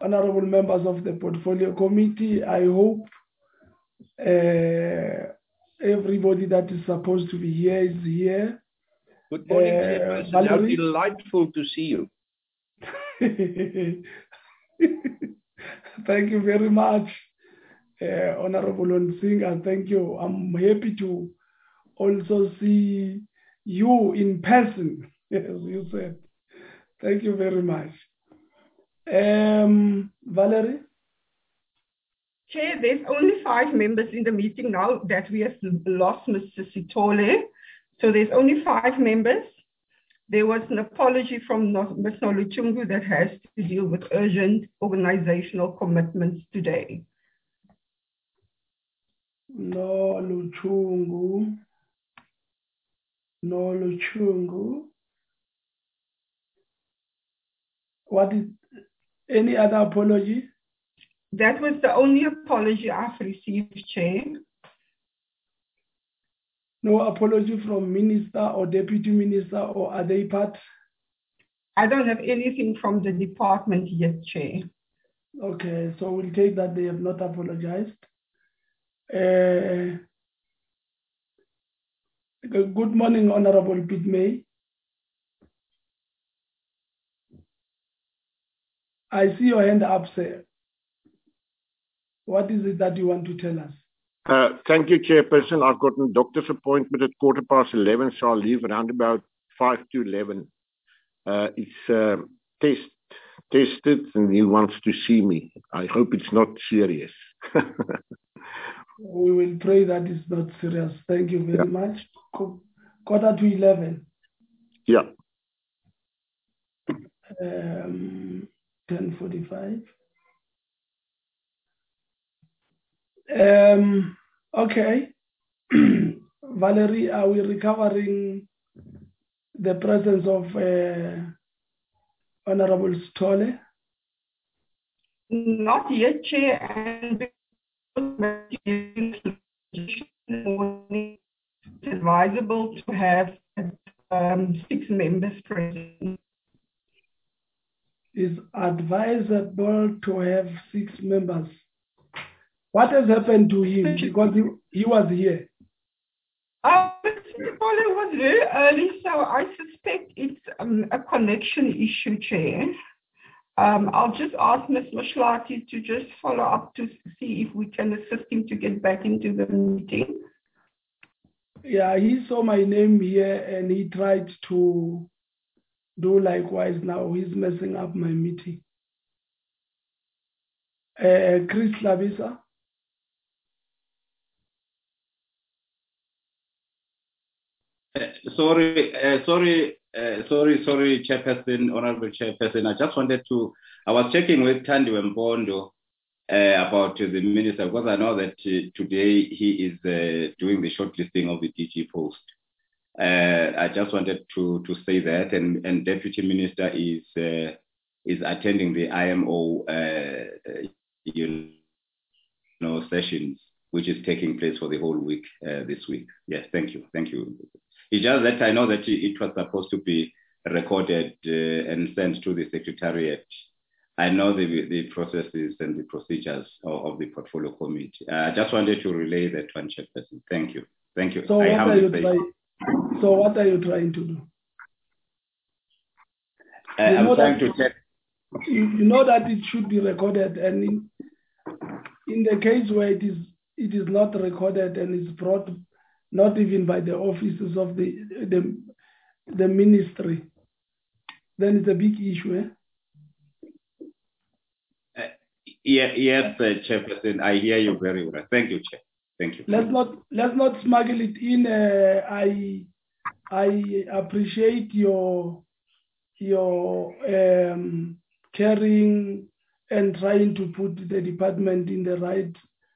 honorable members of the Portfolio Committee, I hope everybody that is supposed to be here is here. Good morning, Chairperson. How delightful to see you. Thank you very much, Honorable Onsinga. Thank you. I'm happy to also see you in person, as you said. Thank you very much. Valerie? Chair, there's only 5 members in the meeting now that we have lost Mr. Sithole. So there's only 5 members. There was an apology from Ms. Noluchungu that has to deal with urgent organizational commitments today. Noluchungu. What is any other apology? That was the only apology I've received, Chair. No apology from Minister or Deputy Minister or are they part? I don't have anything from the department yet, Chair. Okay, so we'll take that they have not apologized. Good morning, Honorable Piet May. I see your hand up, sir. What is it that you want to tell us? Thank you, Chairperson. I've got a doctor's appointment at 11:15, so I'll leave around about 5 to 11. It's tested and he wants to see me. I hope it's not serious. We will pray that it's not serious. Thank you very much. 11:15. Yeah. 10:45. Okay. Valerie, are we recovering the presence of Honorable Sithole? Not yet, Chair, and it's advisable to have 6 members present. It's advisable to have 6 members. What has happened to him? Because he was here. Mr. Sithole was very early, so I suspect it's a connection issue, Chair. I'll just ask Ms. Mashlati to just follow up to see if we can assist him to get back into the meeting. Yeah, he saw my name here and he tried to do likewise. Now he's messing up my meeting. Chris Labisa. Sorry, Chairperson, Honorable Chairperson. I just wanted to, I was checking with Thandiwe Mpondo about the minister, because I know that today he is doing the shortlisting of the DG post. I just wanted to say that, and Deputy Minister is attending the IMO sessions, which is taking place for the whole week this week. Yes, thank you. It's just that I know that it was supposed to be recorded and sent to the Secretariat. I know the processes and the procedures of the Portfolio Committee. I just wanted to relay that one, Chairperson. Thank you. So what are you trying to do? I'm trying to check. You know that it should be recorded, and in the case where it is not recorded and it's brought not even by the offices of the ministry, then it's a big issue. Yes, Chairperson, I hear you very well. Thank you, Chair. Thank you. Let's not smuggle it in. I appreciate your caring and trying to put the department in the right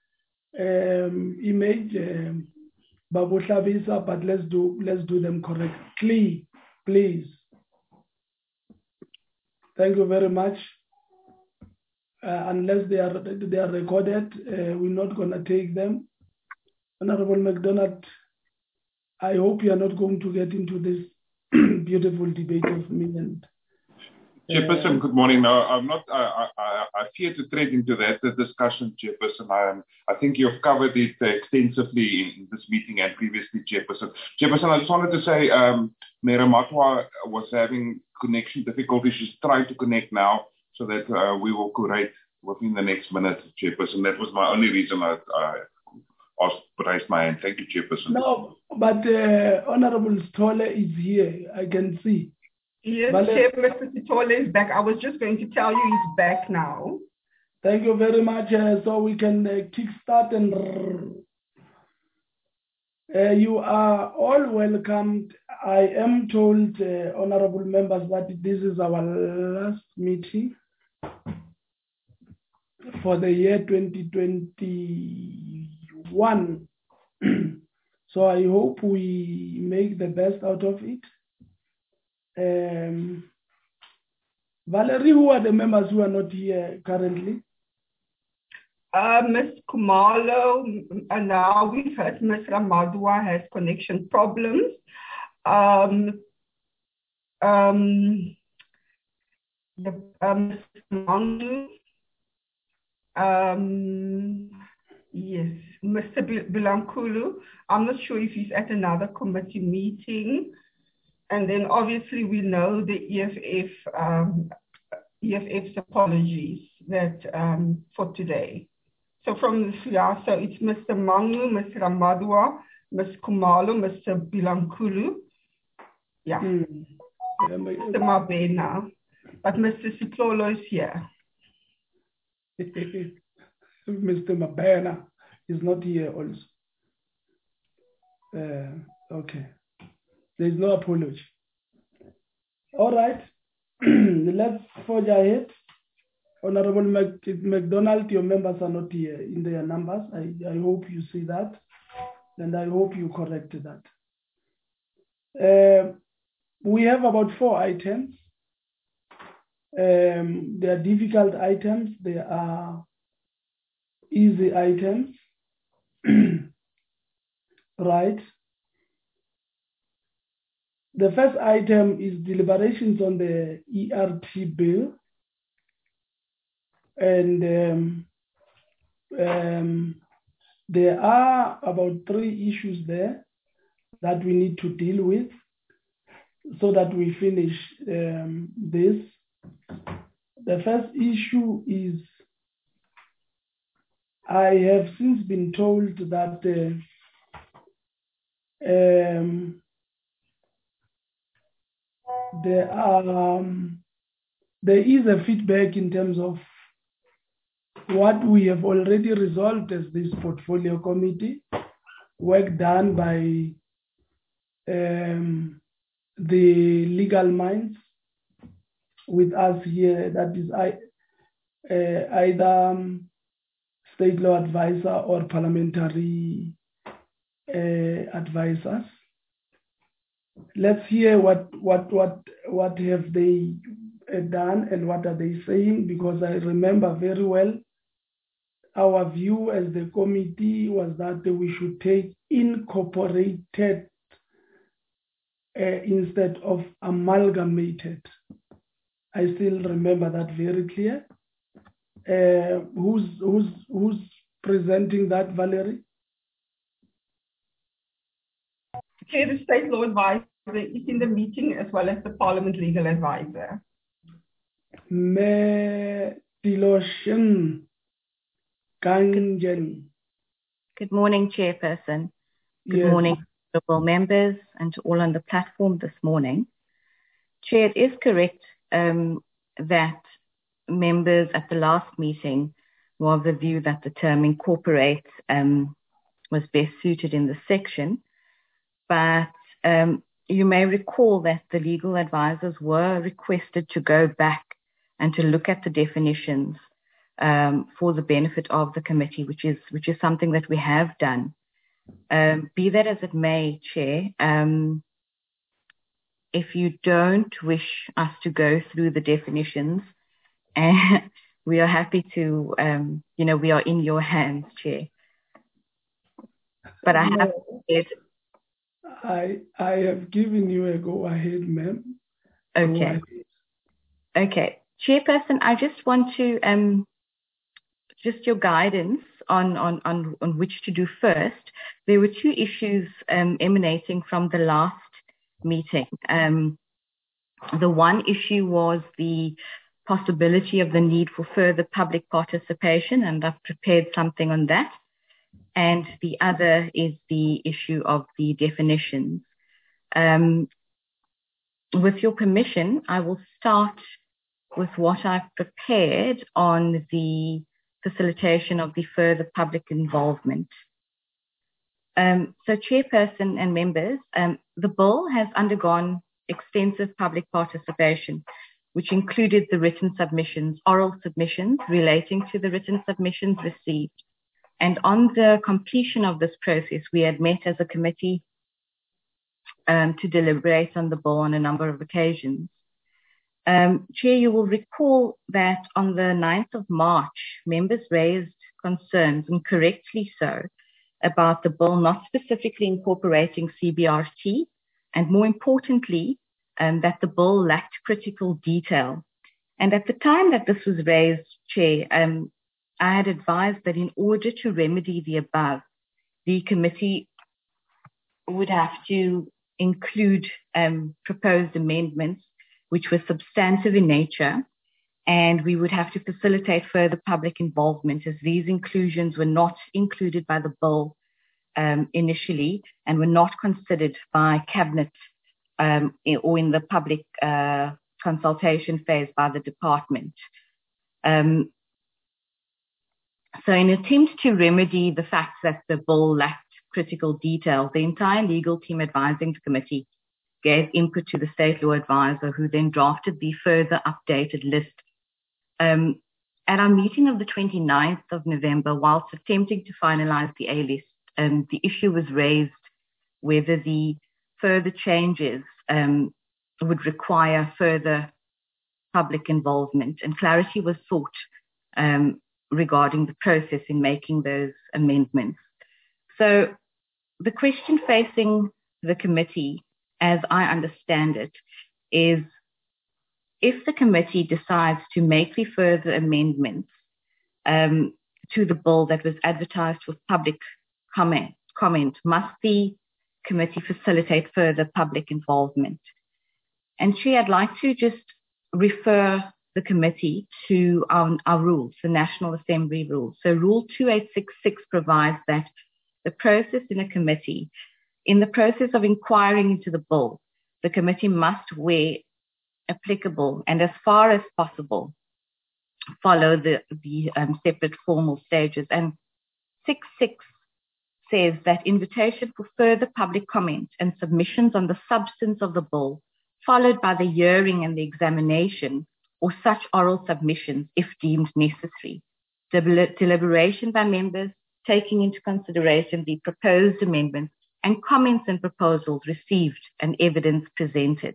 image, Babu Hlabisa, but let's do them correctly, please. Thank you very much. Unless they are recorded, we're not going to take them. Honorable McDonald, I hope you are not going to get into this beautiful debate of me and Chairperson, good morning. No, I'm not. I fear to tread into that discussion, Chairperson. I think you've covered it extensively in this meeting and previously, Chairperson. Chairperson, I just wanted to say, Mayor Matwa was having connection difficulties. She's trying to connect now so that we will correct within the next minute, Chairperson. That was my only reason I raised my hand. Thank you, Chairperson. No, but Honorable Stolle is here. I can see. Yes, Chair, Mr. Sithole is back. I was just going to tell you he's back now. Thank you very much. So we can kickstart and you are all welcomed. I am told, honorable members, that this is our last meeting for the year 2021. So I hope we make the best out of it. Valerie, who are the members who are not here currently? Ms. Khumalo, now we've heard Ms. Ramadua has connection problems. Ms. Mangu, yes, Mr. Bilankulu, I'm not sure if he's at another committee meeting. And then obviously we know the EFF's apologies that for today. So from so it's Mr. Mangu, Mr. Ramadua, Ms. Khumalo, Mr. Bilankulu, yeah, Mr. Mabena, but Mr. Sitlolo is here. Mr. Mabena is not here also. Okay. There's no apology. All right. Let's forge ahead. Honorable McDonald, your members are not here in their numbers. I hope you see that. And I hope you correct that. We have about 4 items. They are difficult items. They are easy items. Right. The first item is deliberations on the ERT bill. And there are about 3 issues there that we need to deal with so that we finish this. The first issue is, I have since been told that there is a feedback in terms of what we have already resolved as this portfolio committee, work done by the legal minds with us here, that is either state law advisor or parliamentary advisors. Let's hear what have they done and what are they saying, because I remember very well our view as the committee was that we should take incorporated instead of amalgamated. I still remember that very clear. Who's presenting that, Valerie? Okay, the state law advisor is in the meeting, as well as the Parliament legal advisor. Tiloshin Kangen. Good morning, Chairperson. Good Yes. morning, honourable members, and to all on the platform this morning. Chair, it is correct that members at the last meeting were of the view that the term incorporate was best suited in this section. But you may recall that the legal advisors were requested to go back and to look at the definitions for the benefit of the committee, which is something that we have done. Be that as it may, Chair, if you don't wish us to go through the definitions, we are happy to, we are in your hands, Chair. But I have said, I have given you a go ahead, ma'am. Okay. Okay. Chairperson, I just want to, just your guidance on which to do first. There were two issues emanating from the last meeting. The one issue was the possibility of the need for further public participation, and I've prepared something on that. And the other is the issue of the definitions. With your permission, I will start with what I've prepared on the facilitation of the further public involvement. So Chairperson and members, the bill has undergone extensive public participation, which included the written submissions, oral submissions relating to the written submissions received. And on the completion of this process, we had met as a committee to deliberate on the bill on a number of occasions. Chair, you will recall that on the 9th of March, members raised concerns, and correctly so, about the bill not specifically incorporating CBRT, and more importantly, that the bill lacked critical detail. And at the time that this was raised, Chair, I had advised that in order to remedy the above, the committee would have to include proposed amendments which were substantive in nature, and we would have to facilitate further public involvement, as these inclusions were not included by the bill initially and were not considered by Cabinet or in the public consultation phase by the department. So in an attempt to remedy the fact that the bill lacked critical detail, the entire legal team advising the committee gave input to the state law advisor, who then drafted the further updated list. At our meeting of the 29th of November, whilst attempting to finalize the A list, the issue was raised whether the further changes would require further public involvement, and clarity was sought regarding the process in making those amendments. So the question facing the committee, as I understand it, is if the committee decides to make the further amendments to the bill that was advertised with public comment, must the committee facilitate further public involvement? And Chair, I'd like to just refer the committee to our rules, the National Assembly rules. So Rule 2866 provides that the process in a committee, in the process of inquiring into the bill, the committee must, where applicable and as far as possible, follow the separate formal stages. And 6.6 says that invitation for further public comment and submissions on the substance of the bill, followed by the hearing and the examination, or such oral submissions if deemed necessary. Deliberation by members, taking into consideration the proposed amendments and comments and proposals received and evidence presented.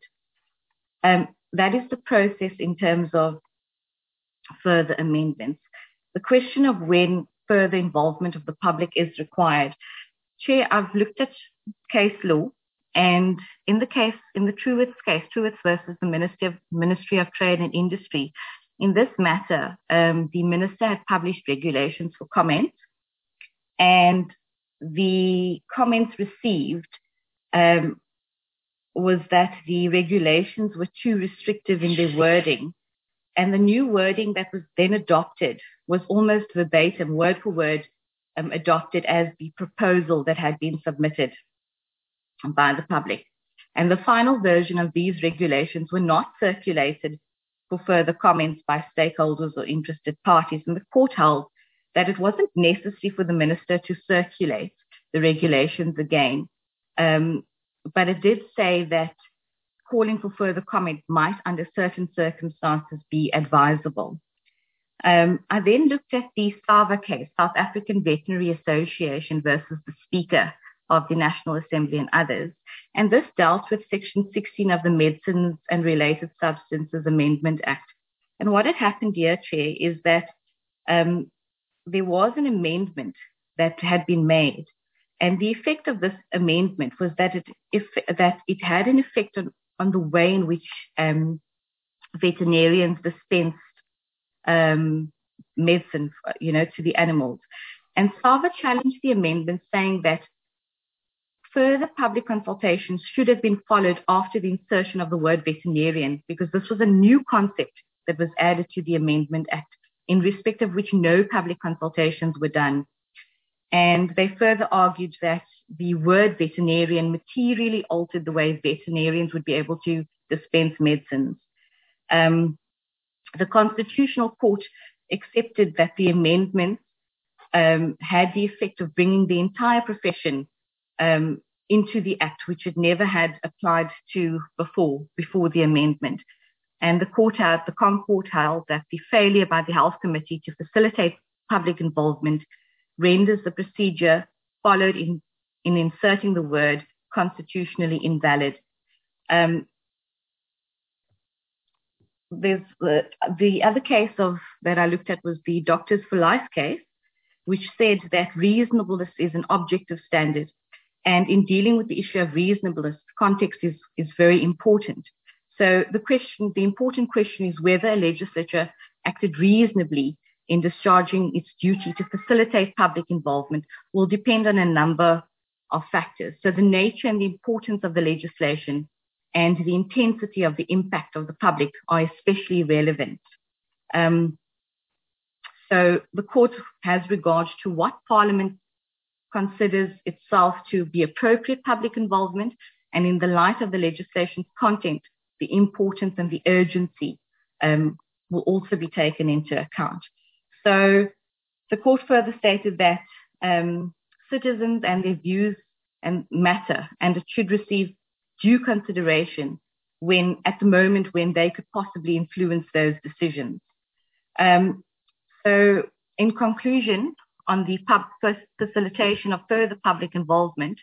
That is the process in terms of further amendments. The question of when further involvement of the public is required. Chair, I've looked at case law, and in the Truworths case, Truworths versus the Ministry of Trade and Industry, in this matter, the minister had published regulations for comment, and the comments received was that the regulations were too restrictive in their wording, and the new wording that was then adopted was almost verbatim, word for word, adopted as the proposal that had been submitted by the public. And the final version of these regulations were not circulated for further comments by stakeholders or interested parties. And the court held that it wasn't necessary for the minister to circulate the regulations again. But it did say that calling for further comment might, under certain circumstances, be advisable. I then looked at the SAVA case, South African Veterinary Association versus the Speaker of the National Assembly and others. And this dealt with Section 16 of the Medicines and Related Substances Amendment Act. And what had happened here, Chair, is that there was an amendment that had been made. And the effect of this amendment was that it had an effect on the way in which veterinarians dispensed medicine, to the animals. And SAVA challenged the amendment, saying that further public consultations should have been followed after the insertion of the word veterinarian, because this was a new concept that was added to the Amendment Act, in respect of which no public consultations were done. And they further argued that the word veterinarian materially altered the way veterinarians would be able to dispense medicines. The Constitutional Court accepted that the amendments had the effect of bringing the entire profession into the Act, which it never had applied to before the amendment. And the Court held that the failure by the Health Committee to facilitate public involvement renders the procedure followed in inserting the word constitutionally invalid. There's the other case that I looked at was the Doctors for Life case, which said that reasonableness is an objective standard. And in dealing with the issue of reasonableness, context is very important. So the important question is whether a legislature acted reasonably in discharging its duty to facilitate public involvement will depend on a number of factors. So the nature and the importance of the legislation and the intensity of the impact of the public are especially relevant. So the court has regard to what Parliament considers itself to be appropriate public involvement, and in the light of the legislation's content, the importance and the urgency will also be taken into account. So the court further stated that citizens and their views matter, and it should receive due consideration at the moment when they could possibly influence those decisions. So in conclusion, on the facilitation of further public involvement,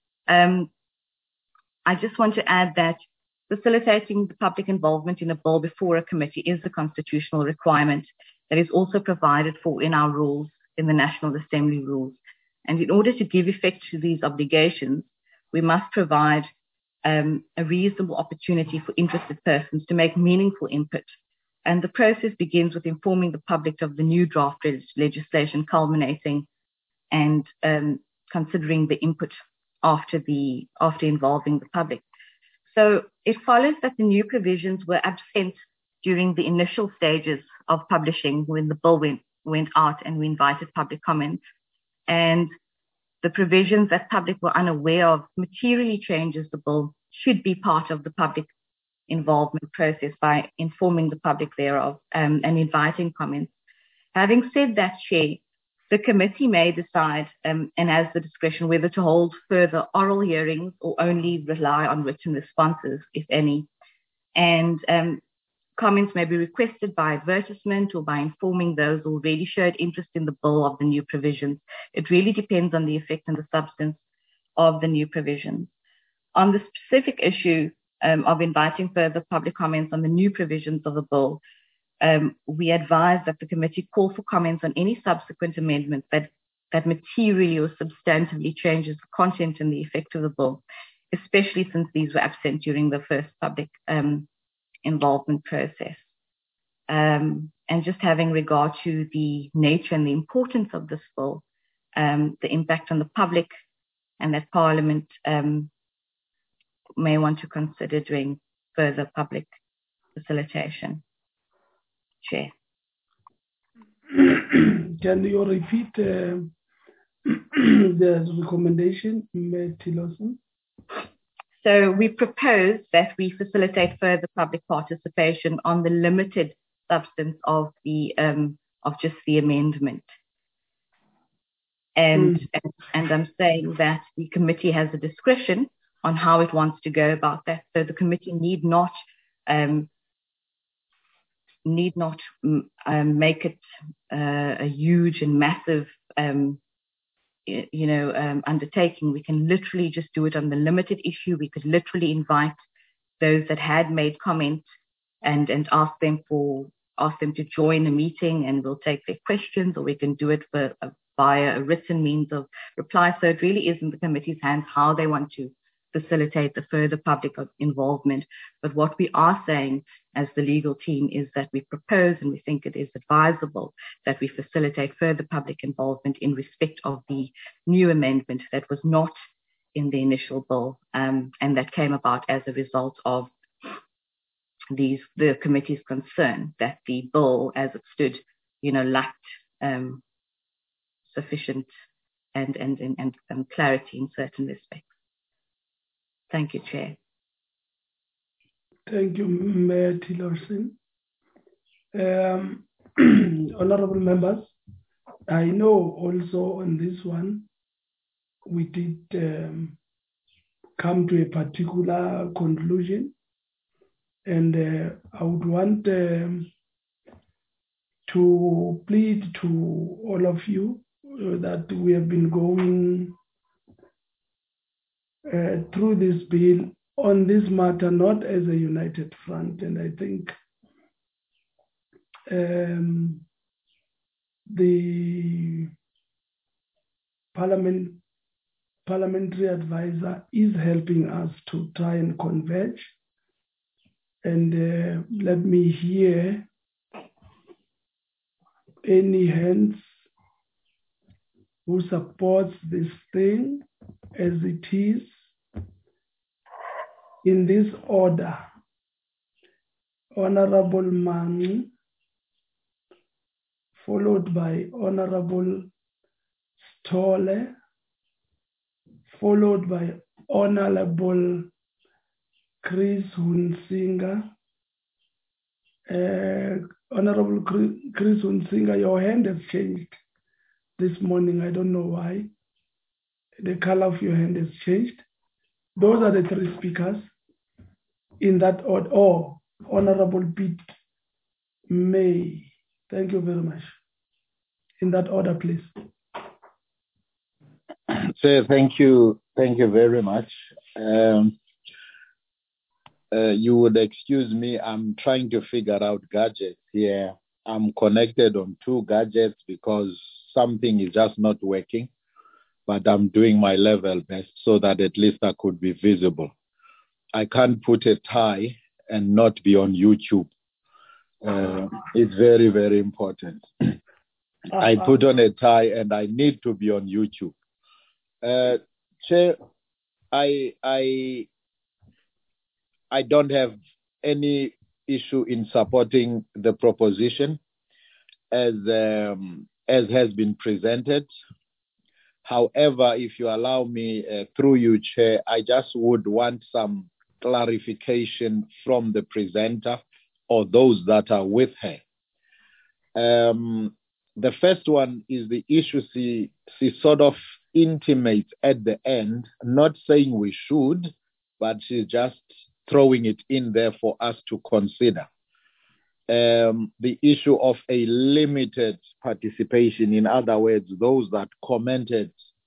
I just want to add that facilitating the public involvement in a bill before a committee is a constitutional requirement that is also provided for in our rules, in the National Assembly rules. And in order to give effect to these obligations, we must provide a reasonable opportunity for interested persons to make meaningful input. And the process begins with informing the public of the new draft legislation, culminating and considering the input after involving the public. So it follows that the new provisions were absent during the initial stages of publishing when the bill went out and we invited public comments. And the provisions that public were unaware of materially changes the bill should be part of the public involvement process by informing the public thereof and inviting comments. Having said that, Chair, the committee may decide and has the discretion whether to hold further oral hearings or only rely on written responses, if any. And comments may be requested by advertisement or by informing those who already showed interest in the bill of the new provisions. It really depends on the effect and the substance of the new provisions. On the specific issue of inviting further public comments on the new provisions of the bill, we advise that the committee call for comments on any subsequent amendments that materially or substantively changes the content and the effect of the bill, especially since these were absent during the first public involvement process. And just having regard to the nature and the importance of this bill, the impact on the public, and that Parliament may want to consider doing further public facilitation. Chair. Can you repeat the recommendation, Ms. Tillerson? So we propose that we facilitate further public participation on the limited substance of just the amendment. And I'm saying that the committee has a discretion on how it wants to go about that. So the committee need not make it a huge and massive undertaking. We can literally just do it on the limited issue. We could literally invite those that had made comments and ask them to join a meeting, and we'll take their questions, or we can do it via a written means of reply. So it really is in the committee's hands how they want to facilitate the further public involvement. But what we are saying as the legal team is that we propose and we think it is advisable that we facilitate further public involvement in respect of the new amendment that was not in the initial bill, and that came about as a result of the committee's concern that the bill, as it stood, lacked sufficient and clarity in certain respects. Thank you, Chair. Thank you, Mayor Tillerson. Honorable members, I know also on this one, we did come to a particular conclusion, and I would want to plead to all of you that we have been going through this bill on this matter, not as a united front. And I think the parliamentary advisor is helping us to try and converge. And let me hear any hands who supports this thing as it is in this order. Honorable Mangi, followed by Honorable Stolle, followed by Honorable Chris Hunsinger. Honorable Chris Hunsinger, your hand has changed this morning. I don't know why. The color of your hand has changed. Those are the three speakers in that order. Oh, Honorable Pete May. Thank you very much. In that order, please. Sir, thank you very much. You would excuse me, I'm trying to figure out gadgets here. I'm connected on two gadgets because something is just not working, but I'm doing my level best so that at least I could be visible. I can't put a tie and not be on YouTube. It's very, very important. I put on a tie and I need to be on YouTube. Chair, I don't have any issue in supporting the proposition as has been presented. However, if you allow me, through you, Chair, I just would want some clarification from the presenter or those that are with her. The first one is the issue she sort of intimates at the end, not saying we should, but she's just throwing it in there for us to consider. The issue of a limited participation, in other words, those that commented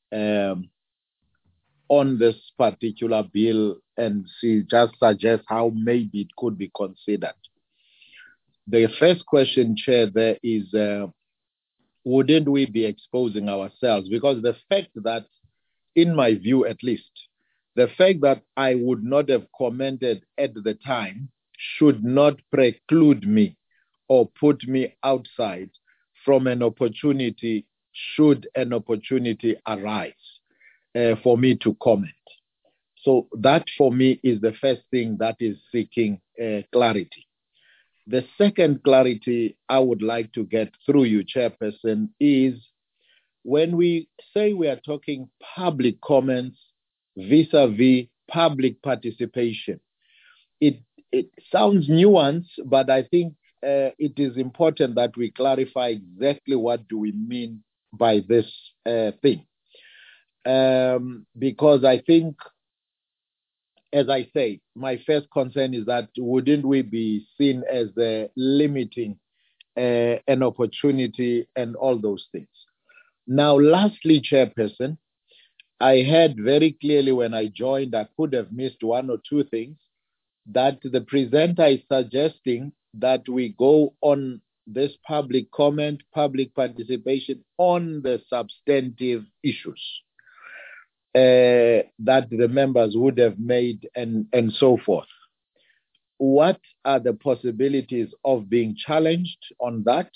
on this particular bill, and she just suggests how maybe it could be considered. The first question, Chair, there is, wouldn't we be exposing ourselves? Because the fact that, in my view at least, the fact that I would not have commented at the time should not preclude me or put me outside from an opportunity, should an opportunity arise for me to comment. So that for me is the first thing that is seeking clarity. The second clarity I would like to get through you, Chairperson, is when we say we are talking public comments vis-a-vis public participation, it sounds nuanced, but I think it is important that we clarify exactly what do we mean by this thing. Because I think, as I say, my first concern is that wouldn't we be seen as limiting an opportunity and all those things. Now, lastly, Chairperson, I heard very clearly when I joined, I could have missed one or two things, that the presenter is suggesting that we go on this public comment, public participation on the substantive issues. that the members would have made and so forth. What are the possibilities of being challenged on that?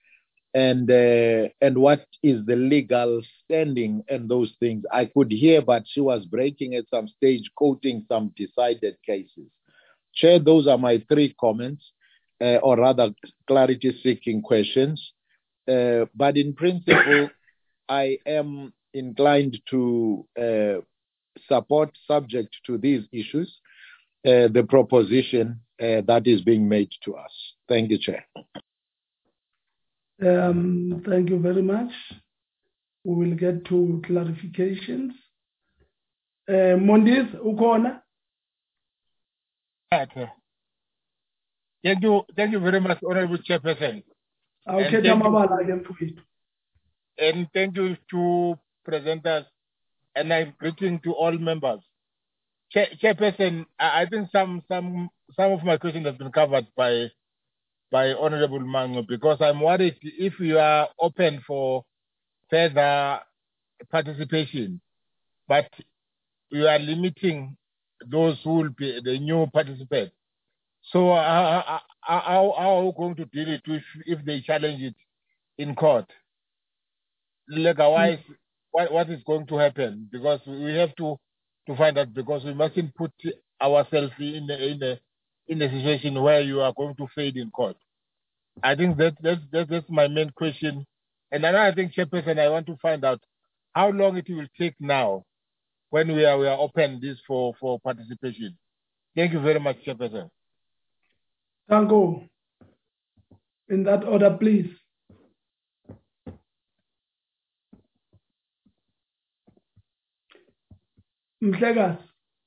And what is the legal standing and those things? I could hear, but she was breaking at some stage, quoting some decided cases. Chair, those are my three comments, or rather clarity-seeking questions. But in principle, I am inclined to support, subject to these issues, the proposition that is being made to us. Thank you, Chair. Thank you very much. We will get to clarifications. Mondis, ukona? Okay. Thank you very much, Honorable Chairperson. And thank you to presenters, and I'm greeting to all members. Chairperson, I think some of my questions have been covered by Honorable Mango, because I'm worried if you are open for further participation, but you are limiting those who will be the new participants. So how are we going to deal it if they challenge it in court? Legal-wise, what is going to happen? Because we have to find out, because we mustn't put ourselves in a situation where you are going to fail in court. I think that's my main question. And then I think, Chairperson, I want to find out how long it will take now when we are open this for participation. Thank you very much, Chairperson. Thank you. In that order, please. Mhlegas,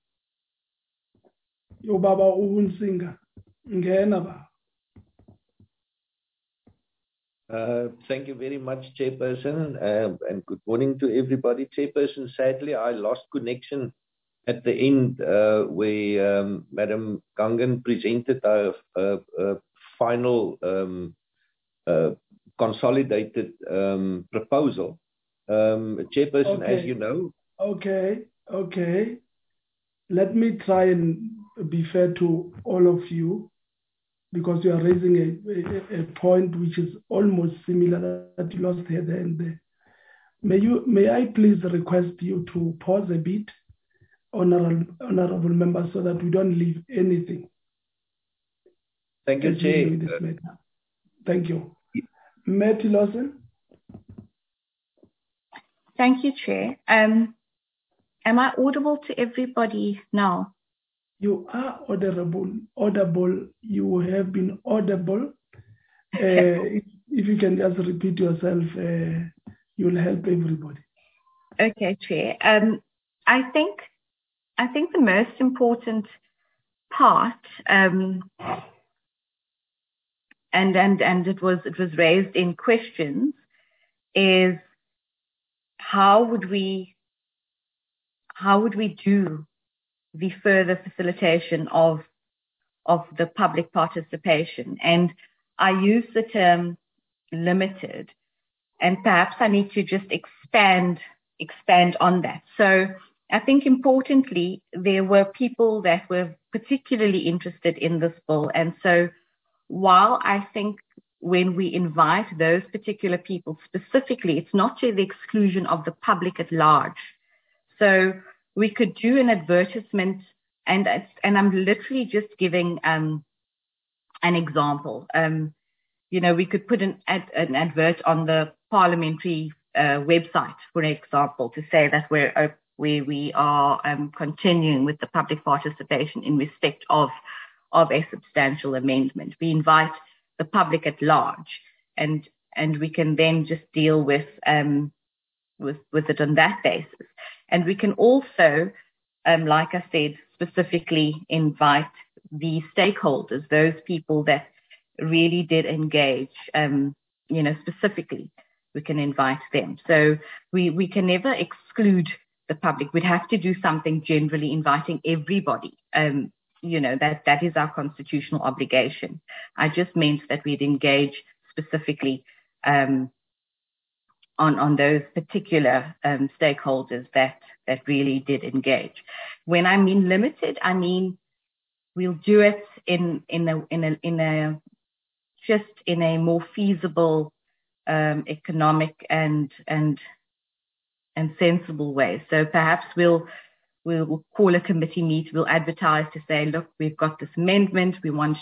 yo baba uNsinga, ngena ba. Thank you very much, Chairperson, and good morning to everybody. Chairperson, sadly, I lost connection at the end where Madam Gangan presented a final consolidated proposal. Chairperson, Okay. as you know. Okay. Let me try and be fair to all of you, because you are raising a point which is almost similar that you lost here and there. May I please request you to pause a bit, honorable members, so that we don't leave anything. Thank you, Chair. Thank you. Matthew Lawson. Thank you, Chair. Am I audible to everybody now? You are audible. You have been audible. If you can just repeat yourself, you'll help everybody. Okay, Chair. I think the most important part, and it was raised in questions, is how would we do the further facilitation of the public participation? And I use the term limited, and perhaps I need to just expand on that. So I think importantly, there were people that were particularly interested in this bill. And so while I think when we invite those particular people specifically, it's not to the exclusion of the public at large. So we could do an advertisement, and I'm literally just giving an example. We could put an advert on the parliamentary website, for example, to say that we are continuing with the public participation in respect of a substantial amendment. We invite the public at large, and we can then just deal with it on that basis. And we can also, like I said, specifically invite the stakeholders, those people that really did engage, specifically, we can invite them. So we can never exclude the public. We'd have to do something generally inviting everybody. That is our constitutional obligation. I just meant that we'd engage specifically on those particular stakeholders that really did engage. When I mean limited, I mean we'll do it in a more feasible, economic and sensible way. So perhaps we'll call a committee meet. We'll advertise to say, look, we've got this amendment. We want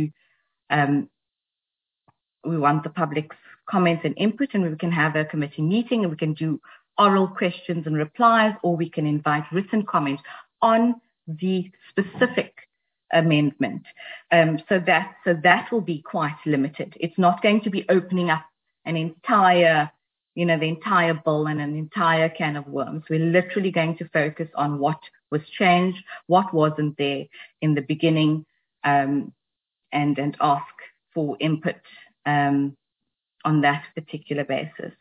the public's comments and input, and we can have a committee meeting, and we can do oral questions and replies, or we can invite written comments on the specific amendment. So that will be quite limited. It's not going to be opening up an entire, the entire bill and an entire can of worms. We're literally going to focus on what was changed, what wasn't there in the beginning, and ask for input on that particular basis.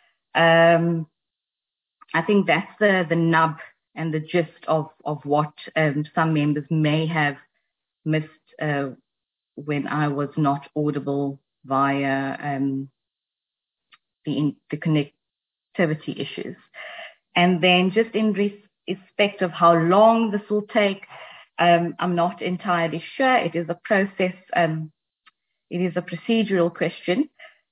I think that's the nub and the gist of what some members may have missed when I was not audible via the connectivity issues. And then just in respect of how long this will take, I'm not entirely sure. It is a process. It is a procedural question.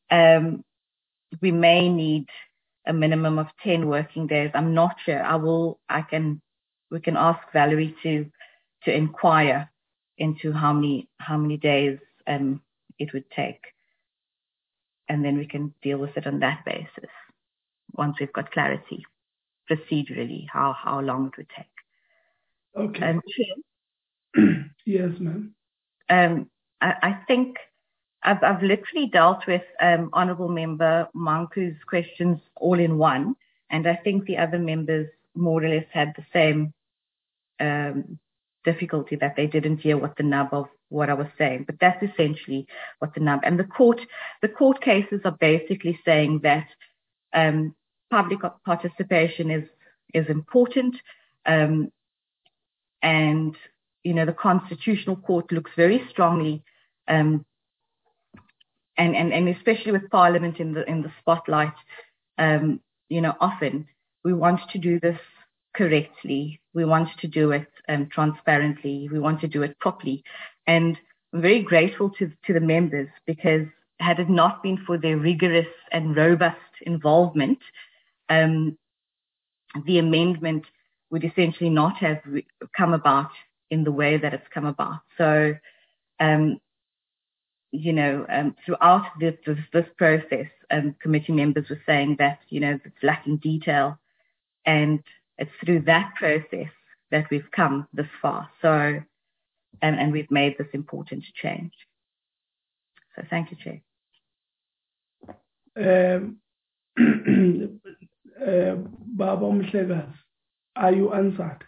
We may need a minimum of 10 working days. I'm not sure. We can ask Valerie to inquire into how many days it would take, and then we can deal with it on that basis once we've got clarity procedurally how long it would take. Okay. Yes, ma'am. I think I've literally dealt with Honourable Member Manku's questions all in one, and I think the other members more or less had the same difficulty, that they didn't hear what the nub of what I was saying. But that's essentially what the nub. And the court cases are basically saying that public participation is important, and the Constitutional Court looks very strongly. And especially with Parliament in the spotlight, often we want to do this correctly. We want to do it transparently. We want to do it properly. And I'm very grateful to the members, because had it not been for their rigorous and robust involvement, the amendment would essentially not have come about in the way that it's come about. So, throughout this process, committee members were saying that, it's lacking detail, and it's through that process that we've come this far. So, and we've made this important change. So thank you, Chair. Baba Mhlegas, are you answered?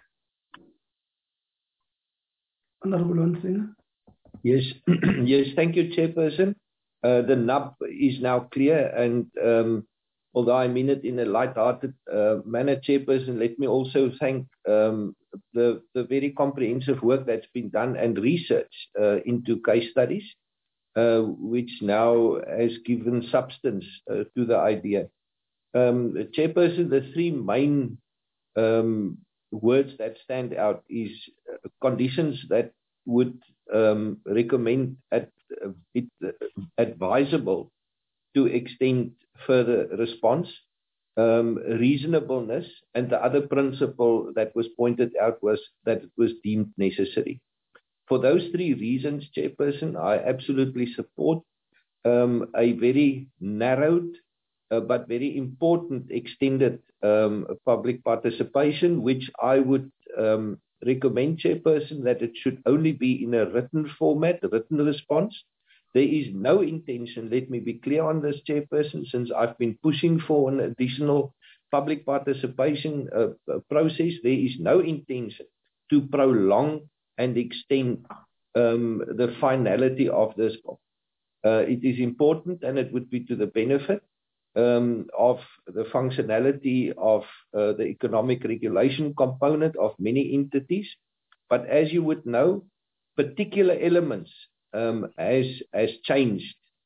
Honorable Onsinger? Yes, yes, thank you, Chairperson. The nub is now clear, and although I mean it in a light-hearted manner, Chairperson, let me also thank the very comprehensive work that's been done and research into case studies, which now has given substance to the idea. Chairperson, the three main words that stand out is conditions that would recommend it advisable to extend further response, reasonableness, and the other principle that was pointed out was that it was deemed necessary. For those three reasons, Chairperson, I absolutely support a very narrowed but very important extended public participation, which I would recommend, Chairperson, that it should only be in a written format, a written response. There is no intention, let me be clear on this, Chairperson, since I've been pushing for an additional public participation process, there is no intention to prolong and extend the finality of this bill. It is important, and it would be to the benefit of the functionality of the economic regulation component of many entities. But as you would know, particular elements has changed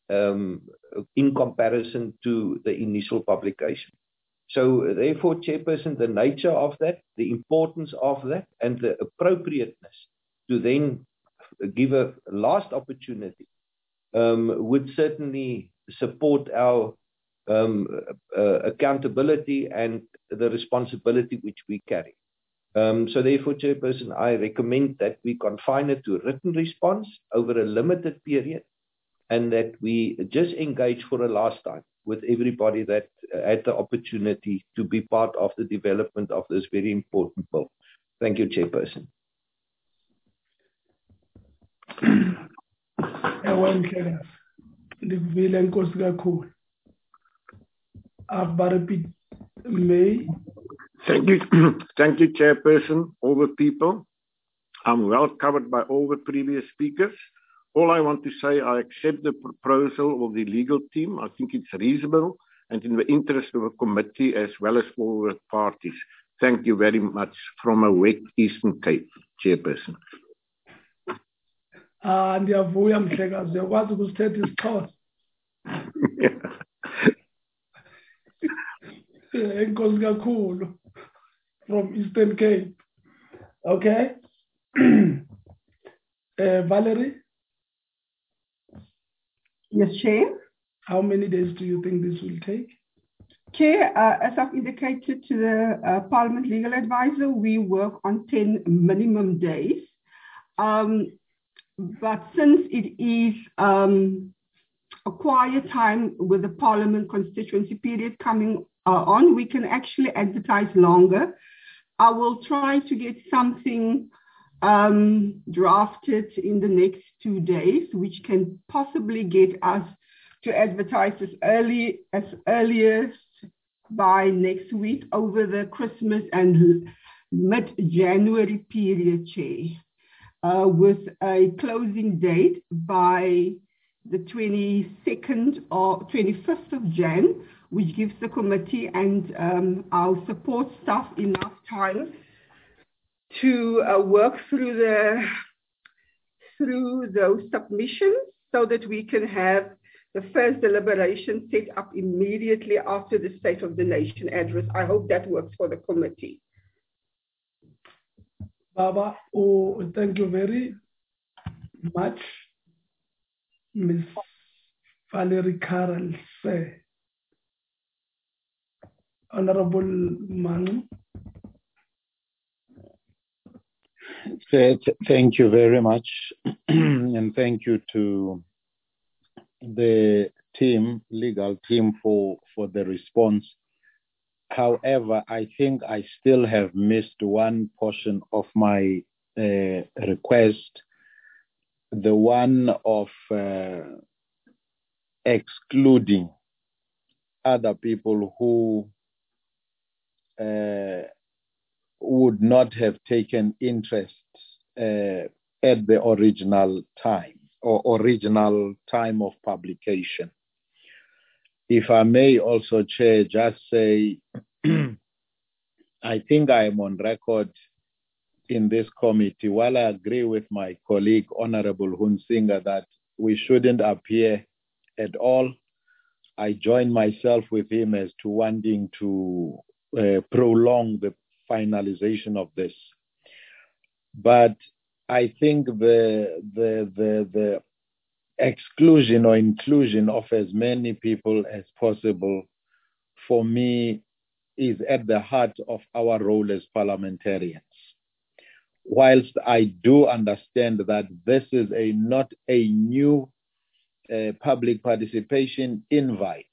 in comparison to the initial publication. So therefore, Chairperson, the nature of that, the importance of that, and the appropriateness to then give a last opportunity would certainly support our accountability and the responsibility which we carry. So therefore, Chairperson, I recommend that we confine it to a written response over a limited period, and that we just engage for a last time with everybody that had the opportunity to be part of the development of this very important bill. Thank you, Chairperson. May. Thank you. Thank you, Chairperson, all the people. I'm well covered by all the previous speakers. All I want to say, I accept the proposal of the legal team. I think it's reasonable and in the interest of the committee as well as for the parties. Thank you very much from a wet Eastern Cape, Chairperson. Ndiyavuya Mhlekazi, uyakwazi ukusithetha isiXhosa. Enkosi kakhulu from Eastern Cape. Okay. Valerie? Yes, Chair. How many days do you think this will take? Chair, as I've indicated to the Parliament Legal Advisor, we work on 10 minimum days. But since it is a quiet time with the Parliament constituency period coming on, we can actually advertise longer. I will try to get something drafted in the next 2 days, which can possibly get us to advertise as earliest by next week over the Christmas and mid-January period, Chair, with a closing date by the 22nd or 25th of Jan, which gives the committee and our support staff enough time to work through those submissions so that we can have the first deliberation set up immediately after the State of the Nation address. I hope that works for the committee. Baba, thank you very much, Ms. Valerie Carroll. Honorable Manu. Thank you very much, and thank you to the legal team for the response. However, I think I still have missed one portion of my request, the one of excluding other people who would not have taken interest at the original time or original time of publication. If I may also, Chair, just say, I think I am on record in this committee, while I agree with my colleague, Honorable Hunsinger, that we shouldn't appear at all. I join myself with him as to wanting to prolong the finalization of this. But I think the exclusion or inclusion of as many people as possible, for me, is at the heart of our role as parliamentarians. Whilst I do understand that this is not a new public participation invite,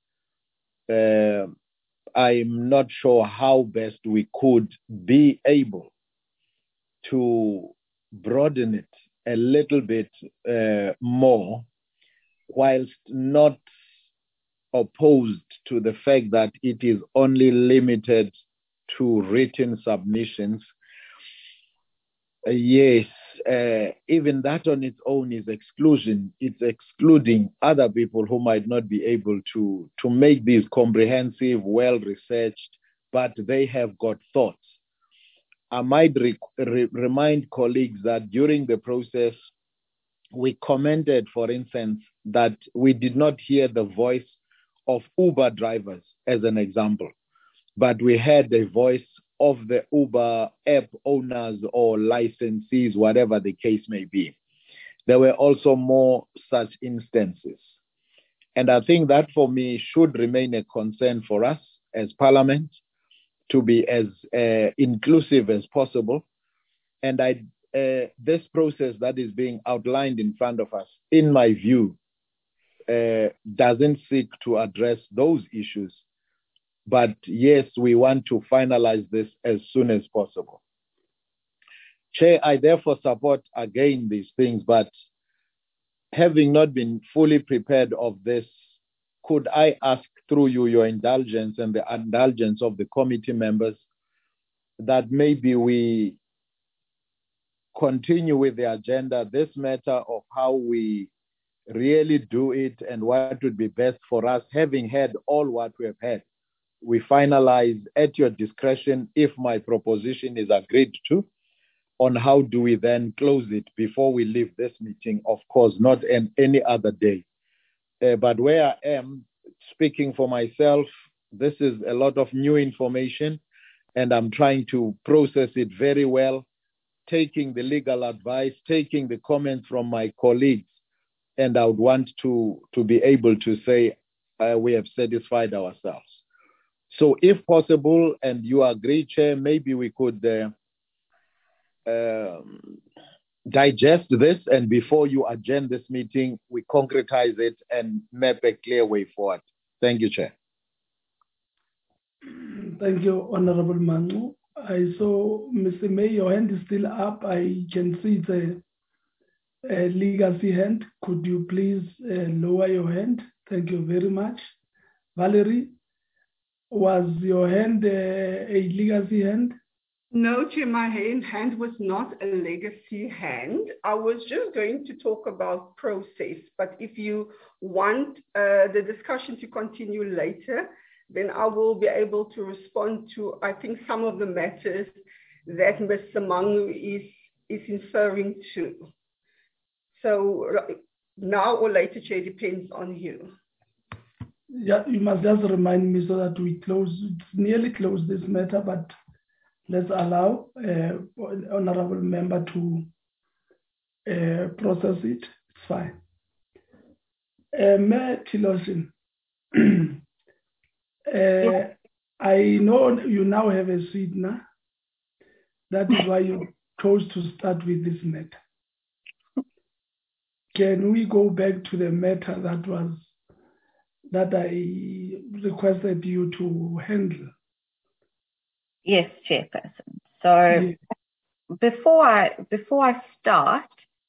I'm not sure how best we could be able to broaden it a little bit more, whilst not opposed to the fact that it is only limited to written submissions. Yes, even that on its own is exclusion. It's excluding other people who might not be able to make these comprehensive, well-researched, but they have got thoughts. I might remind colleagues that during the process, we commented, for instance, that we did not hear the voice of Uber drivers, as an example, but we heard the voice of the Uber app owners or licensees, whatever the case may be. There were also more such instances. And I think that for me should remain a concern for us as Parliament to be as inclusive as possible. And this process that is being outlined in front of us, in my view, doesn't seek to address those issues. But yes, we want to finalize this as soon as possible. Chair, I therefore support again these things, but having not been fully prepared of this, could I ask through you your indulgence and the indulgence of the committee members that maybe we continue with the agenda, this matter of how we really do it and what would be best for us, having had all what we have had. We finalize at your discretion if my proposition is agreed to, on how do we then close it before we leave this meeting, of course, not any other day. But where I am, speaking for myself, this is a lot of new information, and I'm trying to process it very well, taking the legal advice, taking the comments from my colleagues, and I would want to be able to say we have satisfied ourselves. So if possible, and you agree, Chair, maybe we could digest this, and before you adjourn this meeting, we concretize it and map a clear way forward. Thank you, Chair. Thank you, Honorable Manu. I saw, Mr. May, your hand is still up. I can see it's a legacy hand. Could you please lower your hand? Thank you very much. Valerie, was your hand a legacy hand? No, Chair, my hand was not a legacy hand. I was just going to talk about process, but if you want the discussion to continue later, then I will be able to respond to, I think, some of the matters that Mr. Mangu is inferring to. So now or later, Chair, depends on you. Yeah, you must just remind me so that we nearly close this matter, but let's allow honorable member to process it. It's fine. Mayor Tillotson, I know you now have a seat now. That is why you chose to start with this matter. Can we go back to the matter that I requested you to handle? Yes, Chairperson. So before I start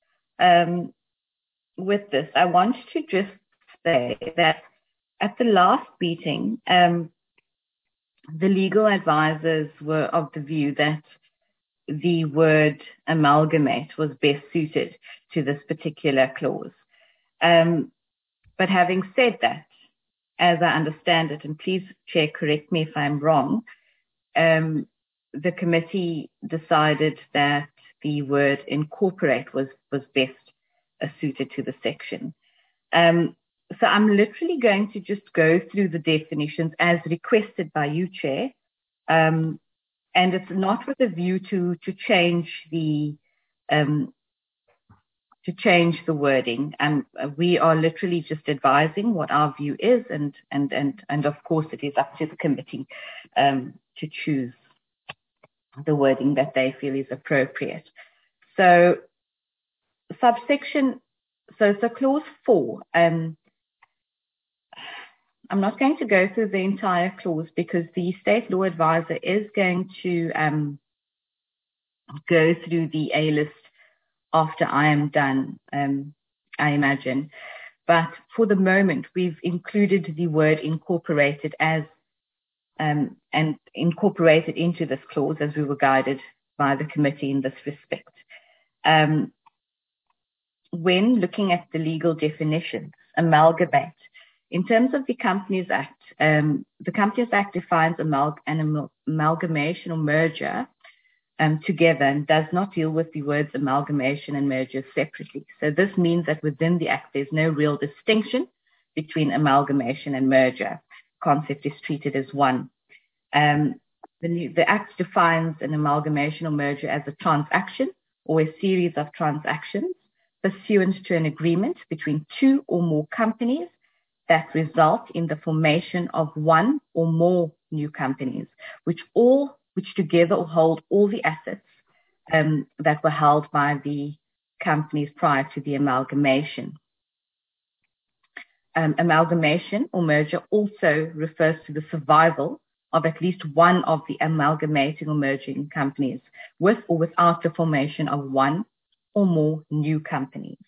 with this, I want to just say that at the last meeting, the legal advisors were of the view that the word amalgamate was best suited to this particular clause. But having said that, as I understand it, and please, Chair, correct me if I'm wrong, the committee decided that the word incorporate was best suited to the section. So I'm literally going to just go through the definitions as requested by you, Chair, and it's not with a view to change the wording. We are literally just advising what our view is, and of course it is up to the committee to choose the wording that they feel is appropriate. So clause 4, I'm not going to go through the entire clause because the State Law Advisor is going to go through the A list after I am done, I imagine. But for the moment, we've included the word incorporated as and incorporated into this clause as we were guided by the committee in this respect. When looking at the legal definitions, amalgamate, in terms of the Companies Act, the Companies Act defines an amalgamation or merger together and does not deal with the words amalgamation and merger separately. So this means that within the Act, there's no real distinction between amalgamation and merger. Concept is treated as one. The Act defines an amalgamation or merger as a transaction or a series of transactions pursuant to an agreement between two or more companies that result in the formation of one or more new companies, which together hold all the assets that were held by the companies prior to the amalgamation. Amalgamation or merger also refers to the survival of at least one of the amalgamating or merging companies, with or without the formation of one or more new companies.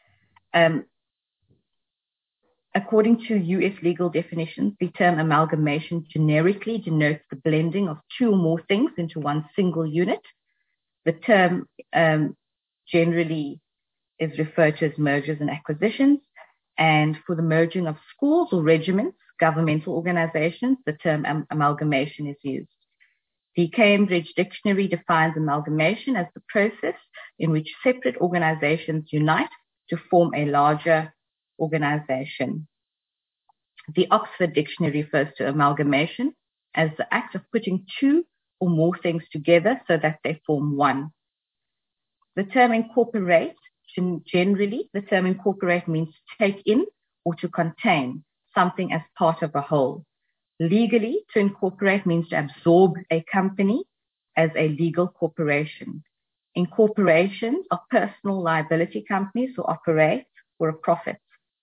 According to U.S. legal definitions, the term amalgamation generically denotes the blending of two or more things into one single unit. The term generally is referred to as mergers and acquisitions. And for the merging of schools or regiments, governmental organizations, the term amalgamation is used. The Cambridge Dictionary defines amalgamation as the process in which separate organizations unite to form a larger organization. The Oxford Dictionary refers to amalgamation as the act of putting two or more things together so that they form one. The term incorporate, generally, the term incorporate means to take in or to contain something as part of a whole. Legally, to incorporate means to absorb a company as a legal corporation. Incorporations are personal liability companies who operate for a profit.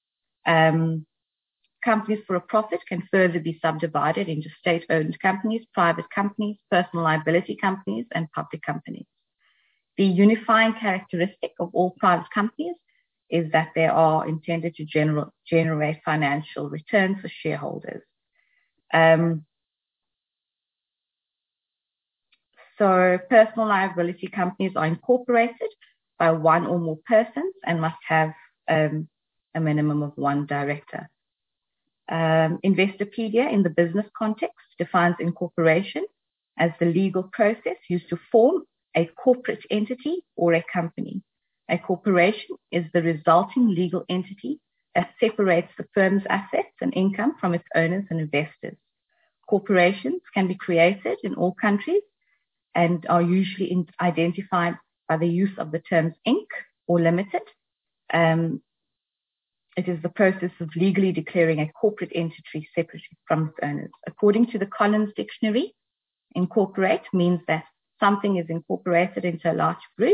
Companies for a profit can further be subdivided into state-owned companies, private companies, personal liability companies, and public companies. The unifying characteristic of all private companies is that they are intended to generate financial returns for shareholders. So personal liability companies are incorporated by one or more persons and must have a minimum of one director. Investopedia in the business context defines incorporation as the legal process used to form a corporate entity or a company. A corporation is the resulting legal entity that separates the firm's assets and income from its owners and investors. Corporations can be created in all countries and are usually identified by the use of the terms Inc. or Limited. It is the process of legally declaring a corporate entity separate from its owners. According to the Collins Dictionary, incorporate means that something is incorporated into a large group.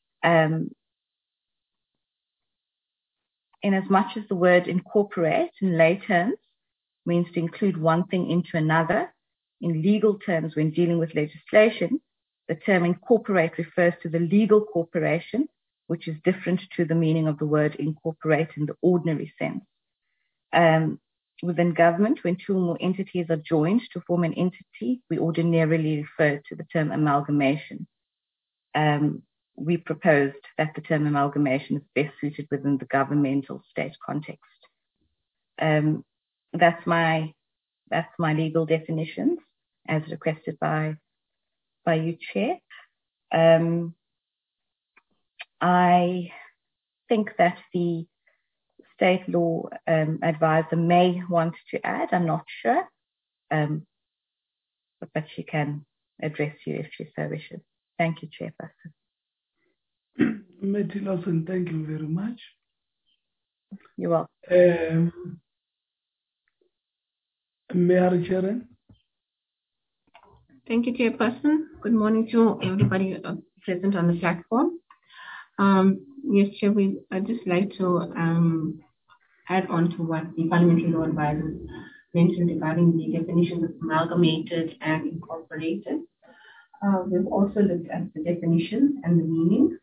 In as much as the word incorporate in lay terms means to include one thing into another, in legal terms when dealing with legislation, the term incorporate refers to the legal corporation, which is different to the meaning of the word incorporate in the ordinary sense. Within government, when two or more entities are joined to form an entity, we ordinarily refer to the term amalgamation. We proposed that the term amalgamation is best suited within the governmental state context. That's my legal definitions as requested by you, Chair. I think that the State Law Advisor may want to add, I'm not sure, but she can address you if she so wishes. Thank you, Chairperson. Matty Lawson, thank you very much. You're welcome. Mayor Sharon. Thank you, Chairperson. Good morning to everybody present on the platform. Yes, Chair, I'd just like to add on to what the Parliamentary Law Advisor mentioned regarding the definitions of amalgamated and incorporated. We've also looked at the definitions and the meanings.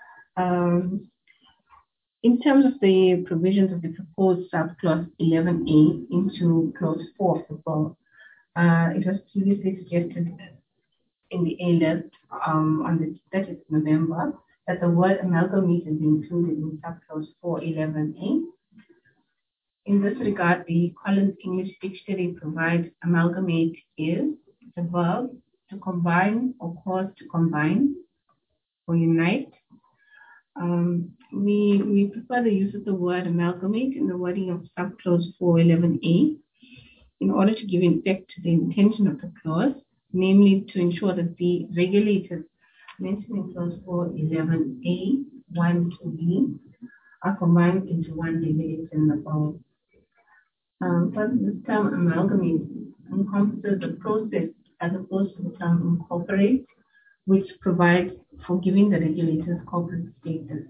In terms of the provisions of the proposed subclause 11A into clause 4 of the bill, it was previously suggested in the A-list on the 30th of November that the word amalgamated be included in subclause 411A. In this regard, the Collins English Dictionary provides amalgamate is the verb to combine or cause to combine or unite. We prefer the use of the word amalgamate in the wording of subclause 411A in order to give effect to the intention of the clause, namely to ensure that the regulators mentioned in clause 411A, 1 to B, are combined into one regulator in the whole. But the term amalgamate encompasses the process as opposed to the term incorporate, which provides for giving the regulators corporate status.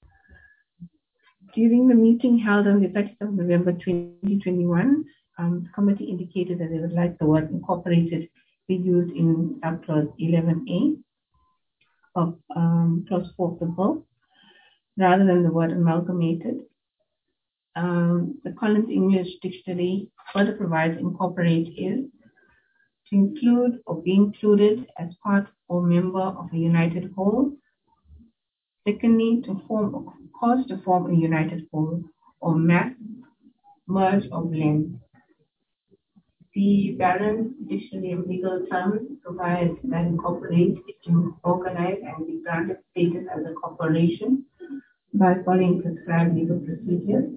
During the meeting held on the 30th of November 2021, the committee indicated that they would like the word incorporated be used in subclause 11A of clause 4 of the bill, rather than the word amalgamated. The Collins English Dictionary further provides incorporate is to include or be included as part or member of a united whole. Secondly, to form or cause to form a united whole, or mass, merge, or blend. The Balanced Dictionary of Legal Terms provides that incorporate is to organize and be granted status as a corporation by following prescribed legal procedures.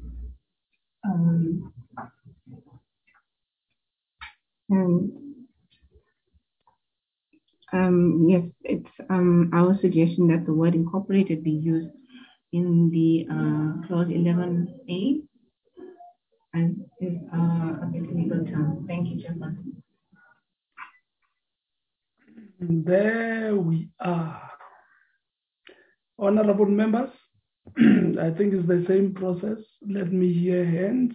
Yes, it's our suggestion that the word incorporated be used in the clause 11A and is a legal term. Thank you, Chairman. There we are. Honorable members, I think it's the same process. Let me hear hands.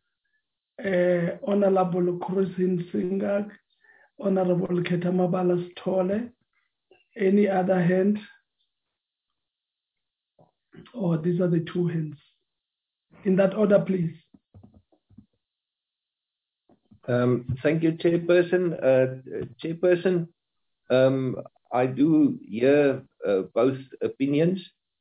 Honorable Christine Singak, Honorable Ketamabala Stole. Any other hand? Oh, these are the two hands. In that order, please. Thank you, Chairperson. Chairperson, I do hear both opinions.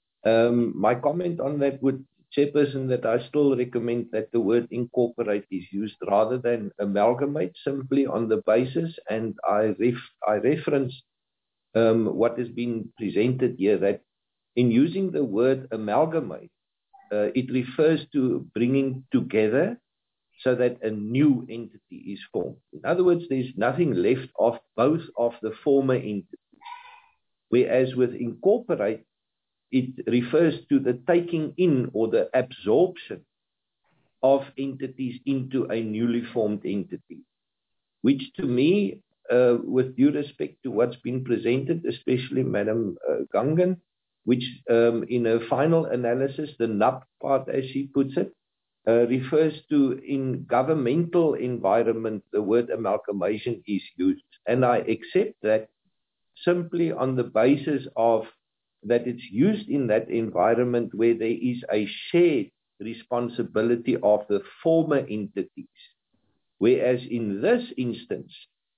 My comment on that would, Chairperson, that I still recommend that the word incorporate is used rather than amalgamate, simply on the basis, and I reference what has been presented here, that in using the word amalgamate, it refers to bringing together so that a new entity is formed. In other words, there's nothing left of both of the former entities. Whereas with incorporate, it refers to the taking in or the absorption of entities into a newly formed entity, which to me, with due respect to what's been presented, especially Madam Gangan, which in a final analysis, the NUP part, as she puts it, refers to in governmental environment, the word amalgamation is used. And I accept that simply on the basis of that it's used in that environment where there is a shared responsibility of the former entities. Whereas in this instance,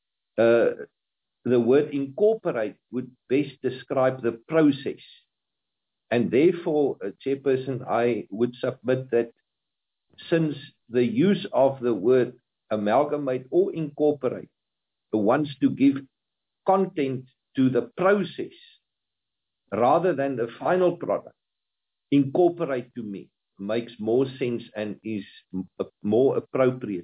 the word incorporate would best describe the process. And therefore, Chairperson, I would submit that since the use of the word amalgamate or incorporate wants to give content to the process rather than the final product, incorporate to me makes more sense and is more appropriate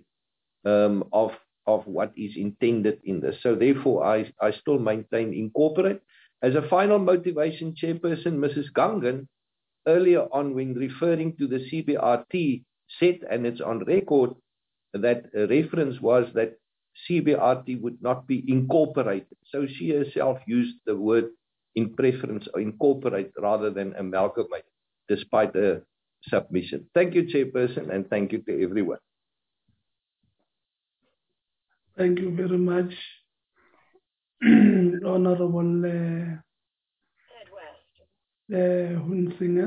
of what is intended in this. So therefore, I still maintain incorporate. As a final motivation, Chairperson, Mrs. Gangan, earlier on when referring to the CBRT, said, and it's on record, that reference was that CBRT would not be incorporated. So she herself used the word in preference, incorporate rather than amalgamate, despite the submission. Thank you, Chairperson, and thank you to everyone. Thank you very much, Honorable Hunsinger.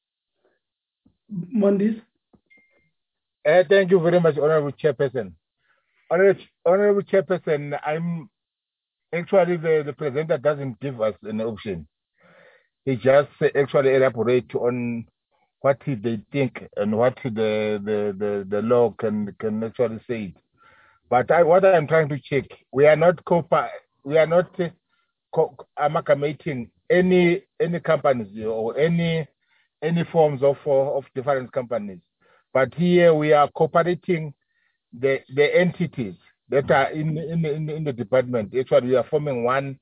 Mondis. Thank you very much, Honorable Chairperson. Honorable Chairperson, I'm actually the presenter doesn't give us an option. He just actually elaborate on what they think and what the law can actually say. But what I'm trying to check, we are not we are not amalgamating any companies or any forms of different companies. But here we are cooperating the entities that are in the department. Actually, we are forming one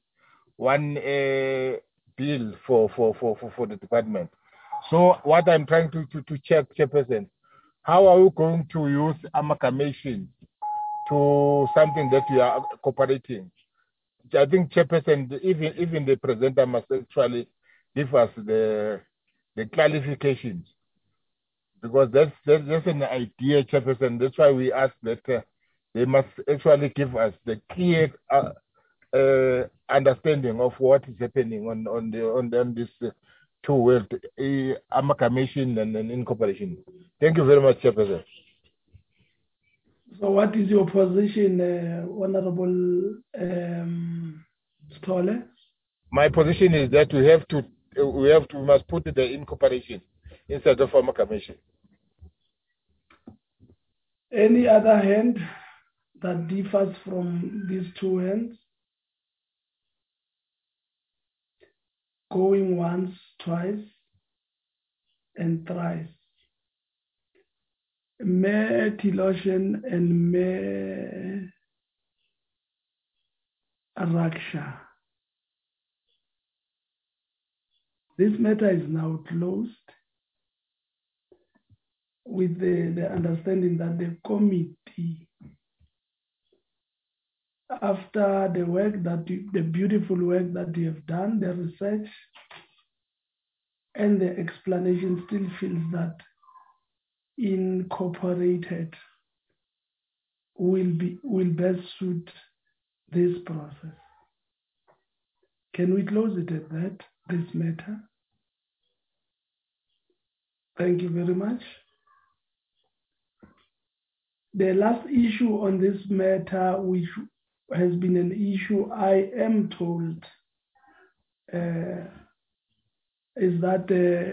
bill for the department. So what I'm trying to check, Chairperson, how are we going to use amalgamation to something that we are cooperating? I think, Chairperson, even the presenter must actually give us the clarifications, because that's an idea, Chairperson. That's why we ask that they must actually give us the clear understanding of what is happening on this two world amalgamation and incorporation. Thank you very much, Chairperson. So, what is your position, Honorable Stoller? My position is that we must put the incorporation instead of amalgamation. Any other hand that differs from these two hands? Going once, twice, and thrice. Mayor Tiloshen and Mayor Raksha. This matter is now closed with the understanding that the committee, after the work the beautiful work that you have done, the research and the explanation, still feels that incorporated will best suit this process. Can we close it at that, this matter? Thank you very much. The last issue on this matter, which has been an issue, I am told, is that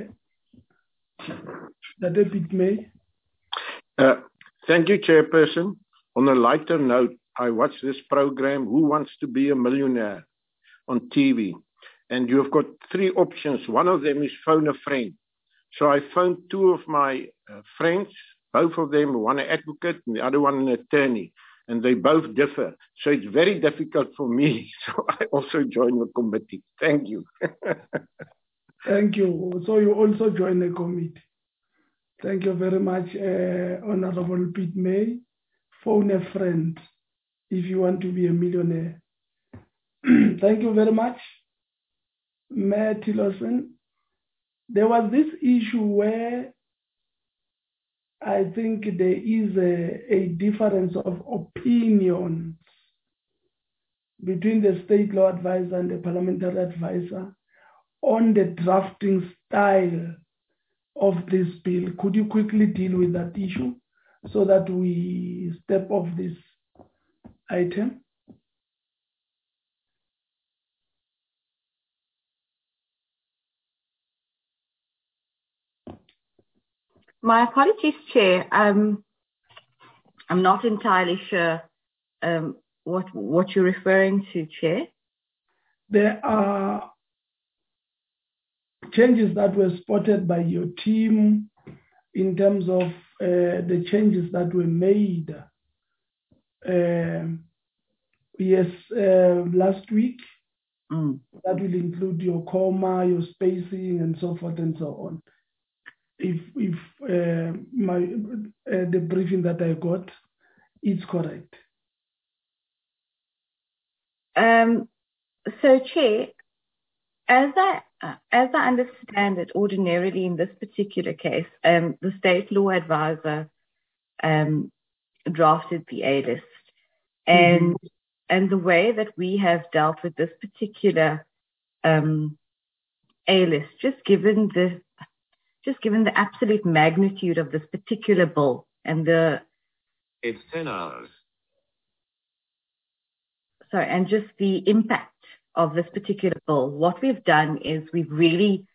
it may. Thank you, Chairperson. On a lighter note, I watched this program, Who Wants to Be a Millionaire, on TV. And you've got three options. One of them is phone a friend. So I phoned two of my friends, both of them, one an advocate and the other one an attorney. And they both differ. So it's very difficult for me. So I also joined the committee. Thank you. Thank you. So you also join the committee. Thank you very much, Honorable Pete May. Phone a friend if you want to be a millionaire. Thank you very much, Mayor Tillerson. There was this issue where I think there is a difference of opinions between the state law advisor and the parliamentary advisor on the drafting style of this bill. Could you quickly deal with that issue so that we step off this item? My apologies, Chair. I'm not entirely sure what you're referring to, Chair. There are changes that were spotted by your team in terms of the changes that were made. Last week. That will include your comma, your spacing, and so forth and so on. If the briefing that I got is correct. So, Chair, as I understand it, ordinarily in this particular case, the state law advisor drafted the A list, and the way that we have dealt with this particular A list, just given the absolute magnitude of this particular bill and it's 10 hours. Sorry, and just the impact of this particular bill, what we've done is we've really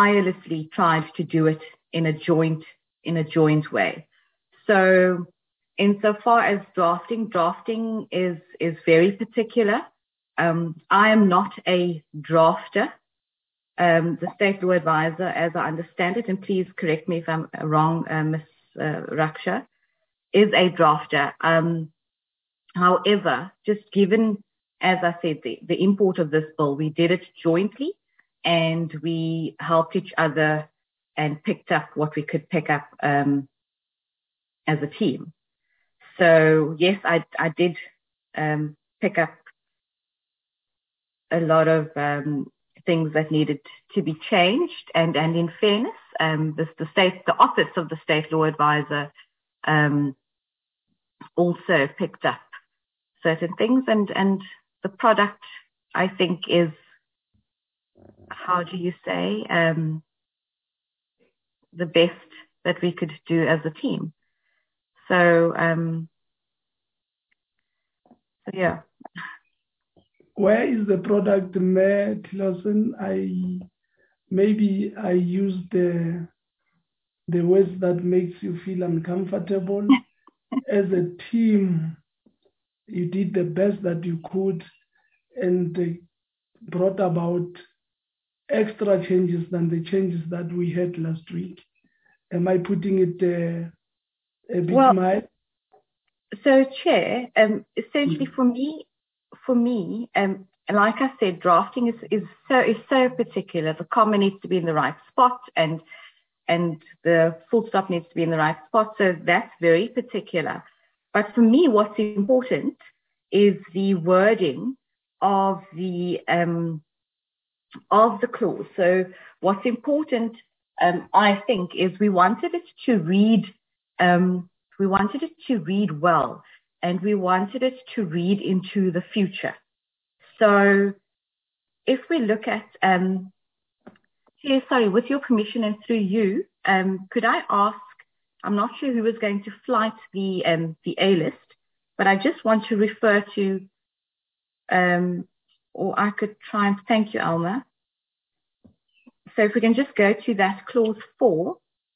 tirelessly tried to do it in a joint way. So insofar as drafting is very particular. I am not a drafter. The State Law Advisor, as I understand it, and please correct me if I'm wrong, Ms. Raksha, is a drafter. However, just given, as I said, the import of this bill, we did it jointly and we helped each other and picked up what we could pick up as a team. So yes, I did pick up a lot of things that needed to be changed, and in fairness, the office of the State Law Advisor also picked up certain things, and the product, I think, is, how do you say, the best that we could do as a team. So yeah. Where is the product, Mayor Tillerson? Maybe I used the words that makes you feel uncomfortable. As a team, you did the best that you could and brought about extra changes than the changes that we had last week. Am I putting it a bit mild? So, Chair, essentially for me, like I said, drafting is so particular. The comma needs to be in the right spot, and the full stop needs to be in the right spot. So that's very particular. But for me, what's important is the wording of the clause. So what's important, I think, is we wanted it to read. We wanted it to read well, and we wanted it to read into the future. So if we look at, with your permission and through you, could I ask, I'm not sure who is going to flight the A-list, but I just want to refer to, or I could try and thank you, Alma. So if we can just go to that clause 4.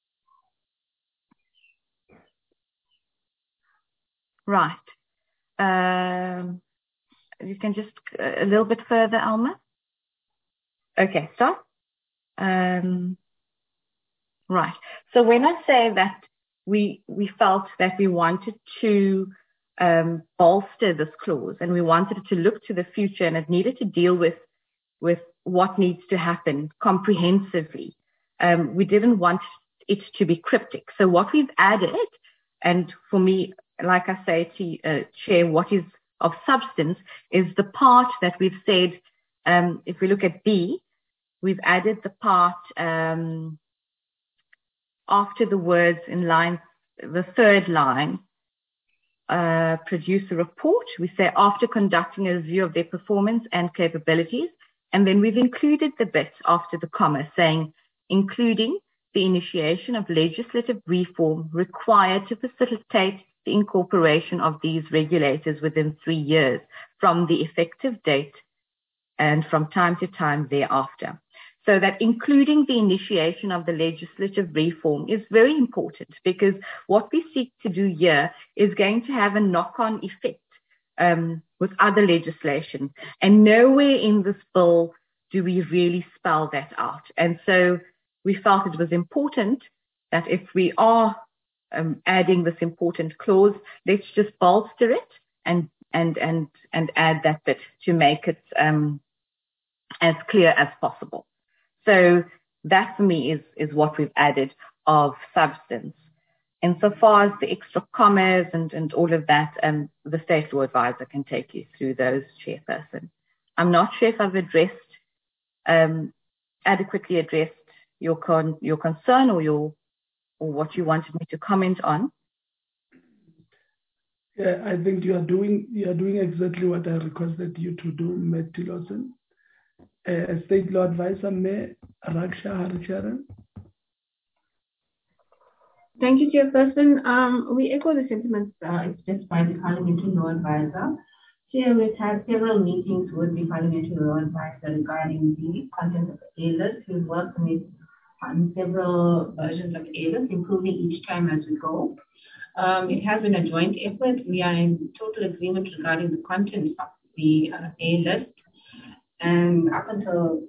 Right. You can just a little bit further, Alma. Okay, stop. Right. So when I say that we felt that we wanted to bolster this clause and we wanted it to look to the future and it needed to deal with what needs to happen comprehensively, we didn't want it to be cryptic. So what we've added, and for me, like I say to Chair, what is of substance is the part that we've said, if we look at B, we've added the part after the words in line, the third line, produce a report. We say after conducting a review of their performance and capabilities, and then we've included the bit after the comma saying, including the initiation of legislative reform required to facilitate the incorporation of these regulators within 3 years from the effective date and from time to time thereafter. So that including the initiation of the legislative reform is very important, because what we seek to do here is going to have a knock-on effect with other legislation. And nowhere in this bill do we really spell that out. And so we felt it was important that if we are adding this important clause, let's just bolster it and add that bit to make it as clear as possible. So that for me is what we've added of substance. And so far as the extra commas and all of that, the State Law Advisor can take you through those, Chairperson. I'm not sure if I've adequately addressed your concern or what you wanted me to comment on. Yeah, I think you are doing exactly what I requested you to do, Ms. Tillerson. State Law Advisor, Ms. Raksha Haricharan. Thank you, Chairperson. We echo the sentiments expressed by the Parliamentary Law Advisor. Chair, we've had several meetings with the Parliamentary Law Advisor regarding the content of the A-list. We've worked on several versions of A-list, improving each time as we go. It has been a joint effort. We are in total agreement regarding the contents of the A list. And up until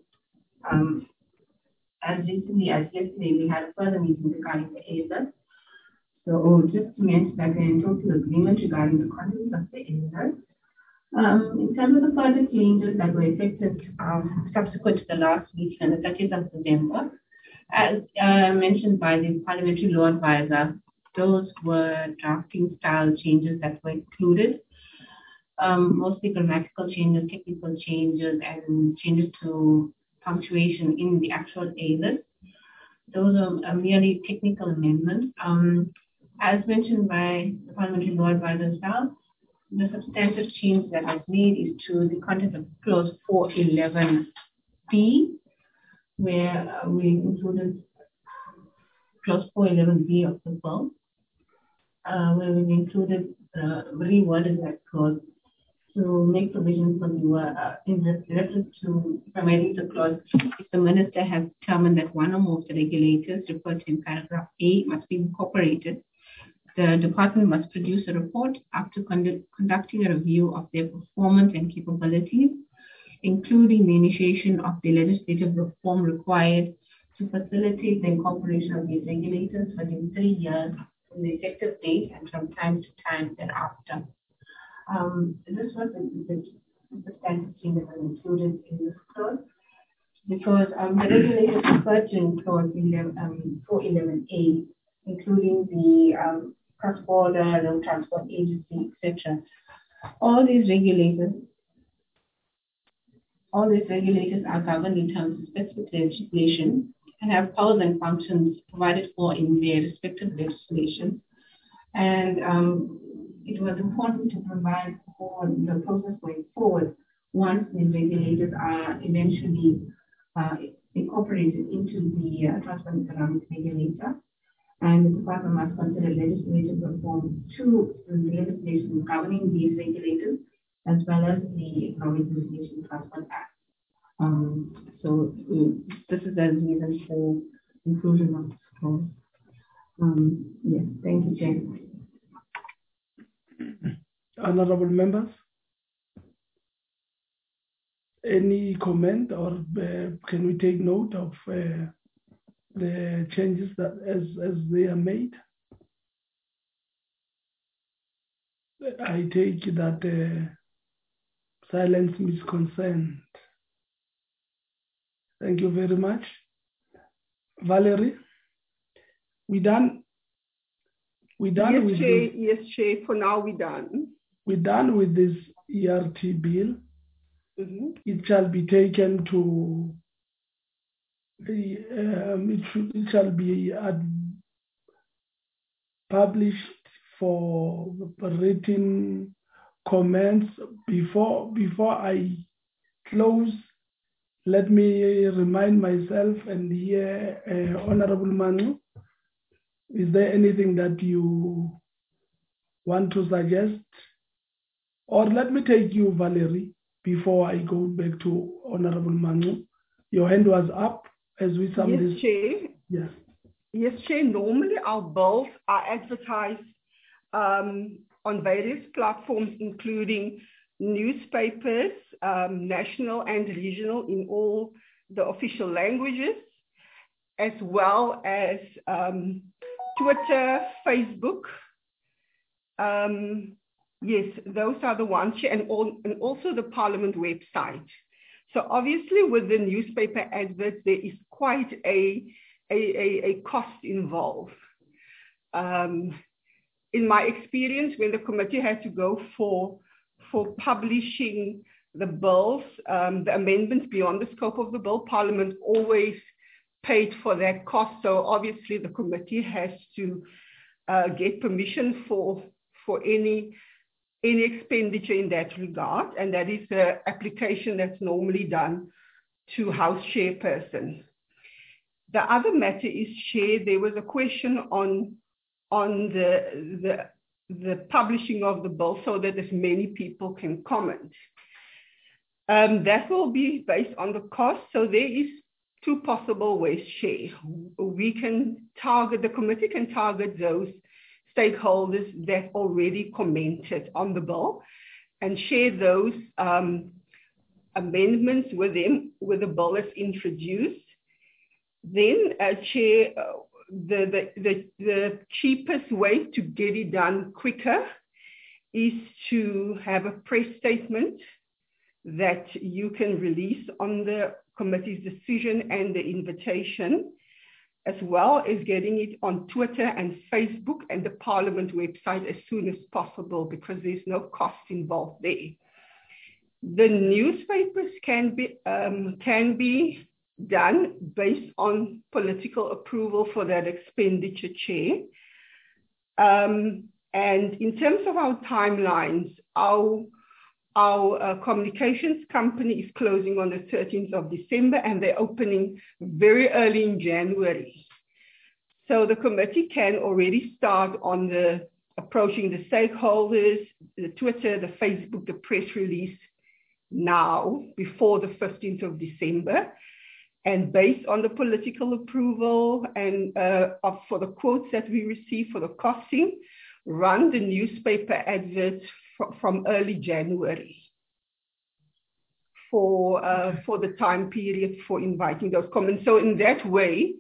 as recently as yesterday, we had a further meeting regarding the A list. So just to mention that we're in total agreement regarding the contents of the A list. In terms of the further changes that were effective subsequent to the last meeting on the 30th of November, as mentioned by the Parliamentary Law Advisor, those were drafting style changes that were included, mostly grammatical changes, technical changes, and changes to punctuation in the actual A list. Those are merely technical amendments. As mentioned by the Parliamentary Law Advisor himself, the substantive change that was made is to the content of clause 411B, where we included clause 411B of the bill, where we included reworded that clause to make provision for the in reference to primarily the clause, if the minister has determined that one or more of the regulators referred to in paragraph A must be incorporated, the department must produce a report after conducting a review of their performance and capabilities, including the initiation of the legislative reform required to facilitate the incorporation of these regulators within 3 years from the effective date and from time to time thereafter. This was the standard change that was included in this clause, because the regulators referred to in clause 411A, including the cross-border, road transport agency, etc. All these regulators are governed in terms of specific legislation and have powers and functions provided for in their respective legislation. And it was important to provide for the process going forward once these regulators are eventually incorporated into the Transport and Economic Regulator. And the department must consider legislative reform to the legislation governing these regulators, as well as the Economic Regulation Transport Act. So this is the reason for inclusion of this clause. Yes, thank you, Chair. Honorable members, any comment, or can we take note of the changes that as they are made? I take that silence means consent. Thank you very much. Valerie, we done? We done yes, with Chair, this? Yes, Chair, for now we're done. We're done with this ERT bill. Mm-hmm. It shall be taken to it shall be published for written comments. Before I close, let me remind myself and hear Honorable Manu. Is there anything that you want to suggest? Or let me take you, Valerie, before I go back to Honorable Manu. Your hand was up as we sum this. Yes, Chair. Yes. Yes, Chair. Normally our bills are advertised on various platforms, including newspapers, national and regional, in all the official languages, as well as Twitter, Facebook. Yes, those are the ones, and also the Parliament website. So obviously with the newspaper adverts, there is quite a cost involved. In my experience, when the committee had to go for publishing the bills, the amendments beyond the scope of the bill, Parliament always paid for that cost. So obviously the committee has to get permission for any expenditure in that regard, and that is the application that's normally done to House Chairperson. The other matter is, Chair, there was a question on the publishing of the bill so that as many people can comment. That will be based on the cost. So there is two possible ways, Chair. We can target, the committee can target those stakeholders that already commented on the bill and share those amendments with them with the bill as introduced. Then, Chair, the cheapest way to get it done quicker is to have a press statement that you can release on the committee's decision and the invitation, as well as getting it on Twitter and Facebook and the Parliament website as soon as possible, because there's no cost involved there. The newspapers can be done based on political approval for that expenditure, Chair. And in terms of our timelines, our communications company is closing on the 13th of December, and they're opening very early in January. So the committee can already start on approaching the stakeholders, the Twitter, the Facebook, the press release now, before the 15th of December. And based on the political approval and for the quotes that we receive for the costing, run the newspaper adverts from early January for the time period for inviting those comments. So in that way,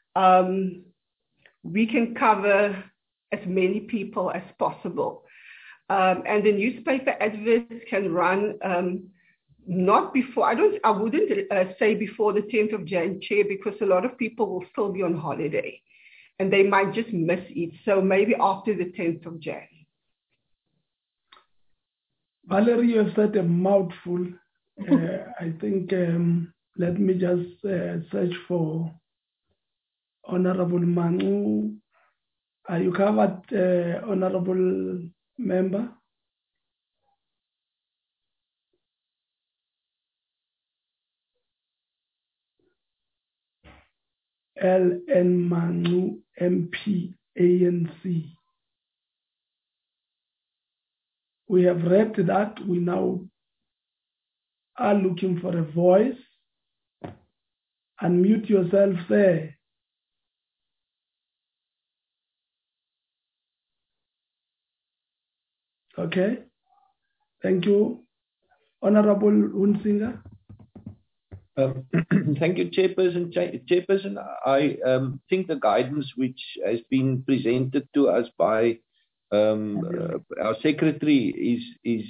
we can cover as many people as possible. And the newspaper adverts can run not before, I wouldn't say before the 10th of January, Chair, because a lot of people will still be on holiday and they might just miss it. So maybe after the 10th of January. Valerie, you have said a mouthful. I think, let me just search for Honorable Manu. Are you covered, Honorable Member? LN Manu, MP, ANC. We have read that. We now are looking for a voice. Unmute yourself there. Okay. Thank you. Honorable Hunsinger. Thank you, Chairperson. Chairperson, I think the guidance which has been presented to us by our secretary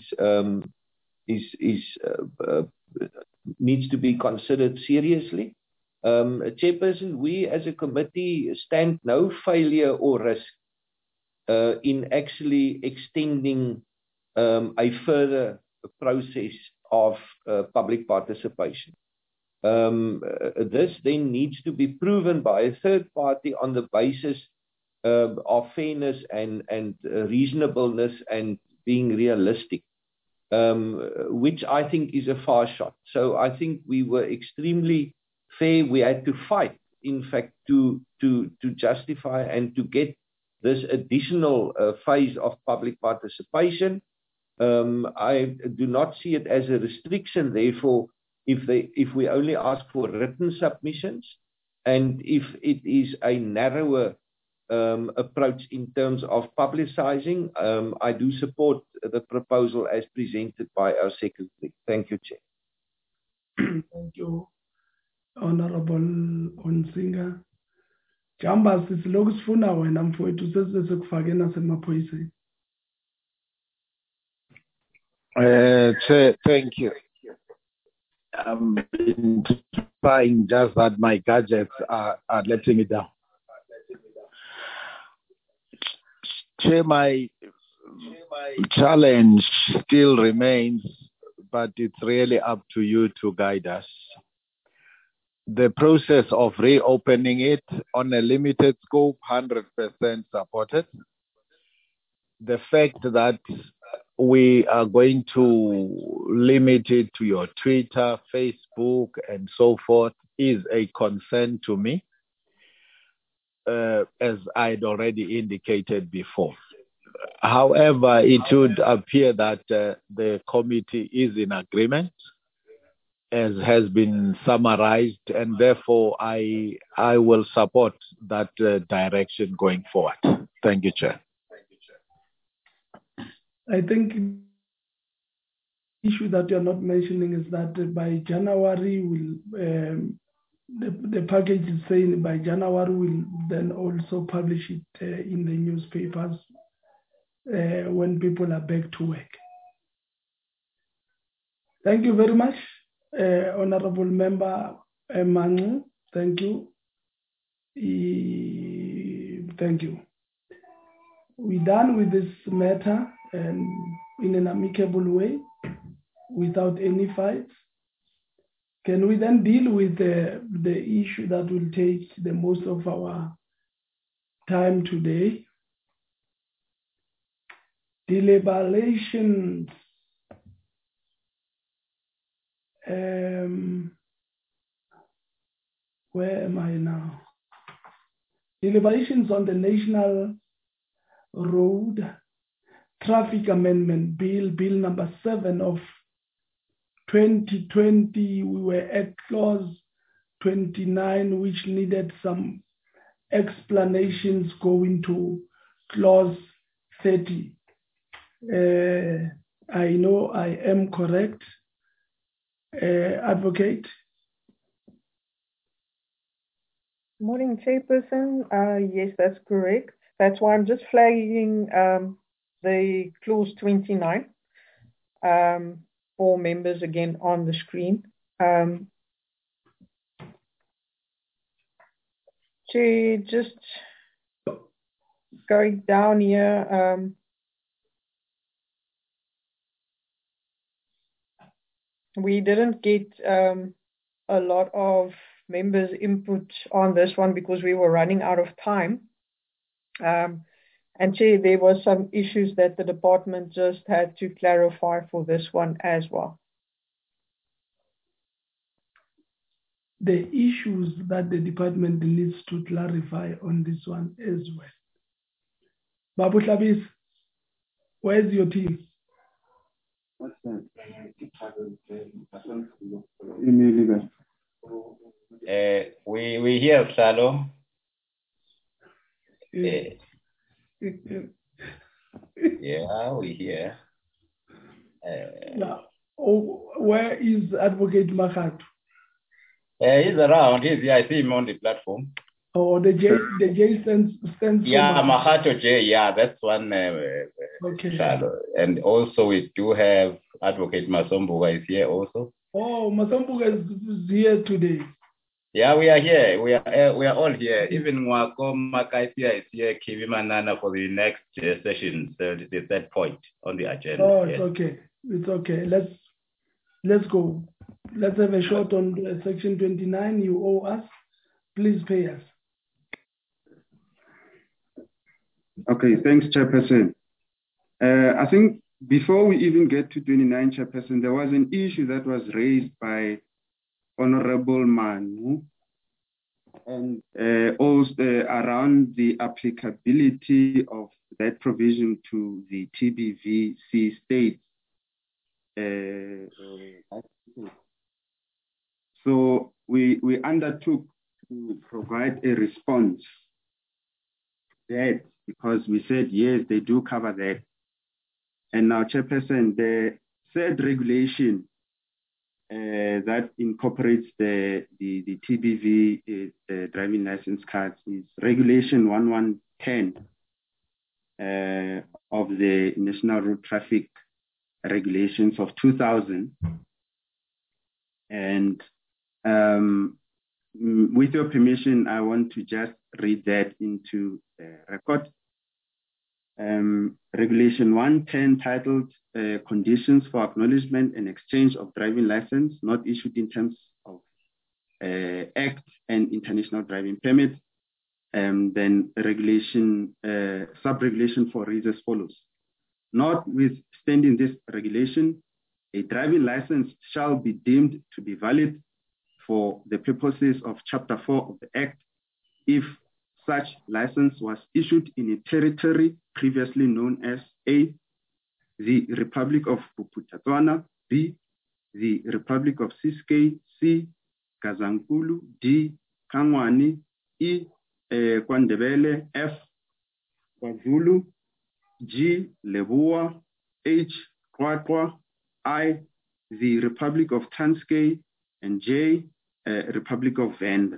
needs to be considered seriously. Chairperson, we as a committee stand no failure or risk in actually extending a further process of public participation. This then needs to be proven by a third party on the basis of fairness and reasonableness and being realistic, which I think is a far shot. So I think we were extremely fair. We had to fight, in fact, to justify and to get this additional phase of public participation. I do not see it as a restriction, therefore, if we only ask for written submissions, and if it is a narrower approach in terms of publicizing, I do support the proposal as presented by our secretary. Thank you, Chair. Thank you, Honorable Onsinga. Jambas isilokhu sifuna wena mfowethu sesizokufake nasemaphoyiseni. Thank you. I'm trying, just that my gadgets are letting me down. Chair, my challenge still remains, but it's really up to you to guide us. The process of reopening it on a limited scope, 100% supported. The fact that we are going to limit it to your Twitter, Facebook, and so forth is a concern to me, as I'd already indicated before. However, it would appear that the committee is in agreement, as has been summarized, and therefore I will support that direction going forward. Thank you, Chair. I think the issue that you're not mentioning is that by January, the package is saying by January we'll then also publish it in the newspapers when people are back to work. Thank you very much, Honorable Member Manu. Thank you. Thank you. We're done with this matter and in an amicable way, without any fights. Can we then deal with the issue that will take the most of our time today? Deliberations. Where am I now? Deliberations on the National Road Traffic Amendment Bill, Bill number 7 of 2020. We were at clause 29, which needed some explanations going to clause 30. I know I am correct, Advocate. Morning, Chairperson. Yes, that's correct. That's why I'm just flagging the clause 29 for members again on the screen. Chair, just going down here. We didn't get a lot of members' input on this one because we were running out of time. And Chair, there were some issues that the department just had to clarify for this one as well. The issues that the department needs to clarify on this one as well. Babu Tlhabis, where's your team? What's that? We hear Salo. Yeah, we hear. Where is Advocate Makhato? He's around. He's here. I see him on the platform. Oh, the J stands yeah, Makhato J. Yeah, that's one. Okay. Salo. And also we do have Advocate Masombuga is here also. Oh, Masombuga is here today. Yeah, we are here. We are all here. Even Wakom Makaisia is here. Kiwi Manana for the next session. So the third point on the agenda. Oh, it's okay. It's okay. Let's go. Let's have a shot on section 29. You owe us. Please pay us. Okay, thanks, Chairperson. I think before we even get to 29, Chairperson, there was an issue that was raised by Honorable Manu, and also around the applicability of that provision to the TBVC states. So we undertook to provide a response to that because we said, yes, they do cover that. And now, Chairperson, the said regulation that incorporates the TBV driving license cards is Regulation 1110 of the National Road Traffic Regulations of 2000. And with your permission, I want to just read that into the record. Regulation 110 titled Conditions for Acknowledgement and Exchange of Driving License not issued in terms of Act and International Driving Permit. Then regulation, sub-regulation 4 reads as follows. Notwithstanding this regulation, a driving license shall be deemed to be valid for the purposes of Chapter 4 of the Act if such license was issued in a territory previously known as A, the Republic of Bophuthatswana, B, the Republic of Ciskei, C, Gazankulu, D, Kangwani, E, KwaNdebele, F, KwaZulu, G, Leboa, H, Qwaqwa, I, the Republic of Transkei, and J, Republic of Venda.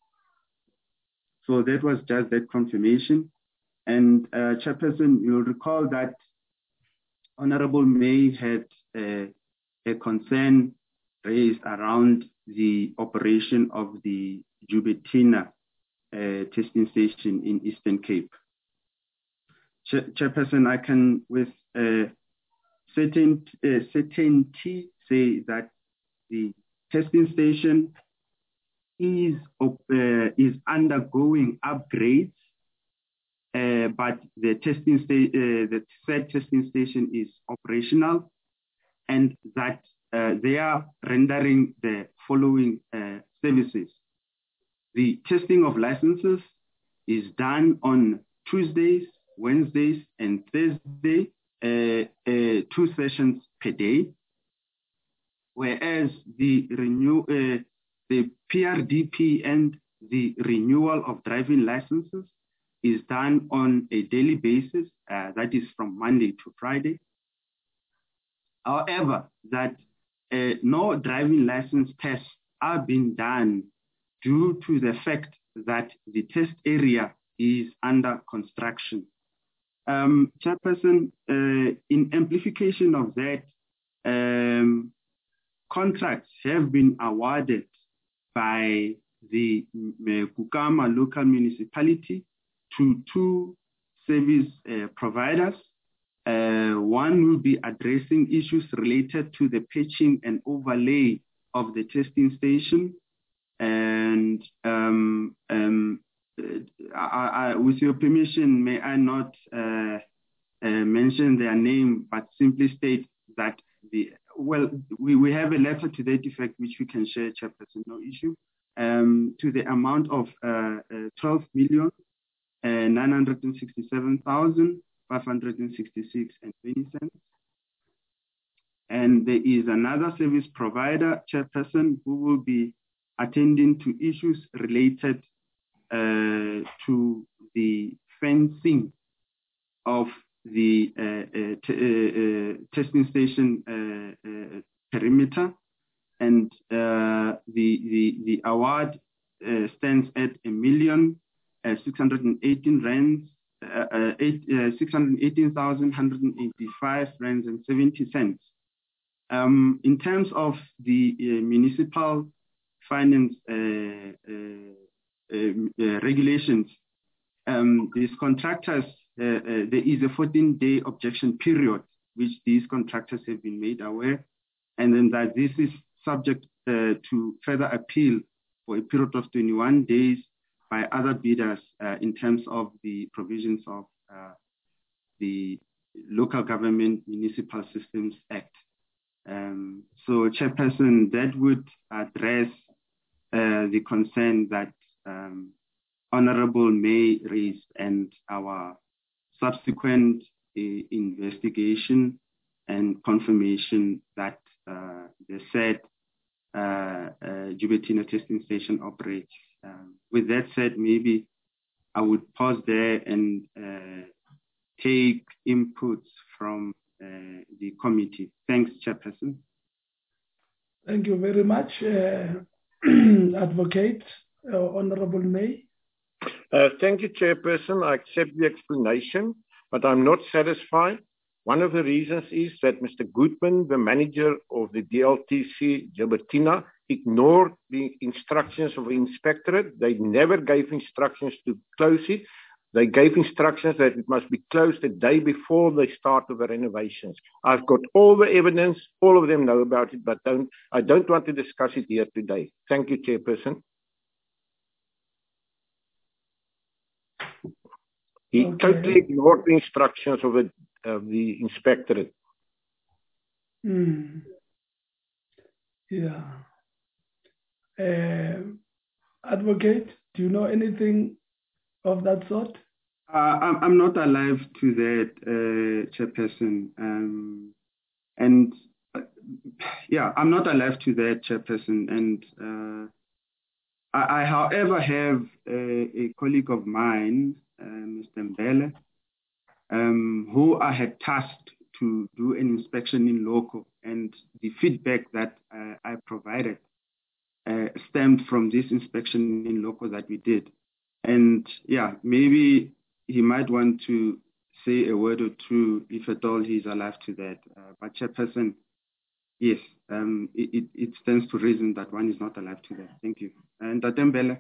So that was just that confirmation. And Chairperson, you'll recall that Honorable May had a concern raised around the operation of the Jubetina testing station in Eastern Cape. Chairperson, I can with certainty say that the testing station is undergoing upgrades, but the said testing station is operational, and that they are rendering the following services. The testing of licenses is done on Tuesdays, Wednesdays, and Thursday, 2 sessions per day, whereas the PRDP and the renewal of driving licenses is done on a daily basis, that is from Monday to Friday. However, that no driving license tests are being done due to the fact that the test area is under construction. Chairperson, in amplification of that, contracts have been awarded by the Kukama local municipality to 2 service providers. One will be addressing issues related to the patching and overlay of the testing station. And with your permission, may I not mention their name, but simply state that we have a letter to that effect which we can share, Chairperson, no issue, to the amount of 12,967,566.20. And there is another service provider, Chairperson, who will be attending to issues related to the fencing of the testing station perimeter, and the award stands at 618,185 rands and 70 cents. In terms of the municipal finance regulations, these contractors, there is a 14-day objection period which these contractors have been made aware, and then that this is subject to further appeal for a period of 21 days by other bidders in terms of the provisions of the Local Government Municipal Systems Act. So, Chairperson, that would address the concern that Honorable May raised, and our subsequent investigation and confirmation that the said Jubetina testing station operates. With that said, maybe I would pause there and take inputs from the committee. Thanks, Chairperson. Thank you very much, Advocate Honorable May. Thank you, Chairperson. I accept the explanation, but I'm not satisfied. One of the reasons is that Mr. Goodman, the manager of the DLTC Jubetina, ignored the instructions of the inspectorate. They never gave instructions to close it. They gave instructions that it must be closed the day before the start of the renovations. I've got all the evidence. All of them know about it, but I don't want to discuss it here today. Thank you, Chairperson. He totally ignored the instructions of the inspectorate. Yeah. Advocate, do you know anything of that sort? I'm not alive to that, Chairperson. I'm not alive to that, Chairperson. And I, however, have a colleague of mine, Mr. Mbele, who I had tasked to to do an inspection in loco, and the feedback that I provided stemmed from this inspection in loco that we did. And yeah, maybe he might want to say a word or two if at all he's alive to that. But Chairperson, yes, it stands to reason that one is not alive to that. Thank you. And Atembele.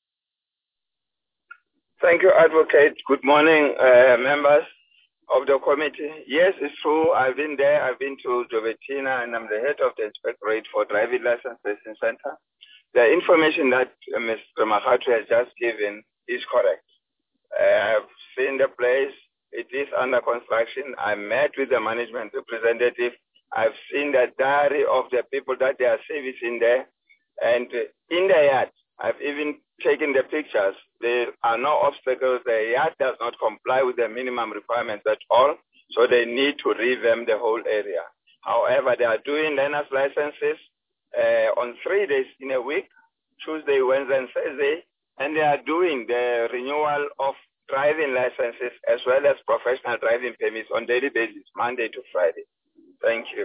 Thank you, Advocate. Good morning, members of the committee. Yes, it's true. I've been there. I've been to Jobetina, and I'm the head of the Inspectorate for Driving License Testing Center. The information that Mr. Makgatho has just given is correct. I've seen the place. It is under construction. I met with the management representative. I've seen the diary of the people that they are servicing there. And in the yard, I've even taken the pictures. There are no obstacles. The yard does not comply with the minimum requirements at all. So they need to revamp the whole area. However, they are doing learner's licenses on 3 days in a week, Tuesday, Wednesday, and Thursday. And they are doing the renewal of driving licenses as well as professional driving permits on daily basis, Monday to Friday. Thank you.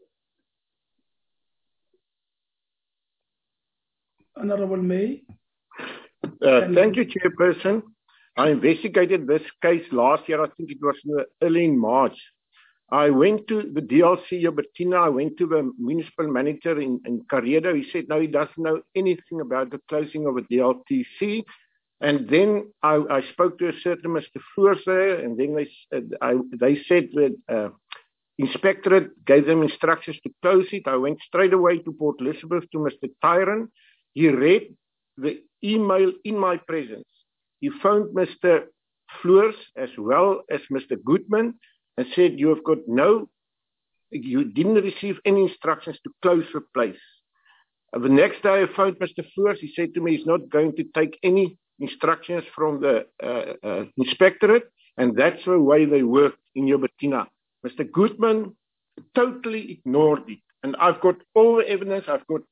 Honorable May. Thank you, Chairperson. I investigated this case last year. I think it was early in March. I went to the DLC Jobetina. I went to the municipal manager in Karedo. He said, no, he doesn't know anything about the closing of a DLTC. And then I spoke to a certain Mr. Floors there, and then they said that Inspectorate gave them instructions to close it. I went straight away to Port Elizabeth to Mr. Tyron. He read the email in my presence. He phoned Mr. Floors as well as Mr. Goodman and said, you didn't receive any instructions to close the place. The next day I phoned Mr. Floors. He said to me he's not going to take any instructions from the Inspectorate, and that's the way they work in Jobetina. Mr. Goodman totally ignored it. And I've got all the evidence. I've got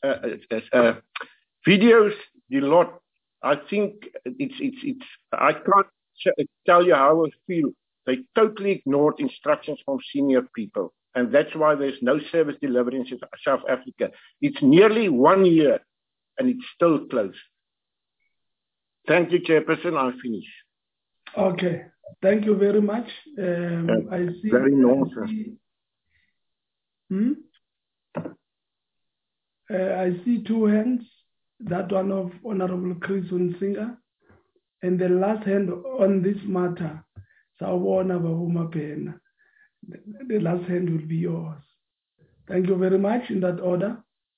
videos, the lot. I think I can't tell you how I feel. They totally ignored instructions from senior people. And that's why there's no service delivery in South Africa. It's nearly 1 year and it's still closed. Thank you, Chairperson. I'm finished. Okay. Thank you very much. I see. Very nonsense. I see two hands. That one of Honorable Chris Unsinger, and the last hand on this matter, Sawubona Bavuma Pena. The last hand will be yours. Thank you very much. In that order.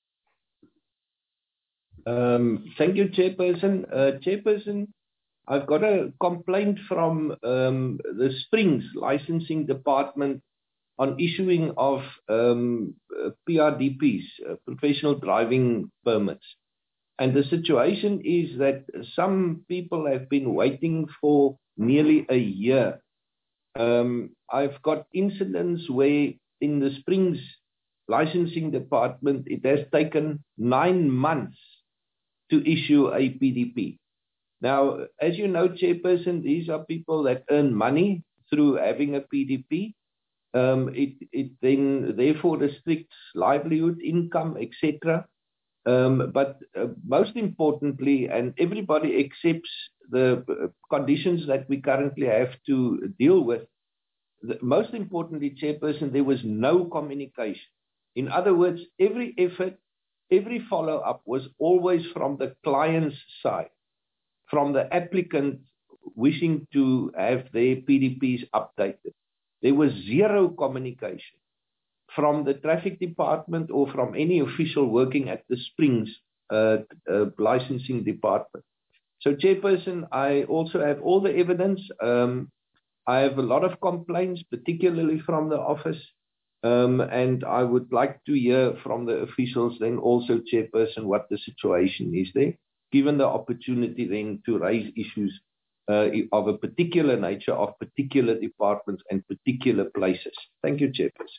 Thank you, Chairperson. Chairperson, I've got a complaint from the Springs Licensing Department on issuing of PRDPs, professional driving permits. And the situation is that some people have been waiting for nearly a year. I've got incidents where in the Springs Licensing Department, it has taken 9 months to issue a PDP. Now, as you know, Chairperson, these are people that earn money through having a PDP. It then therefore restricts livelihood, income, etc. But most importantly, and everybody accepts the conditions that we currently have to deal with, most importantly, Chairperson, there was no communication. In other words, every effort, every follow-up was always from the client's side, from the applicant wishing to have their PDPs updated. There was zero communication from the traffic department or from any official working at the Springs licensing department. So, Chairperson, I also have all the evidence. I have a lot of complaints, particularly from the office, and I would like to hear from the officials then also, Chairperson, what the situation is there, given the opportunity then to raise issues of a particular nature, of particular departments and particular places. Thank you, Chairperson.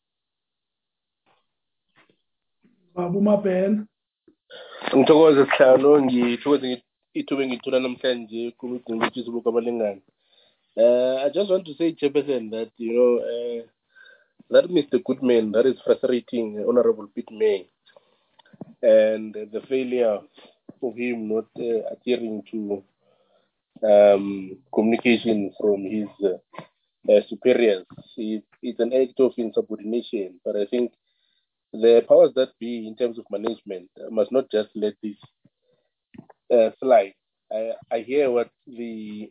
Bavuma Ben. Ngithokoze Sihlalo, ngithokoze ithuba ngithola namhlanje kumicimbi abalingani. I just want to say, Chairperson, that that Mr. Goodman, that is frustrating Honorable Pitt May, and the failure of him not adhering to communication from his superiors. It's an act of insubordination, but I think the powers that be in terms of management must not just let this slide. I hear what the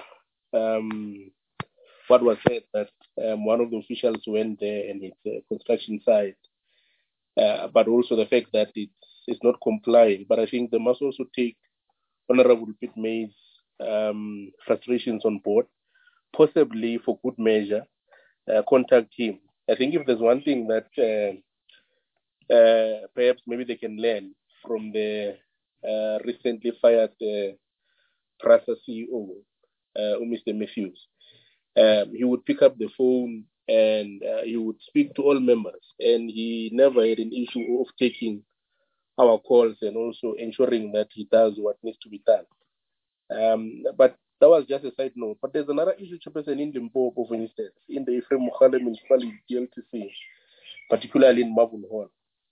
what was said, that one of the officials went there and it's a construction site, but also the fact that it's not complying. But I think they must also take Honorable Pitt May's frustrations on board, possibly for good measure, contact him. I think if there's one thing that perhaps maybe they can learn from the recently fired PRASA CEO, Mr. Matthews, he would pick up the phone and he would speak to all members, and he never had an issue of taking our calls and also ensuring that he does what needs to be done. But that was just a side note. But there's another issue, Chairperson, in Limpopo, for instance, in the Ephraim Mogale Municipality DLTC, particularly in Marble Hall.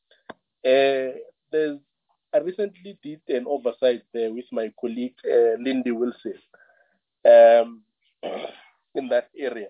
I recently did an oversight there with my colleague, Lindy Wilson, in that area.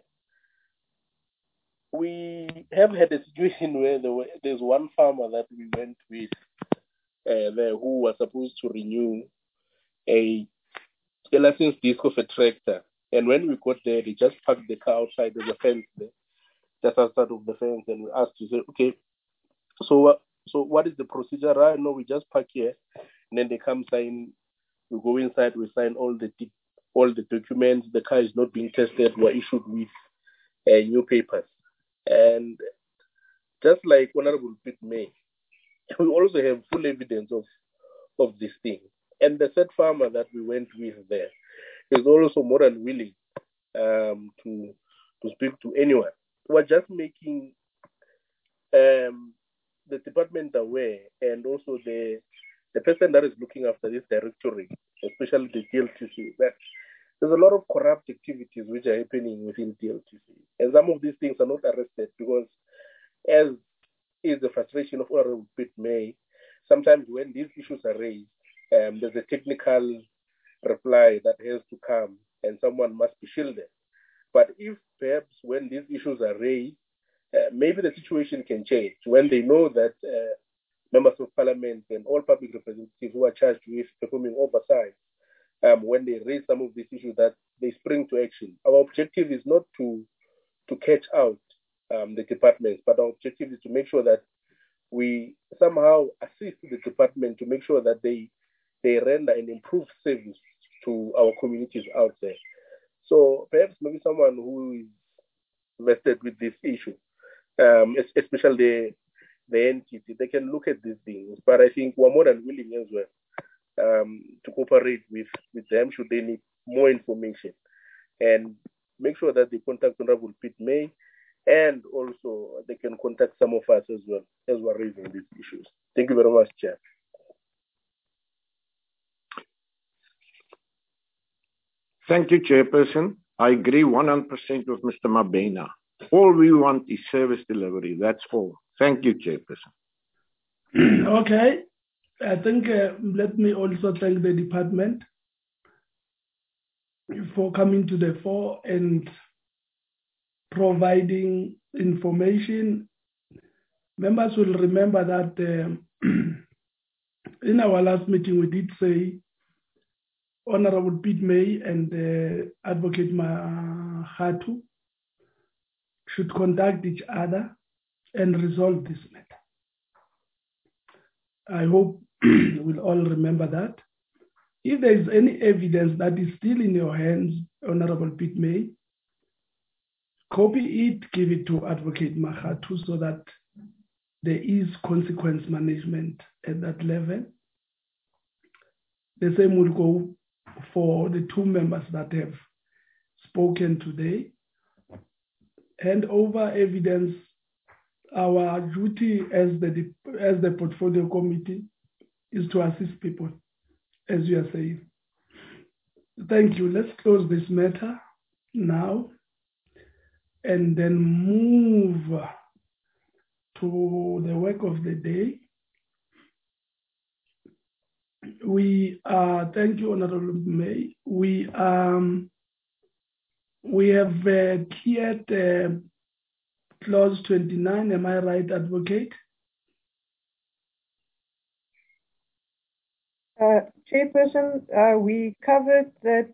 We have had a situation where there's one farmer that we went with there who was supposed to renew a license disc of a tractor. And when we got there, they just parked the car outside. There's a fence there, just outside of the fence. And we asked, we said, okay, so what is the procedure? Right? No, we just park here. And then they come sign. We go inside, we sign all the documents. The car is not being tested. We're issued with new papers. And just like Honorable Pitt May, we also have full evidence of this thing. And the said farmer that we went with there is also more than willing to speak to anyone. We're just making the department aware, and also the person that is looking after this directorate, especially the DLTC, that there's a lot of corrupt activities which are happening within DLTC. And some of these things are not arrested because, as is the frustration of Honorable Pitt May, sometimes when these issues are raised, there's a technical reply that has to come and someone must be shielded. But if perhaps when these issues are raised, maybe the situation can change when they know that members of parliament and all public representatives who are charged with performing oversight, when they raise some of these issues, that they spring to action. Our objective is not to catch out the departments, but our objective is to make sure that we somehow assist the department to make sure that they render an improved service to our communities out there. So perhaps maybe someone who is vested with this issue, especially the entity, they can look at these things. But I think we're more than willing as well to cooperate with them should they need more information, and make sure that they contact Honorable Pitt May, and also they can contact some of us as well as we're raising these issues. Thank you very much, Chair. Thank you, Chairperson. I agree 100% with Mr. Mabena. All we want is service delivery. That's all. Thank you, Chairperson. Okay. I think let me also thank the department for coming to the fore and providing information. Members will remember that in our last meeting we did say Honorable Pitt May and Advocate Mahatu should contact each other and resolve this matter. I hope we'll all remember that. If there is any evidence that is still in your hands, Honorable Pitt May, copy it, give it to Advocate Mahatu so that there is consequence management at that level. The same will go for the two members that have spoken today. Hand over evidence. Our duty as the portfolio committee is to assist people, as you are saying. Thank you. Let's close this matter now. and then move to the work of the day. Thank you, Honorable May. We have cleared clause 29. Am I right, Advocate? Chairperson, we covered that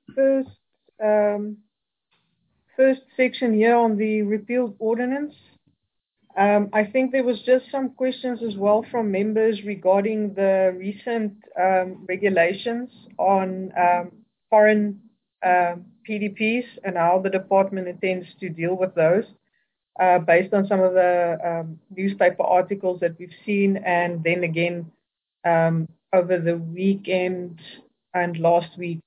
first section here on the repealed ordinance. I think there was just some questions as well from members regarding the recent regulations on foreign PDPs and how the department intends to deal with those, based on some of the newspaper articles that we've seen, and then again over the weekend and last week,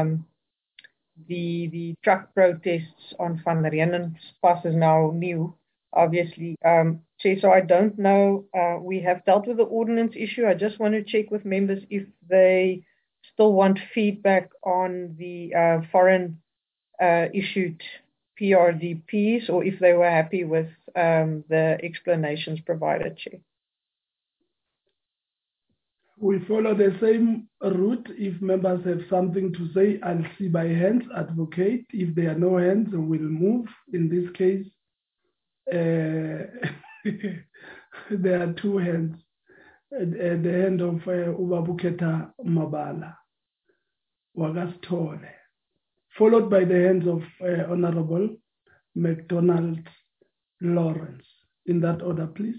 the truck protests on Van Reenenspas is now new, obviously. Chair, so I don't know. We have dealt with the ordinance issue. I just want to check with members if they still want feedback on the foreign issued PRDPs, or if they were happy with the explanations provided, Chair. We follow the same route. If members have something to say, I'll see by hands, Advocate. If there are no hands, we'll move. In this case, there are two hands. The hand of Ubabuketa Mabala, Wagastole, followed by the hands of Honorable McDonald Lawrence. In that order, please.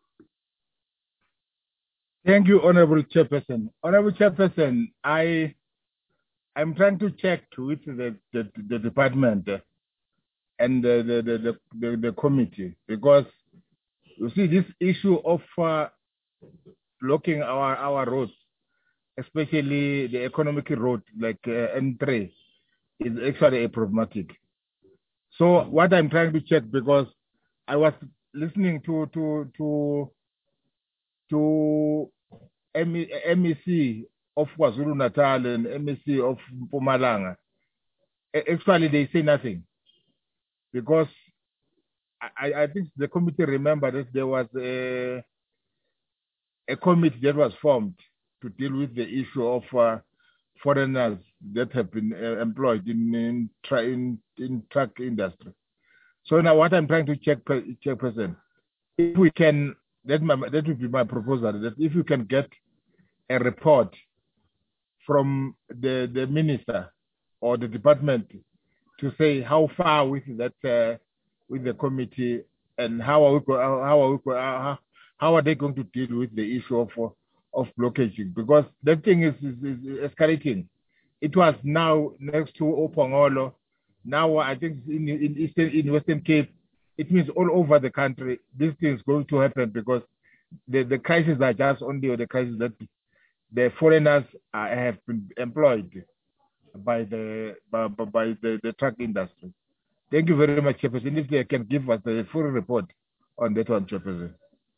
Thank you, Honorable Chairperson. Honorable Chairperson, I'm trying to check with the department and the committee, because you see this issue of blocking our roads, especially the economic road like N3, is actually a problematic. So what I'm trying to check, because I was listening to MEC of KwaZulu Natal and MEC of Mpumalanga. Actually, they say nothing, because I think the committee remembered that there was a committee that was formed to deal with the issue of foreigners that have been employed in truck industry. So now what I'm trying to check, Chairperson, if we can, that would be my proposal, that if you can get a report from the minister or the department to say how far with that with the committee, and how are they going to deal with the issue of blockaging, because that thing is escalating. It was now next to Opongolo. Now I think in Western Cape, it means all over the country this thing is going to happen, because the crises are just only the crisis that the foreigners have been employed by the truck industry. Thank you very much, Chairperson. If they can give us the full report on that one, Chairperson.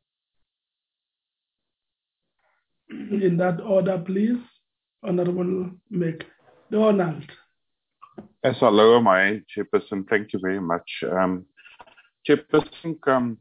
In that order, please, Honorable McDonald. As I lower my hand, Chairperson, thank you very much. Chairperson,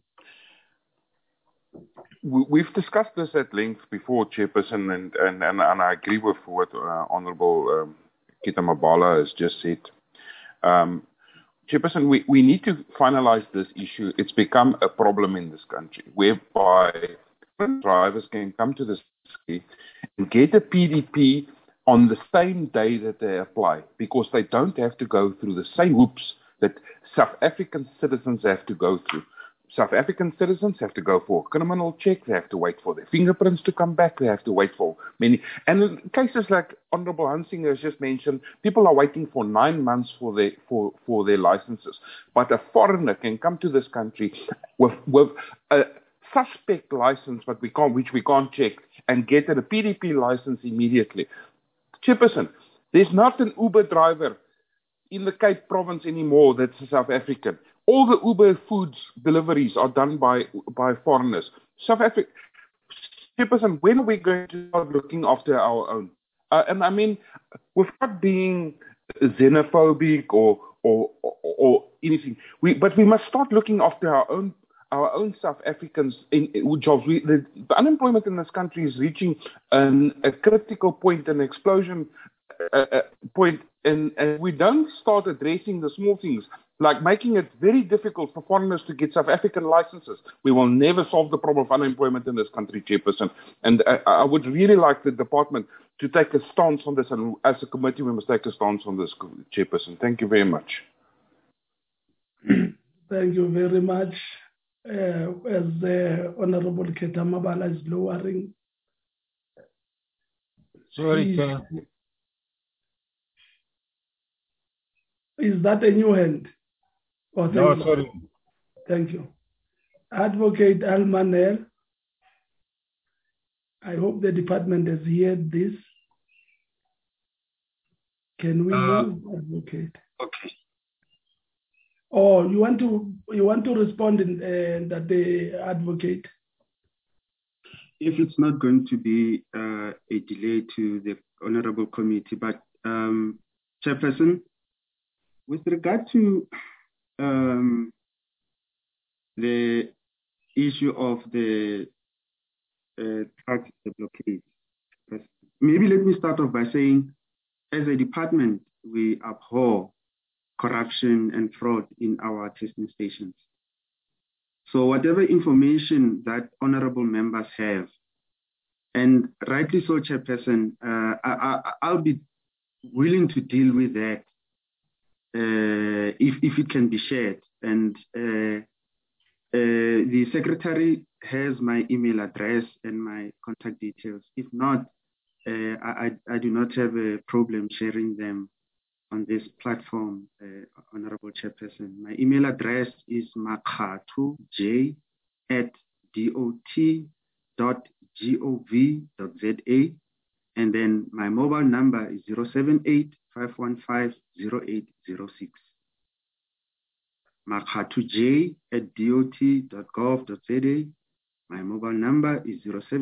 we've discussed this at length before, Chairperson, and I agree with what Honorable Kita Mabala has just said. Chairperson, we need to finalize this issue. It's become a problem in this country, whereby drivers can come to this city and get a PDP on the same day that they apply, because they don't have to go through the same hoops that South African citizens have to go through. South African citizens have to go for a criminal check. They have to wait for their fingerprints to come back. They have to wait for many. And in cases like Honorable Hansinger has just mentioned, people are waiting for 9 months for their licenses. But a foreigner can come to this country with a suspect license, but which we can't check, and get a PDP license immediately. Chairperson, there's not an Uber driver in the Cape Province anymore that's a South African. All the Uber foods deliveries are done by foreigners. South Africa, Chairperson, when are we going to start looking after our own? And I mean, without being xenophobic or or anything. But we must start looking after our own South Africans in jobs. The unemployment in this country is reaching a critical point, an explosion point, and we don't start addressing the small things, like making it very difficult for foreigners to get South African licenses. We will never solve the problem of unemployment in this country, Chairperson. And I would really like the department to take a stance on this, and as a committee we must take a stance on this, Chairperson. Thank you very much. Thank you very much. As the Honorable Keta Mabala is lowering. Sorry, Chair. Is that a new hand? Oh, no, sorry. Thank you. Advocate Almanel, I hope the department has heard this. Can we move, Advocate? Okay. Oh, you want to respond in that the Advocate? If it's not going to be a delay to the Honorable Committee, but Chairperson, with regard to the issue of the trucks, the blockade, maybe let me start off by saying, as a department, we abhor corruption and fraud in our testing stations. So whatever information that honorable members have, and rightly so, Chairperson, I'll be willing to deal with that if it can be shared. And the Secretary has my email address and my contact details. If not, I do not have a problem sharing them on this platform, Honorable Chairperson. My email address is makgatu@dot.gov.za, and then my mobile number is 078-515-0806. makgatu@dot.gov.za. My mobile number is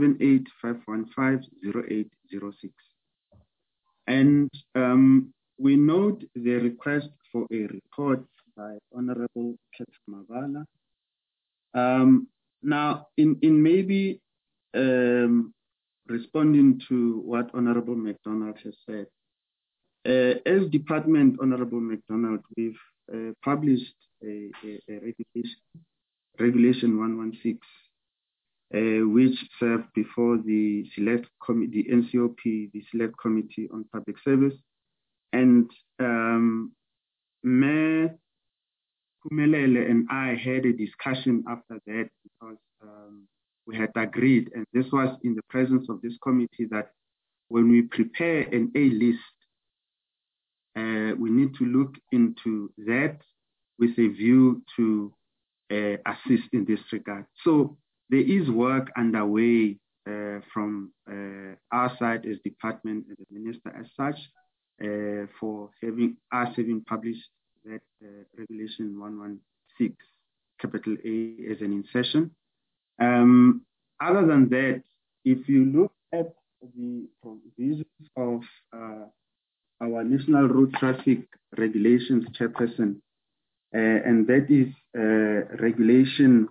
078-515-0806. And we note the request for a report by Honorable Keta Mabala. Now, in maybe responding to what Honorable McDonald has said, as Department, Honorable McDonald, we've published a regulation 116, which served before the Select Committee, the NCOP, the Select Committee on Public Service. And Mayor Kumelele and I had a discussion after that, because we had agreed, and this was in the presence of this committee, that when we prepare an A list, we need to look into that with a view to assist in this regard. So there is work underway from our side as department and the minister as such, for having published that regulation 116, capital A, as an insertion. Other than that, if you look at the provisions of our National Road Traffic Regulations, Chairperson, and that is regulation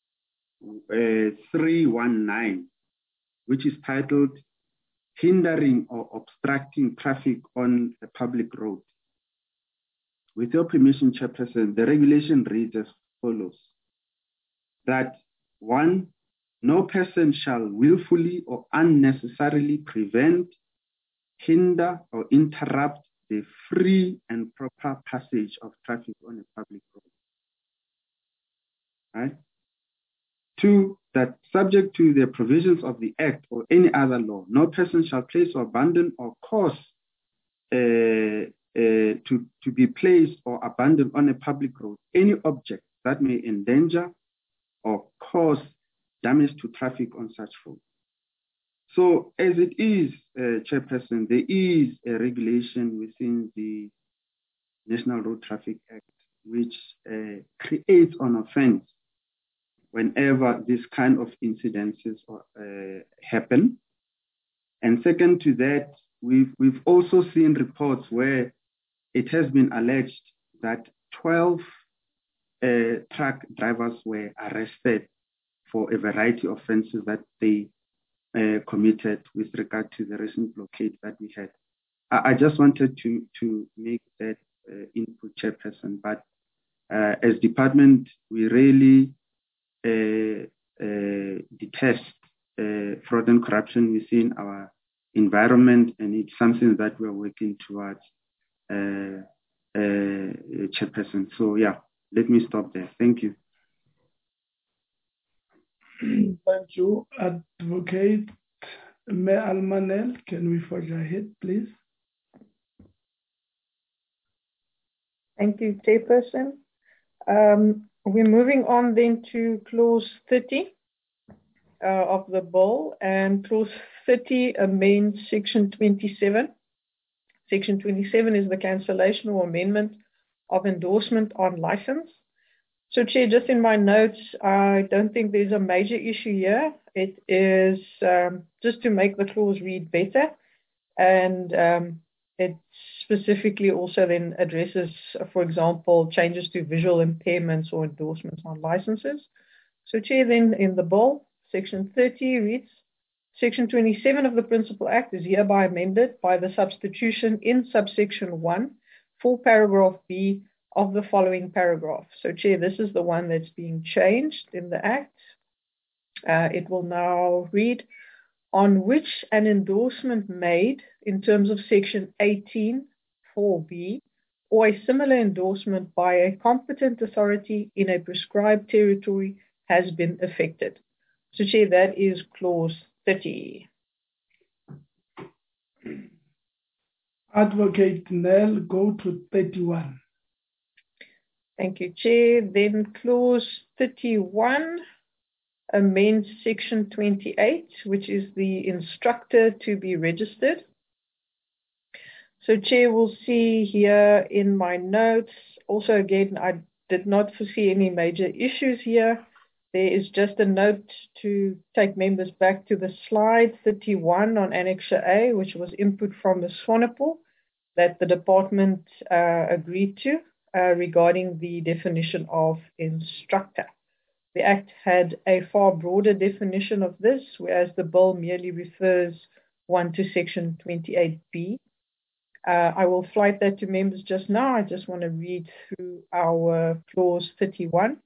319, which is titled Hindering or Obstructing Traffic on a Public Road. With your permission, Chairperson, the regulation reads as follows: that 1, no person shall willfully or unnecessarily prevent, hinder, or interrupt the free and proper passage of traffic on a public road. Right? 2, that subject to the provisions of the Act or any other law, no person shall place or abandon or cause to be placed or abandoned on a public road any object that may endanger or cause damage to traffic on such road. So as it is, Chairperson, there is a regulation within the National Road Traffic Act which creates an offense whenever this kind of incidences happen. And second to that, we've also seen reports where it has been alleged that 12 truck drivers were arrested for a variety of offences that they committed with regard to the recent blockade that we had. I just wanted to make that input, Chairperson, but as department, we really detest fraud and corruption within our environment, and it's something that we're working towards, Chairperson. So yeah, let me stop there. Thank you. Thank you, Advocate Almanel. Can we forge ahead, please? Thank you, Chairperson. We're moving on then to clause 30 of the bill, and clause 30 amends section 27. Section 27 is the cancellation or amendment of endorsement on license. So, Chair, just in my notes, I don't think there's a major issue here. It is just to make the clause read better, and it specifically also then addresses, for example, changes to visual impairments or endorsements on licenses. So, Chair, then in the bill, section 30 reads, Section 27 of the Principal Act is hereby amended by the substitution in subsection 1 for paragraph B of the following paragraph. So, Chair, this is the one that's being changed in the Act. It will now read, on which an endorsement made in terms of section 18 4B or a similar endorsement by a competent authority in a prescribed territory has been effected. So, Chair, that is clause 30. Advocate Nell, go to 31. Thank you, Chair. Then clause 31 amends section 28, which is the instructor to be registered. So, Chair, we'll see here in my notes. Also, again, I did not foresee any major issues here. There is just a note to take members back to the slide 31 on Annexure A, which was input from the Swanepoel that the department agreed to regarding the definition of instructor. The Act had a far broader definition of this, whereas the bill merely refers to section 28B. I will flight that to members just now. I just want to read through our clause 31.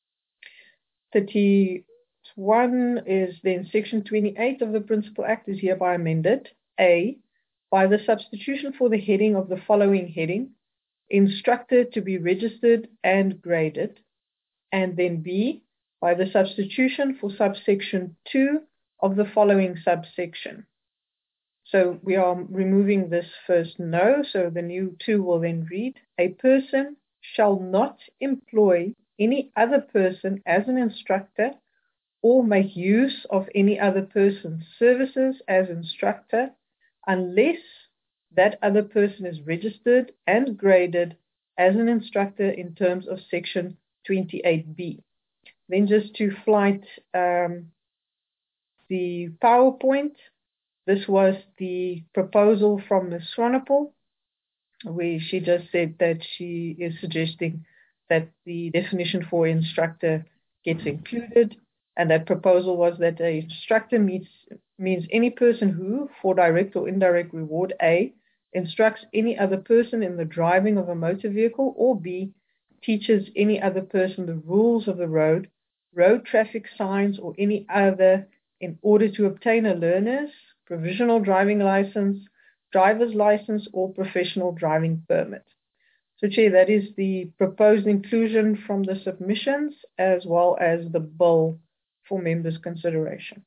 31 is then section 28 of the Principal Act is hereby amended. A, by the substitution for the heading of the following heading, instructor to be registered and graded. And then B, by the substitution for subsection 2 of the following subsection. So we are removing this first no, so the new 2 will then read, a person shall not employ any other person as an instructor or make use of any other person's services as instructor unless that other person is registered and graded as an instructor in terms of section 28B. Then just to flight the PowerPoint, this was the proposal from Ms. Swanepoel, where she just said that she is suggesting that the definition for instructor gets included, and that proposal was that an instructor means any person who, for direct or indirect reward, A, instructs any other person in the driving of a motor vehicle, or B, teaches any other person the rules of the road, road traffic signs, or any other in order to obtain a learner's provisional driving license, driver's license, or professional driving permit. So, Chair, that is the proposed inclusion from the submissions as well as the bill for members' consideration.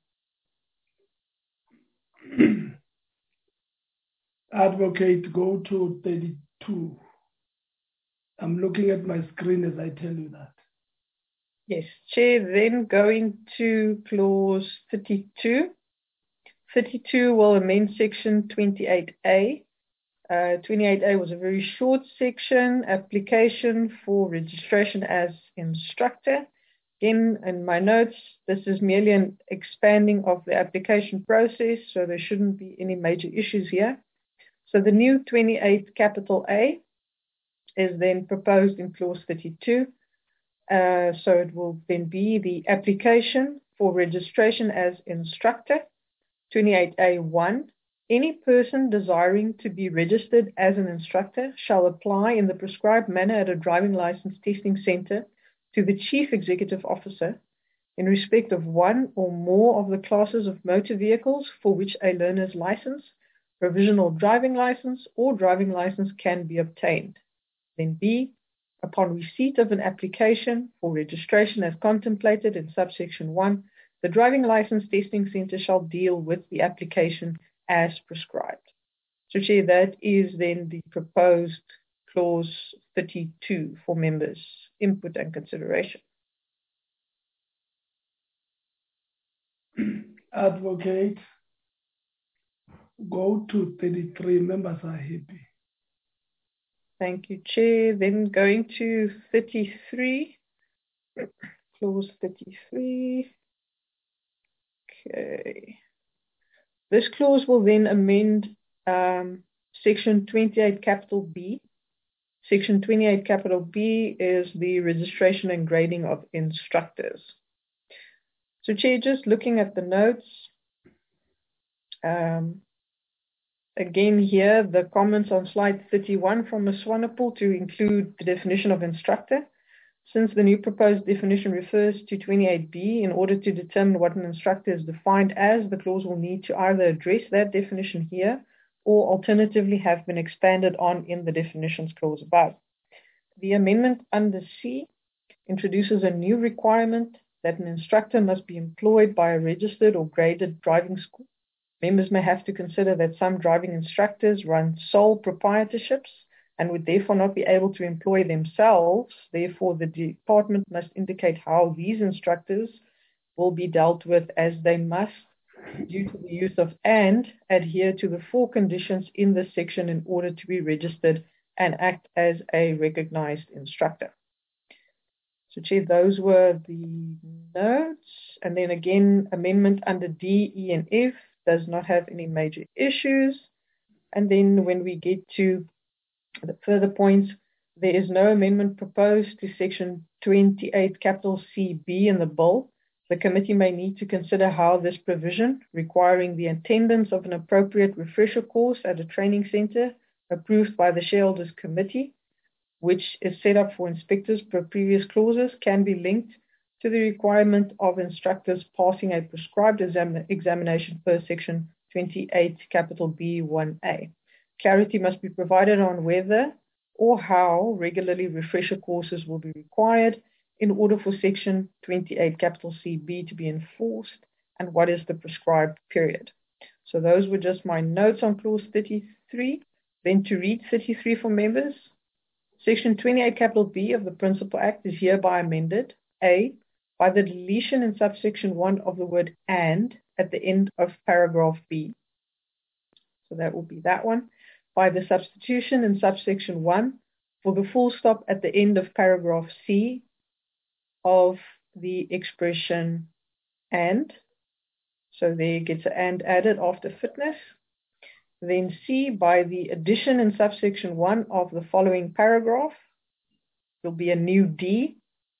Advocate, go to 32. I'm looking at my screen as I tell you that. Yes, Chair, then going to clause 32. 32 will amend section 28A. 28A was a very short section, application for registration as instructor. Again, in my notes, this is merely an expanding of the application process, so there shouldn't be any major issues here. So the new 28 capital A is then proposed in clause 32. So it will then be the application for registration as instructor, 28A1. Any person desiring to be registered as an instructor shall apply in the prescribed manner at a driving license testing center to the Chief Executive Officer in respect of one or more of the classes of motor vehicles for which a learner's license, provisional driving license, or driving license can be obtained. Then B, upon receipt of an application for registration as contemplated in subsection 1, the driving license testing center shall deal with the application as prescribed. So, Chair, that is then the proposed clause 32 for members' input and consideration. Advocate, go to 33. Members are happy. Thank you, Chair. Then going to 33, clause 33. Okay. This clause will then amend section 28 capital B. Section 28 capital B is the registration and grading of instructors. So, Chair, just looking at the notes, again here, the comments on slide 31 from Ms. Swanepoel to include the definition of instructor. Since the new proposed definition refers to 28B, in order to determine what an instructor is defined as, the clause will need to either address that definition here or alternatively have been expanded on in the definitions clause above. The amendment under C introduces a new requirement that an instructor must be employed by a registered or graded driving school. Members may have to consider that some driving instructors run sole proprietorships and would therefore not be able to employ themselves. Therefore, the department must indicate how these instructors will be dealt with, as they must, due to the use of and, adhere to the 4 conditions in this section in order to be registered and act as a recognized instructor. So, Chair, those were the notes. And then again, amendment under D, E, and F does not have any major issues. And then when we get to the further points, there is no amendment proposed to section 28 capital CB in the bill. The committee may need to consider how this provision, requiring the attendance of an appropriate refresher course at a training center approved by the shareholders committee, which is set up for inspectors per previous clauses, can be linked to the requirement of instructors passing a prescribed examination per section 28 capital B1A. Clarity must be provided on whether or how regularly refresher courses will be required in order for section 28 capital CB to be enforced, and what is the prescribed period. So those were just my notes on clause 33. Then to read 33 for members. Section 28 capital B of the Principal Act is hereby amended. A, by the deletion in subsection 1 of the word and at the end of paragraph B. So that will be that one. By the substitution in subsection 1 for the full stop at the end of paragraph C of the expression and. So there gets an and added after fitness. Then C, by the addition in subsection 1 of the following paragraph, there will be a new D,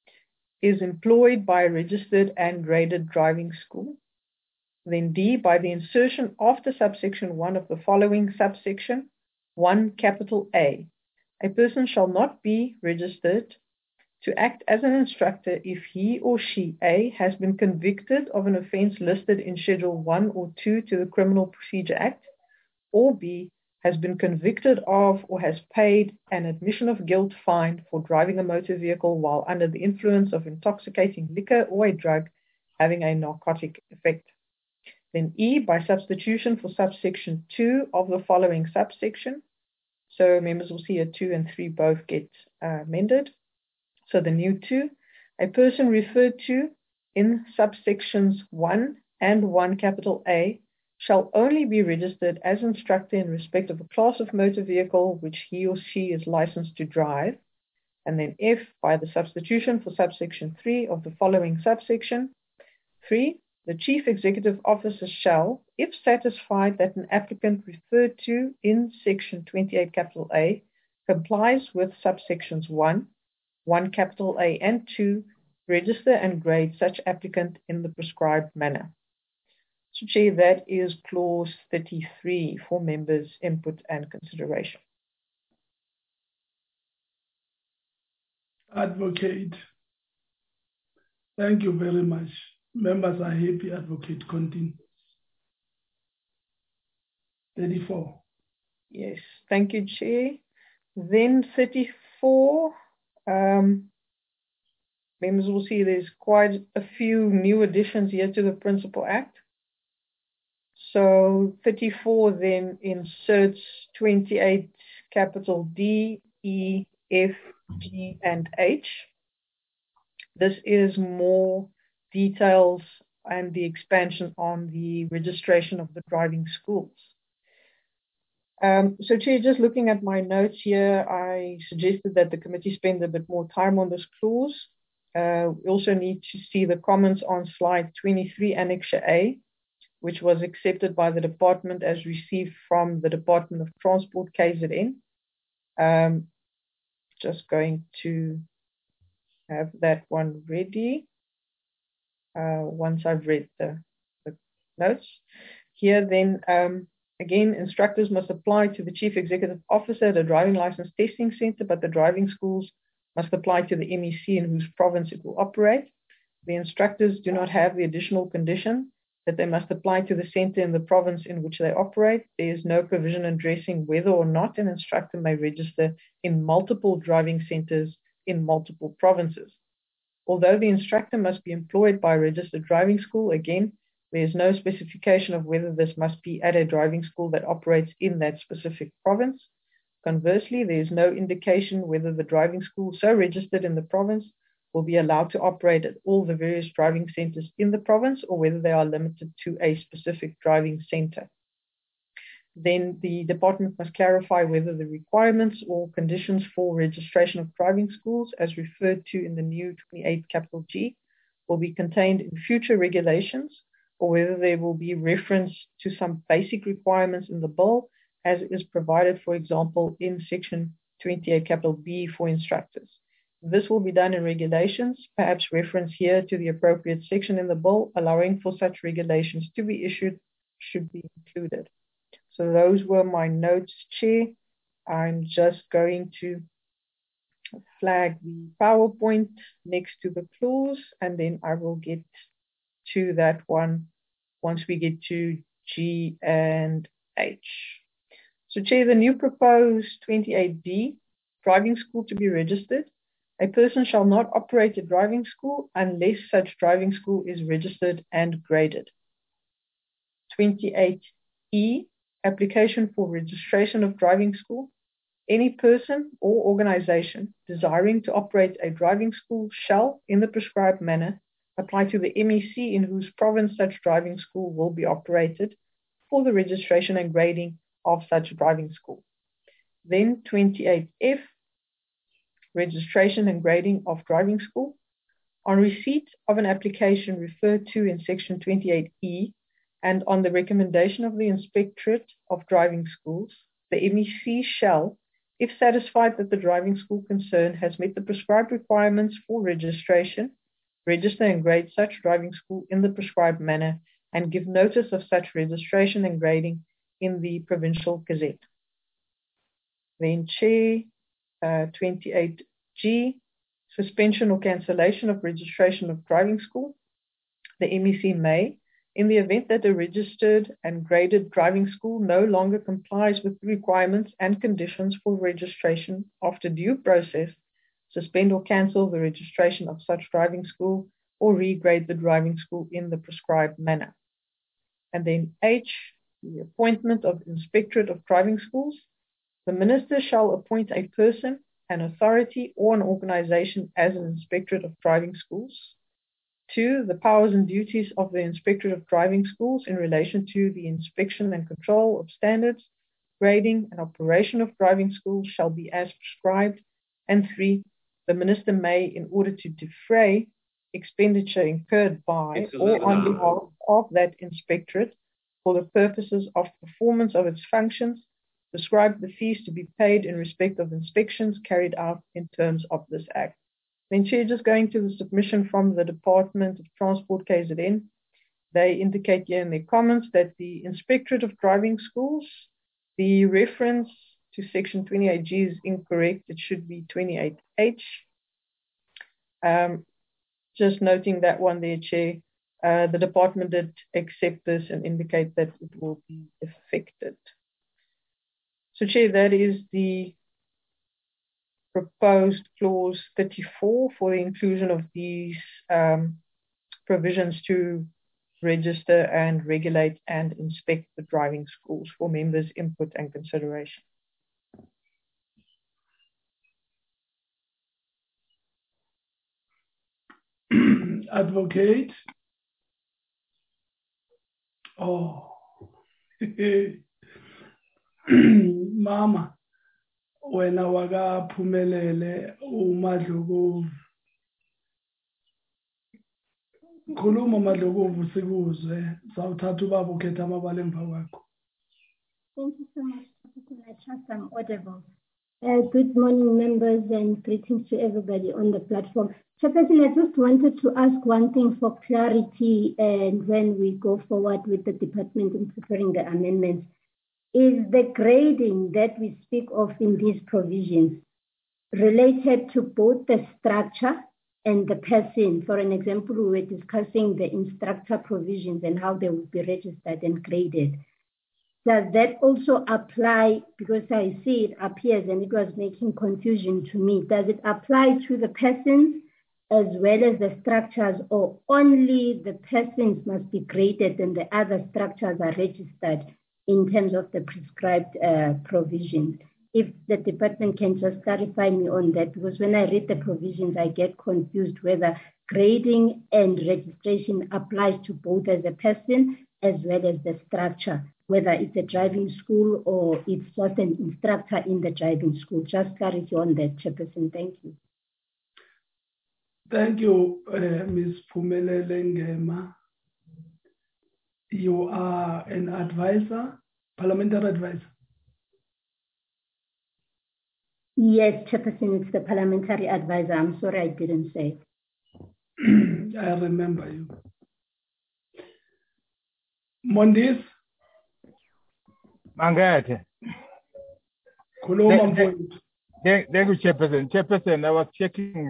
is employed by a registered and graded driving school. Then D, by the insertion after subsection 1 of the following subsection 1 capital A, a person shall not be registered to act as an instructor if he or she A, has been convicted of an offence listed in Schedule 1 or 2 to the Criminal Procedure Act, or B, has been convicted of or has paid an admission of guilt fine for driving a motor vehicle while under the influence of intoxicating liquor or a drug having a narcotic effect. Then E, by substitution for subsection 2 of the following subsection. So members will see a 2 and 3 both get amended. So the new 2, a person referred to in subsections 1 and 1 capital A shall only be registered as instructor in respect of a class of motor vehicle which he or she is licensed to drive. And then F, by the substitution for subsection 3 of the following subsection. 3, the Chief Executive Officer shall, if satisfied that an applicant referred to in section 28 capital A complies with subsections 1, capital A and 2, register and grade such applicant in the prescribed manner. So, Chair, that is clause 33 for members' input and consideration. Advocate. Thank you very much. Members are happy. Advocate, continue. 34. Yes, thank you, Chair. Then 34, members will see there's quite a few new additions here to the Principal Act. So 34 then inserts 28 capital D, E, F, G, and H. This is more details and the expansion on the registration of the driving schools. So, Chair, just looking at my notes here, I suggested that the committee spend a bit more time on this clause. We also need to see the comments on slide 23, Annexure A, which was accepted by the department as received from the Department of Transport, KZN. Just going to have that one ready once I've read the notes. Here then, again, instructors must apply to the Chief Executive Officer at a driving license testing center, but the driving schools must apply to the MEC in whose province it will operate. The instructors do not have the additional condition that they must apply to the center in the province in which they operate. There is no provision addressing whether or not an instructor may register in multiple driving centers in multiple provinces. Although the instructor must be employed by a registered driving school, again, there is no specification of whether this must be at a driving school that operates in that specific province. Conversely, there is no indication whether the driving school so registered in the province will be allowed to operate at all the various driving centers in the province or whether they are limited to a specific driving center. Then the department must clarify whether the requirements or conditions for registration of driving schools as referred to in the new 28 capital G will be contained in future regulations or whether there will be reference to some basic requirements in the bill as is provided, for example, in section 28 capital B for instructors. This will be done in regulations, perhaps reference here to the appropriate section in the bill allowing for such regulations to be issued should be included. So those were my notes, Chair. I'm just going to flag the PowerPoint next to the clause, and then I will get to that one once we get to G and H. So, Chair, the new proposed 28D, driving school to be registered. A person shall not operate a driving school unless such driving school is registered and graded. 28E, application for registration of driving school. Any person or organization desiring to operate a driving school shall, in the prescribed manner, apply to the MEC in whose province such driving school will be operated for the registration and grading of such driving school. Then 28F, registration and grading of driving school. On receipt of an application referred to in section 28E and on the recommendation of the Inspectorate of Driving Schools, the MEC shall, if satisfied that the driving school concerned has met the prescribed requirements for registration, register and grade such driving school in the prescribed manner and give notice of such registration and grading in the Provincial Gazette. Then Chair, 28G, suspension or cancellation of registration of driving school. The MEC may, in the event that a registered and graded driving school no longer complies with the requirements and conditions for registration after due process, suspend or cancel the registration of such driving school or regrade the driving school in the prescribed manner. And then H, the appointment of Inspectorate of Driving Schools. The Minister shall appoint a person, an authority, or an organization as an Inspectorate of Driving Schools. 2, the powers and duties of the Inspectorate of Driving Schools in relation to the inspection and control of standards, grading, and operation of driving schools shall be as prescribed. And 3, the Minister may, in order to defray expenditure incurred by or on behalf of that Inspectorate for the purposes of performance of its functions, described the fees to be paid in respect of inspections carried out in terms of this Act. Then, Chair, just going to the submission from the Department of Transport KZN, they indicate here in their comments that the Inspectorate of Driving Schools, the reference to Section 28G is incorrect. It should be 28H. Just noting that one there, Chair. The department did accept this and indicate that it will be affected. So, Chair, that is the proposed clause 34 for the inclusion of these provisions to register and regulate and inspect the driving schools for members' input and consideration. Advocate. Oh, Mama, wena wakaphumelele uMadlokovu. Khuluma uMadlokovu sikuzwe, sawuthatha ubaba ukhetha amabala emva kwakho. Thank you so much. I trust I'm audible. Good morning, members, and greetings to everybody on the platform. Chairperson, I just wanted to ask one thing for clarity, and when we go forward with the department in preparing the amendments, is the grading that we speak of in these provisions related to both the structure and the person? For an example, we were discussing the instructor provisions and how they will be registered and graded. Does that also apply, because I see it appears and it was making confusion to me, does it apply to the persons as well as the structures, or only the persons must be graded and the other structures are registered in terms of the prescribed provisions? If the department can just clarify me on that, because when I read the provisions, I get confused whether grading and registration applies to both as a person as well as the structure, whether it's a driving school or it's just an instructor in the driving school. Just clarity on that, Chairperson. Thank you. Thank you, Ms. Phumelele Ngema. You are an advisor, parliamentary advisor. Yes, Chairperson, it's the parliamentary advisor. I'm sorry I didn't say it. I remember you. Mondis? Mangete. Thank you, Chairperson. Chairperson, I was checking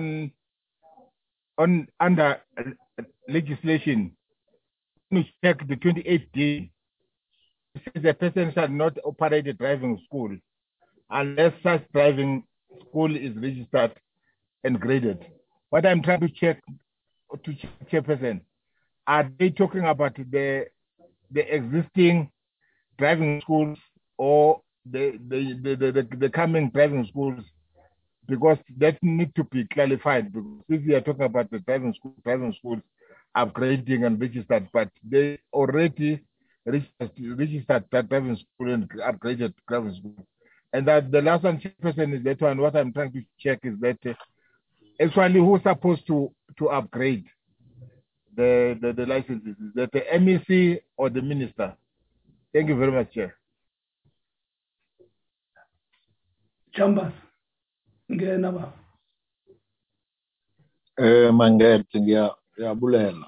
under legislation. To check the 28D. It says a person shall not operate a driving school unless such driving school is registered and graded. What I'm trying to check, Chairperson, are they talking about the existing driving schools or the coming driving schools? Because that needs to be clarified. Because if we are talking about the driving schools upgrading and registered, but they already registered that driving school and upgraded driving school. And that the last one, Chairperson, is that one. What I'm trying to check is that actually who's supposed to upgrade the licenses? Is that the MEC or the minister? Thank you very much, Chair. Chambers. Ngena ba. Mangete ngiyabulela.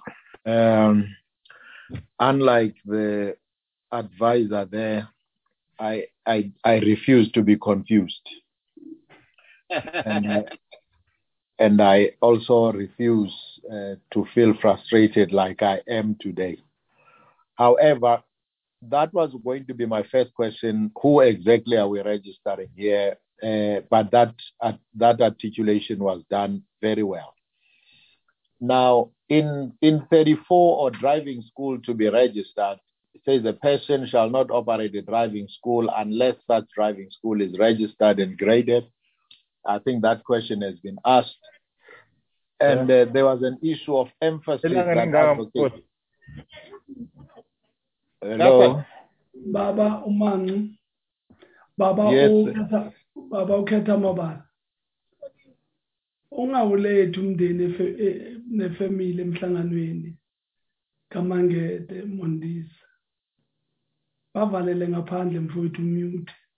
Unlike the advisor there, I refuse to be confused. And I also refuse to feel frustrated like I am today. However, that was going to be my first question. Who exactly are we registering here? But that articulation was done very well. Now, in 34 or driving school to be registered, it says a person shall not operate a driving school unless such driving school is registered and graded. I think that question has been asked. And there was an issue of emphasis that Hello? Baba Umang. Baba Yes. Baba ukhetha amabala. Ungawuletha umndeni nefamily emhlanganweni kaMangete Mondisi. Bavalele ngaphandle mfowethu mute.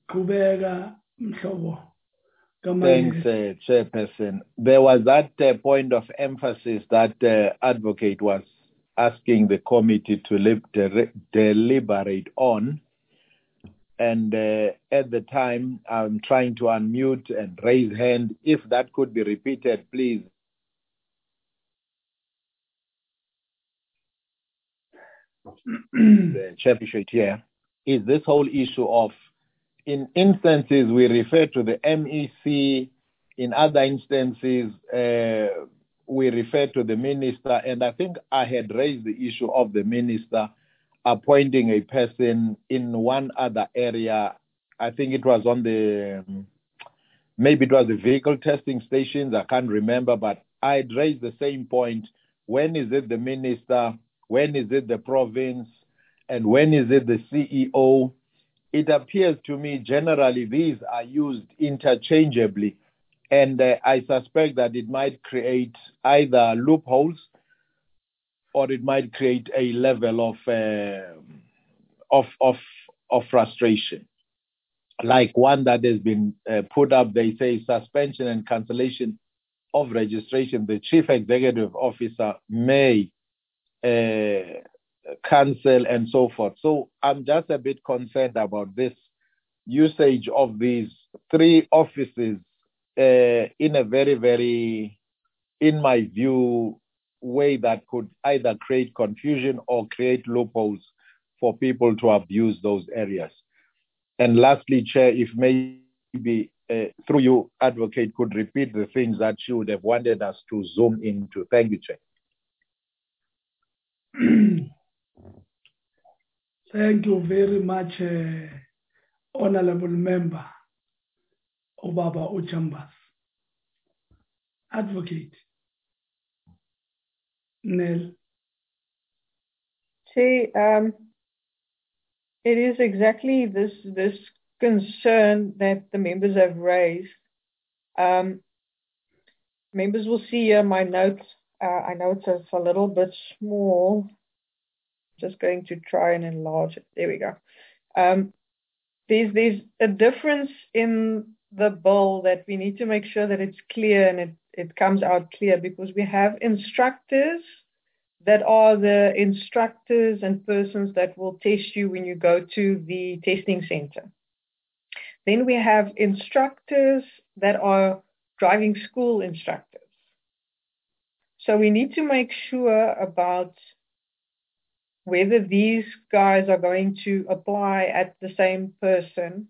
Kubega Mhlobo. Thanks, Chairperson. There was that point of emphasis that advocate was asking the committee to deliberate on. And at the time, I'm trying to unmute and raise hand. If that could be repeated, please. The chair here is this whole issue of, in instances, we refer to the MEC. In other instances, we refer to the minister. And I think I had raised the issue of the minister appointing a person in one other area. I think it was on maybe it was the vehicle testing stations. I can't remember, but I had raised the same point. When is it the minister? When is it the province? And when is it the CEO? It appears to me generally these are used interchangeably, and I suspect that it might create either loopholes or it might create a level of frustration. Like one that has been put up, they say suspension and cancellation of registration. The chief executive officer may cancel and so forth. So I'm just a bit concerned about this usage of these three offices in a very, very, in my view, way that could either create confusion or create loopholes for people to abuse those areas. And lastly, Chair, if maybe through you, Advocate, could repeat the things that you would have wanted us to zoom into. Thank you, Chair. Thank you very much, Honorable Member Obaba Ochambas. Advocate Nell. See, it is exactly this concern that the members have raised. Members will see here my notes. I know it's a little bit small. Just going to try and enlarge it. There we go. There's a difference in the bill that we need to make sure that it's clear and it comes out clear, because we have instructors that are the instructors and persons that will test you when you go to the testing center. Then we have instructors that are driving school instructors. So we need to make sure about whether these guys are going to apply at the same person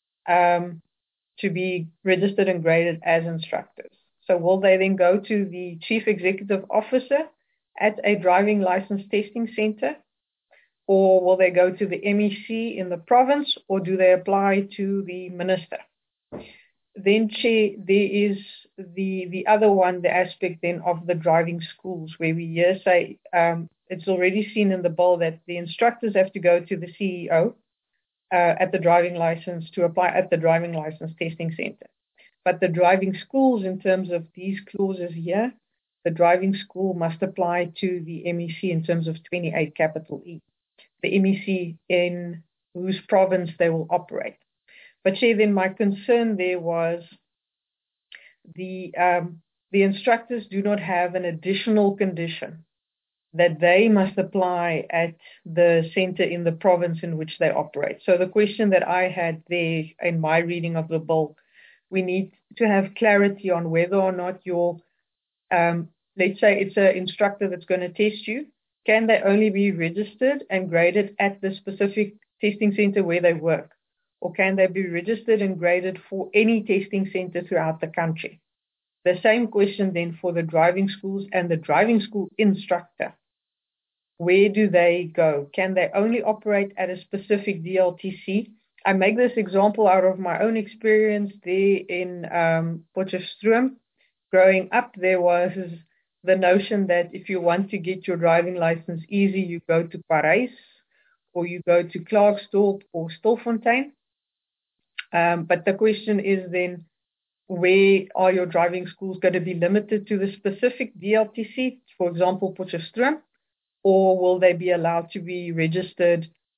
to be registered and graded as instructors. So will they then go to the chief executive officer at a driving license testing center? Or will they go to the MEC in the province, or do they apply to the minister? Then, Chair, there is the other one, the aspect then of the driving schools, where we here say it's already seen in the bill that the instructors have to go to the CEO at the driving license to apply at the driving license testing center. But the driving schools, in terms of these clauses here, the driving school must apply to the MEC in terms of 28 capital E, the MEC in whose province they will operate. But Chair, then my concern there was the instructors do not have an additional condition that they must apply at the center in the province in which they operate. So the question that I had there in my reading of the bill, we need to have clarity on whether or not your, let's say it's an instructor that's going to test you, can they only be registered and graded at the specific testing center where they work? Or can they be registered and graded for any testing center throughout the country? The same question then for the driving schools and the driving school instructor. Where do they go? Can they only operate at a specific DLTC? I make this example out of my own experience there in Potchefstroom. Growing up, there was the notion that if you want to get your driving license easy, you go to Parijs or you go to Klerksdorp or Stilfontein. But the question is then, where are your driving schools going to be limited to the specific DLTC, for example, Potchefstroom, or will they be allowed to be registered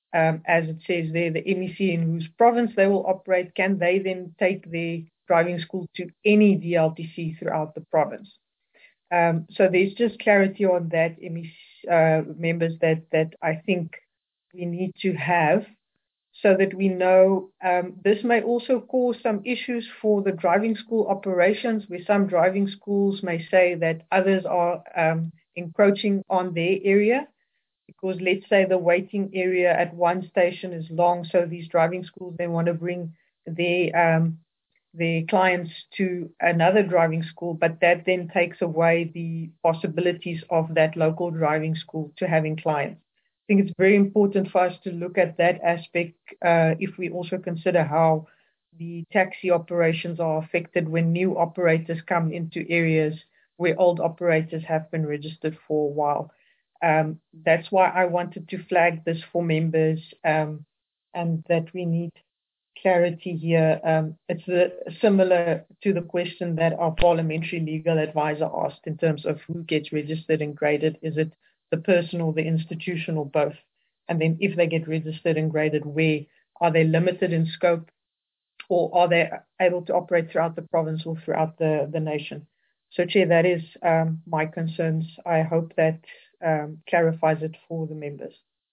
as it says there, the MEC in whose province they will operate, can they then take their driving school to any DLTC throughout the province? So there's just clarity on that, MEC members, that I think we need to have, so that we know. This may also cause some issues for the driving school operations, where some driving schools may say that others are encroaching on their area, because let's say the waiting area at one station is long, so these driving schools, they want to bring their clients to another driving school, but that then takes away the possibilities of that local driving school to having clients. I think it's very important for us to look at that aspect if we also consider how the taxi operations are affected when new operators come into areas where old operators have been registered for a while. That's why I wanted to flag this for members, and that we need clarity here. It's similar to the question that our parliamentary legal advisor asked in terms of who gets registered and graded. Is it the person or the institution or both? And then if they get registered and graded, where are they limited in scope, or are they able to operate throughout the province or throughout the nation? So, Chair, that is my concerns. I hope that clarifies it for the members.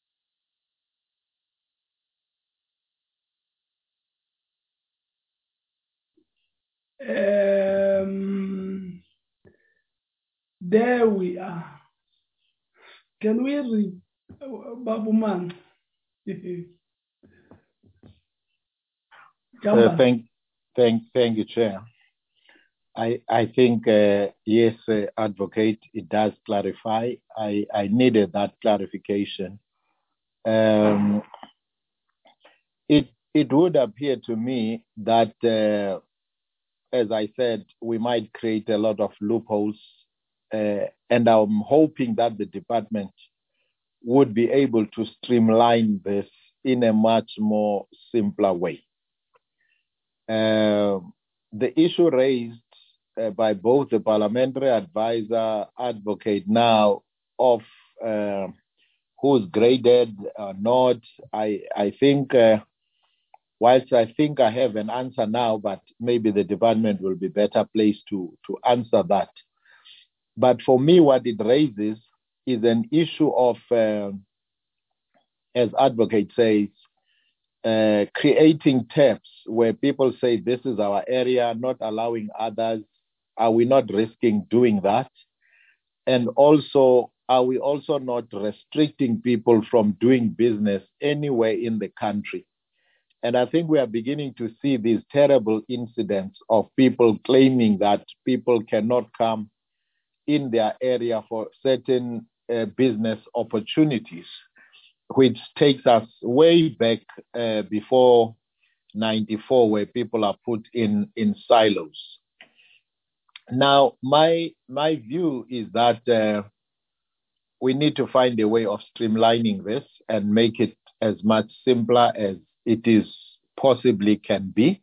There we are. Can we read Babu Man? Thank you, Chair. I think, yes, Advocate, it does clarify. I needed that clarification. It would appear to me that, as I said, we might create a lot of loopholes, and I'm hoping that the department would be able to streamline this in a much more simpler way. The issue raised by both the parliamentary advisor, Advocate now, of who's graded or not, I think, whilst I think I have an answer now, but maybe the department will be better placed to answer that. But for me, what it raises is an issue of, as Advocate says, creating taps where people say this is our area, not allowing others. Are we not risking doing that? And also, are we also not restricting people from doing business anywhere in the country? And I think we are beginning to see these terrible incidents of people claiming that people cannot come in their area for certain business opportunities, which takes us way back before 94, where people are put in silos. Now, my view is that we need to find a way of streamlining this and make it as much simpler as it is possibly can be.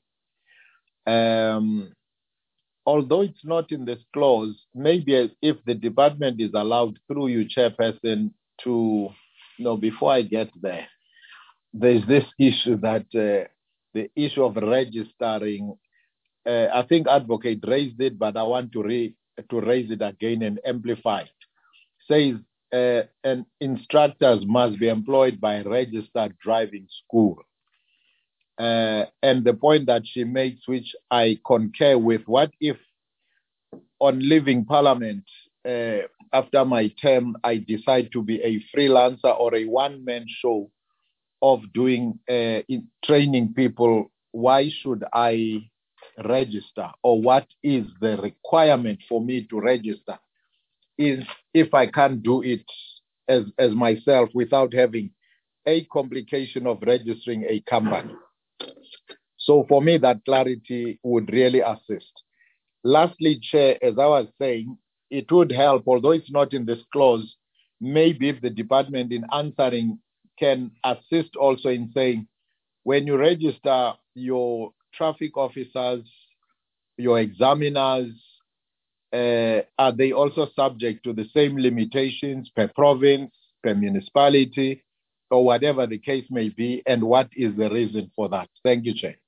Although it's not in this clause, maybe if the department is allowed through you, Chairperson, to, before I get there, there's this issue that the issue of registering, I think Advocate raised it, but I want to raise it again and amplify it. Says and instructors must be employed by a registered driving school. And the point that she makes, which I concur with, what if on leaving Parliament, after my term, I decide to be a freelancer or a one-man show of doing training people? Why should I register, or what is the requirement for me to register? If I can't do it as myself without having a complication of registering a company. So for me, that clarity would really assist. Lastly, Chair, as I was saying, it would help, although it's not in this clause, maybe if the department in answering can assist also in saying, when you register your traffic officers, your examiners, are they also subject to the same limitations per province, per municipality, or whatever the case may be, and what is the reason for that? Thank you, Chair.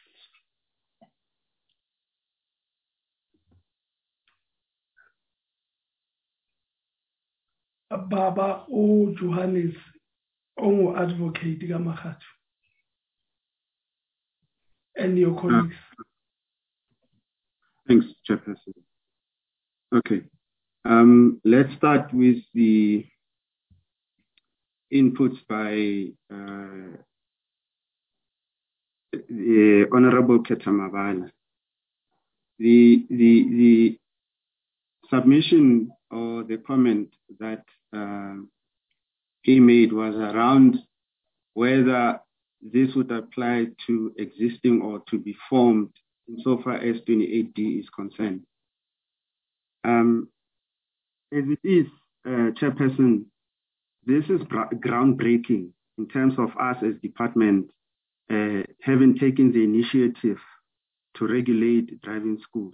Baba Johannes advocate Gamahatu and your colleagues. Thanks, Chairperson. Okay. Let's start with the inputs by the Honorable Ketamabala. The submission or the comment that he made was around whether this would apply to existing or to be formed insofar as 28D is concerned. As it is, Chairperson, this is groundbreaking in terms of us as department having taken the initiative to regulate driving schools.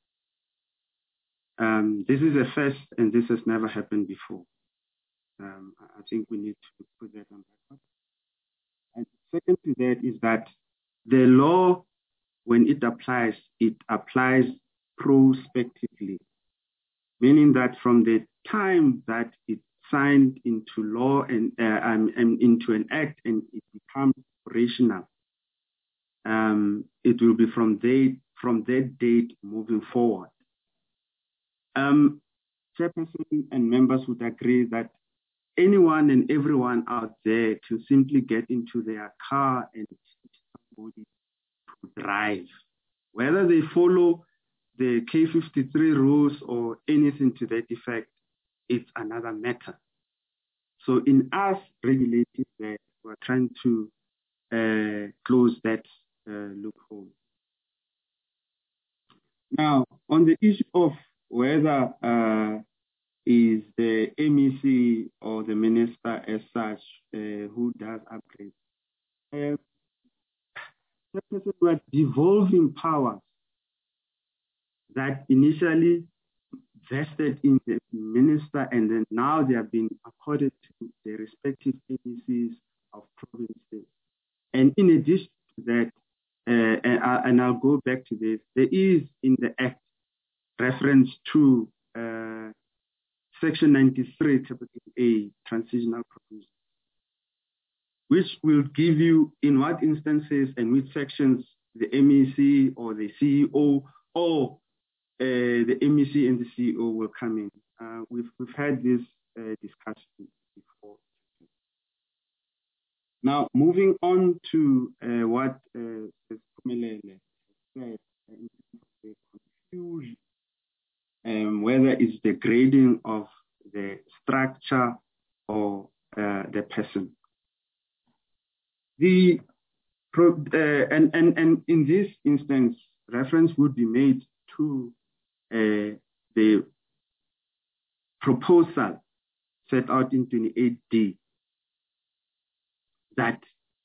This is a first, and this has never happened before. I think we need to put that on record. And second to that is that the law, when it applies prospectively, meaning that from the time that it's signed into law and into an act and it becomes operational, it will be from that date moving forward. Chairperson and members would agree that anyone and everyone out there can simply get into their car and somebody to drive. Whether they follow the K53 rules or anything to that effect, it's another matter. So in us regulating that, we're trying to close that loophole. Now, on the issue of whether is the MEC or the minister as such who does upgrade, we're devolving powers that initially vested in the minister, and then now they have been accorded to the respective agencies of provinces. And in addition to that, and I'll go back to this, there is in the Act reference to Section 93, Capital A, Transitional Provisions, which will give you in what instances and which sections the MEC or the CEO or the MEC and the CEO will come in. We've had this discussion before. Now, moving on to what Phumelele said in the confusion, whether it's the grading of the structure or the person. And in this instance, reference would be made to the proposal set out in 28D that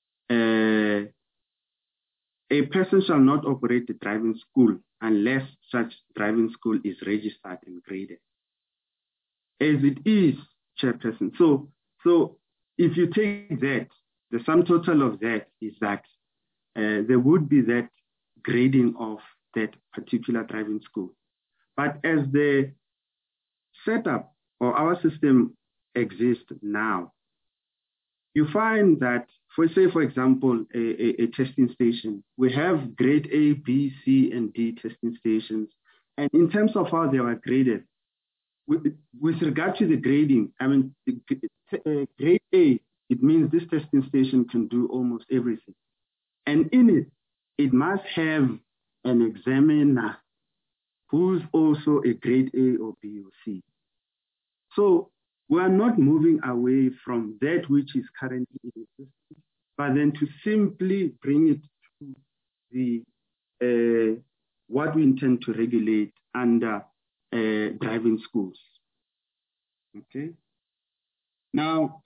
a person shall not operate a driving school unless such driving school is registered and graded. As it is, Chairperson. So if you take that, the sum total of that is that there would be that grading of that particular driving school. But as the setup or our system exists now, you find that, for example, a testing station, we have grade A, B, C, and D testing stations. And in terms of how they were graded, with regard to the grading, I mean, grade A, it means this testing station can do almost everything. And in it, it must have an examiner who's also a grade A or B or C. So we are not moving away from that which is currently in existence, but then to simply bring it to the what we intend to regulate under driving schools. Okay. Now,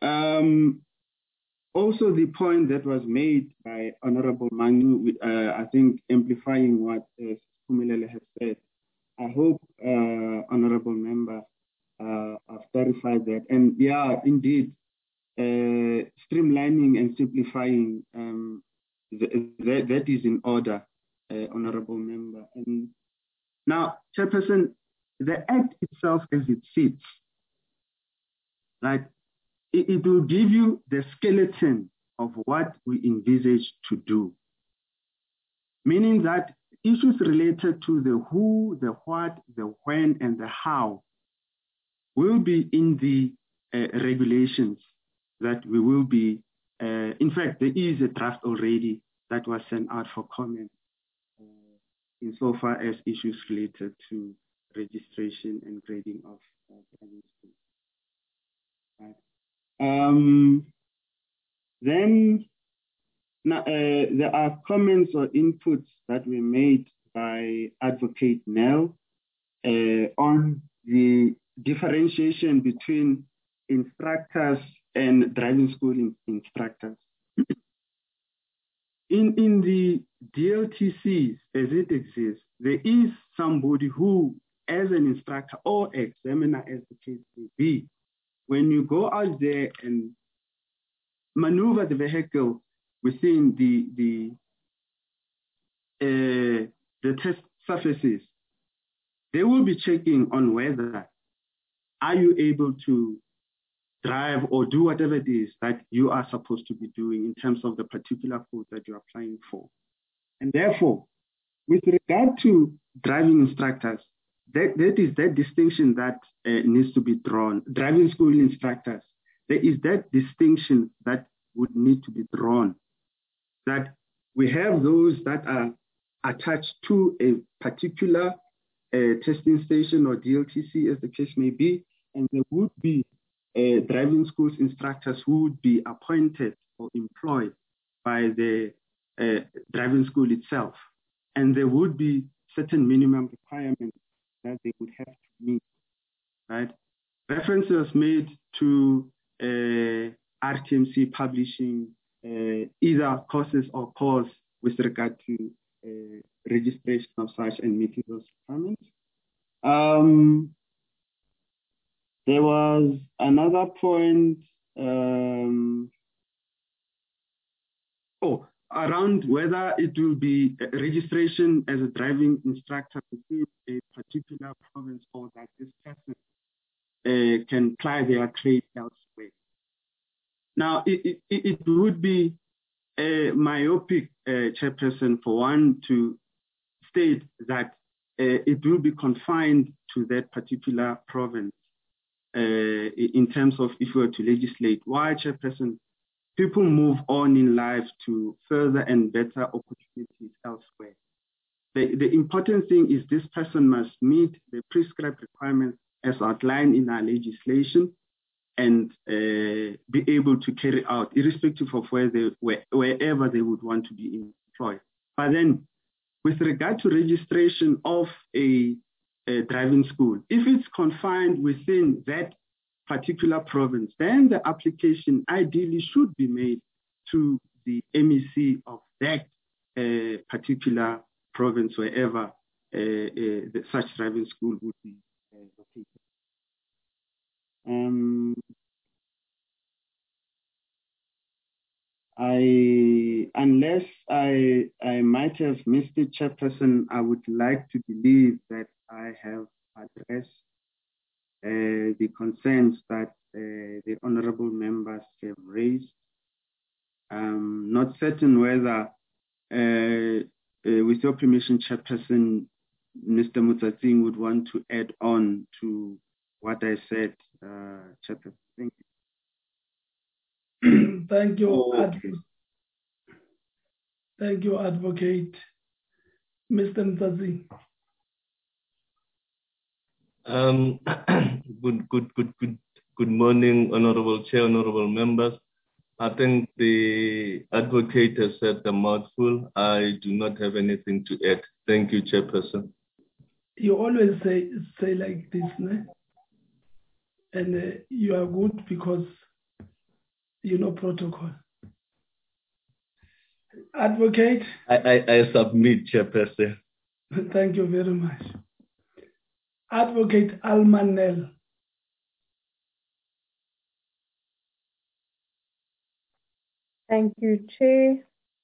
also the point that was made by Honorable Manu, I think amplifying what Phumelele has said. I hope Honorable Member I've clarified that. And yeah, indeed, streamlining and simplifying, that is in order, Honorable Member. And now, Chairperson, the Act itself as it sits, right, it will give you the skeleton of what we envisage to do. Meaning that issues related to the who, the what, the when, and the how will be in the regulations that we will be, in fact, there is a draft already that was sent out for comment insofar as issues related to registration and grading of driving schools. Right. Then there are comments or inputs that were made by Advocate Nell on the differentiation between instructors and driving school instructors. In the DLTCs as it exists, there is somebody who, as an instructor or examiner, as the case may be, when you go out there and maneuver the vehicle within the test surfaces, they will be checking on whether are you able to drive or do whatever it is that you are supposed to be doing in terms of the particular code that you're applying for. And therefore, with regard to driving instructors, that is that distinction that needs to be drawn. Driving school instructors, there is that distinction that would need to be drawn. That we have those that are attached to a particular testing station or DLTC, as the case may be, and there would be driving schools instructors who would be appointed or employed by the driving school itself. And there would be certain minimum requirements that they would have to meet, right? References made to RTMC publishing either courses or course with regard to registration of such and meeting those requirements. There was another point around whether it will be registration as a driving instructor within a particular province or that this person can ply their trade elsewhere. Now, it would be a myopic chairperson for one to state that it will be confined to that particular province in terms of if we were to legislate. Why, chairperson? People move on in life to further and better opportunities elsewhere. The important thing is this person must meet the prescribed requirements as outlined in our legislation and be able to carry out, irrespective of wherever they would want to be employed. But then, with regard to registration of a driving school, if it's confined within that particular province, then the application ideally should be made to the MEC of that particular province, wherever such driving school would be located. Unless I might have missed it, chairperson, I would like to believe that I have addressed the concerns that the honorable members have raised. Not certain whether, with your permission, chairperson, Mr. Mutsatsing would want to add on to what I said, chairperson. Thank you. Thank you, Thank you, Advocate. Mr. Mutsatsing. Good morning, Honorable Chair, Honorable Members. I think the advocate has said the mouthful. I do not have anything to add. Thank you, Chairperson. You always say like this, né? And you are good because you know protocol. Advocate? I submit, Chairperson. Thank you very much. Advocate Almanel. Thank you, Chair.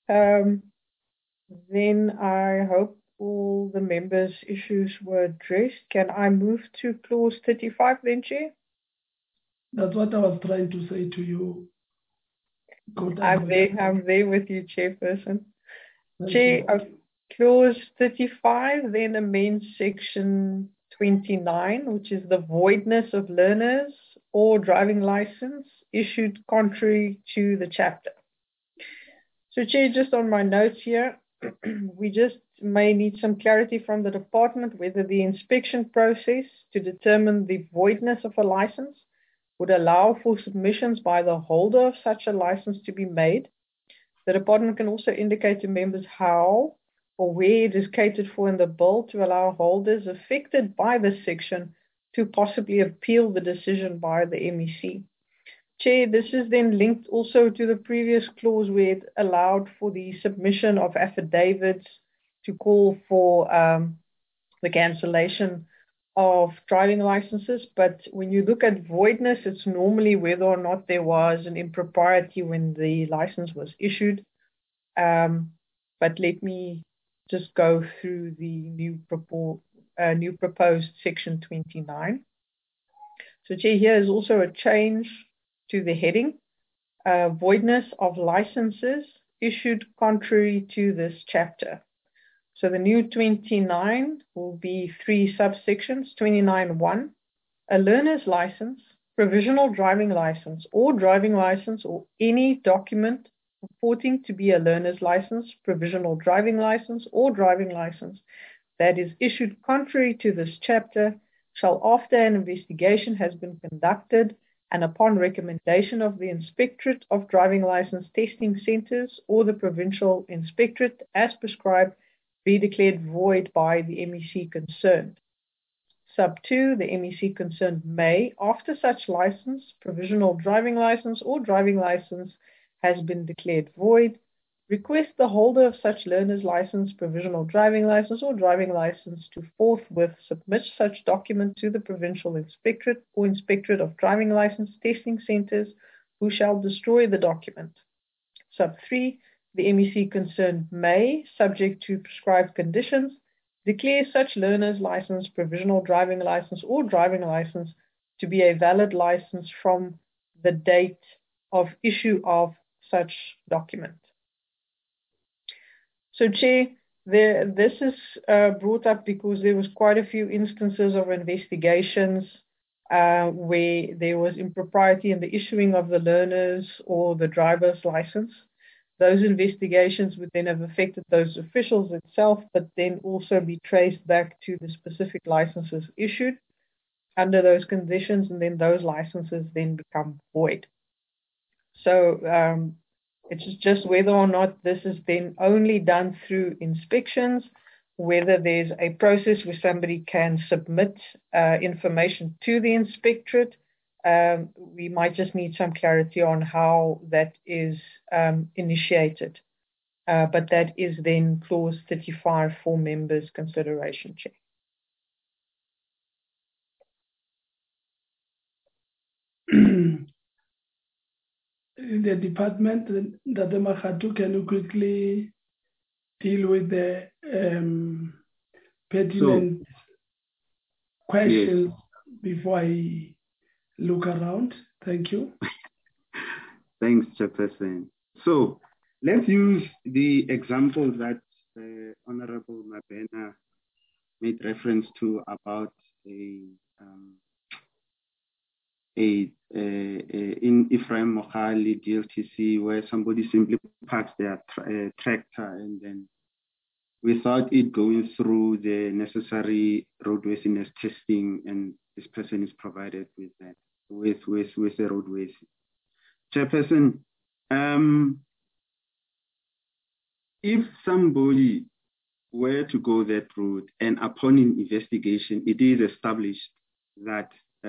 Then I hope all the members' issues were addressed. Can I move to clause 35 then, Chair? That's what I was trying to say to you. I'm there with you, Chairperson. Thank Chair, clause 35 then amends section 29, which is the voidness of learners or driving license issued contrary to the chapter. So, Chair, just on my notes here, we just may need some clarity from the department whether the inspection process to determine the voidness of a license would allow for submissions by the holder of such a license to be made. The department can also indicate to members how or where it is catered for in the bill to allow holders affected by this section to possibly appeal the decision by the MEC. Chair, this is then linked also to the previous clause where it allowed for the submission of affidavits to call for the cancellation of driving licenses. But when you look at voidness, it's normally whether or not there was an impropriety when the license was issued. But let me just go through the new proposed section 29. So, Chair, here is also a change to the heading, voidness of licenses issued contrary to this chapter. So the new 29 will be 3 subsections. 29.1, a learner's license, provisional driving license or any document purporting to be a learner's license, provisional driving license or driving license that is issued contrary to this chapter shall, after an investigation has been conducted and upon recommendation of the Inspectorate of Driving License Testing Centres or the Provincial Inspectorate as prescribed, be declared void by the MEC concerned. Sub 2, the MEC concerned may, after such license, provisional driving license or driving license has been declared void, request the holder of such learner's license, provisional driving license or driving license to forthwith submit such document to the Provincial Inspectorate or Inspectorate of Driving License Testing Centres, who shall destroy the document. Sub 3, the MEC concerned may, subject to prescribed conditions, declare such learner's license, provisional driving license or driving license to be a valid license from the date of issue of such document. So, Chair, this is brought up because there was quite a few instances of investigations where there was impropriety in the issuing of the learner's or the driver's license. Those investigations would then have affected those officials itself, but then also be traced back to the specific licenses issued under those conditions, and then those licenses then become void. So it's just whether or not this is then only done through inspections, whether there's a process where somebody can submit information to the inspectorate. We might just need some clarity on how that is initiated. But that is then clause 35 for members' consideration, Chair. In the department, Dr. Makatu, can you quickly deal with the pertinent questions before I look around? Thank you. Thanks, Chairperson. So let's use the example that Honorable Mabena made reference to about in Ephraim Mohali DLTC, where somebody simply parks their tractor, and then without it going through the necessary roadworthiness testing, and this person is provided with that, with the roadworthy. Chairperson, if somebody were to go that route and upon an investigation, it is established that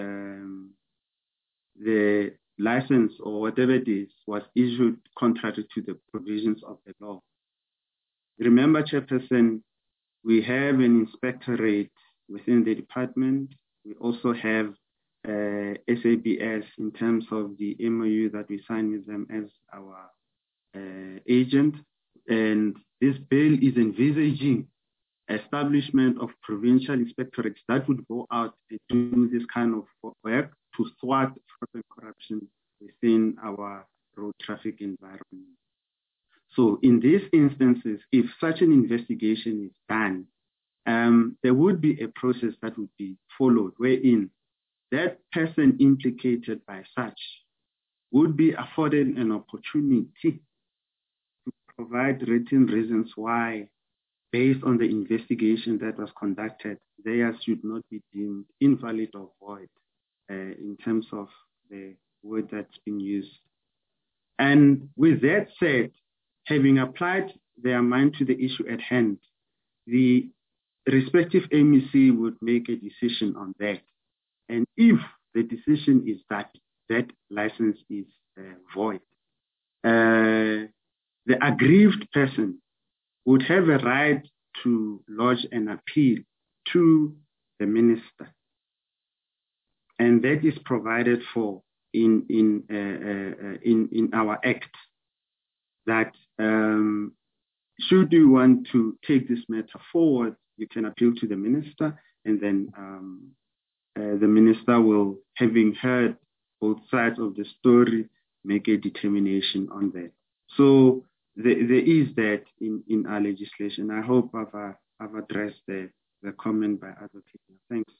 the license or whatever it is was issued contrary to the provisions of the law. Remember, Chairperson, we have an inspectorate within the department. We also have SABS in terms of the MOU that we signed with them as our agent, and this bill is envisaging establishment of provincial inspectorates that would go out and do this kind of work to thwart fraud and corruption within our road traffic environment. So in these instances, if such an investigation is done, there would be a process that would be followed wherein that person implicated by such would be afforded an opportunity to provide written reasons why, based on the investigation that was conducted, theirs should not be deemed invalid or void in terms of the word that's been used. And with that said, having applied their mind to the issue at hand, the respective MEC would make a decision on that. And if the decision is that that license is void, the aggrieved person would have a right to lodge an appeal to the minister. And that is provided for in our act, that should you want to take this matter forward, you can appeal to the minister, and then the minister will, having heard both sides of the story, make a determination on that. So there is that in our legislation. I hope I've addressed the comment by Advocate. Thanks.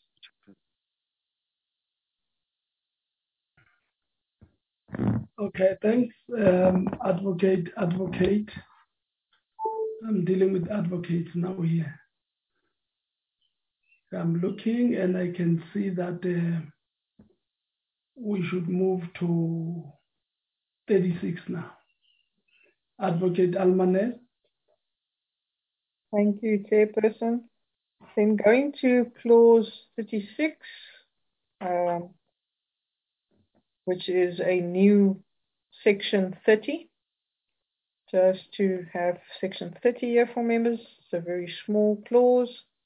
Okay, thanks, Advocate. I'm dealing with advocates now here. I'm looking and I can see that we should move to 36 now. Advocate Almanel. Thank you, Chairperson. Then going to clause 36, which is a new section 30. Just to have section 30 here for members. It's a very small clause.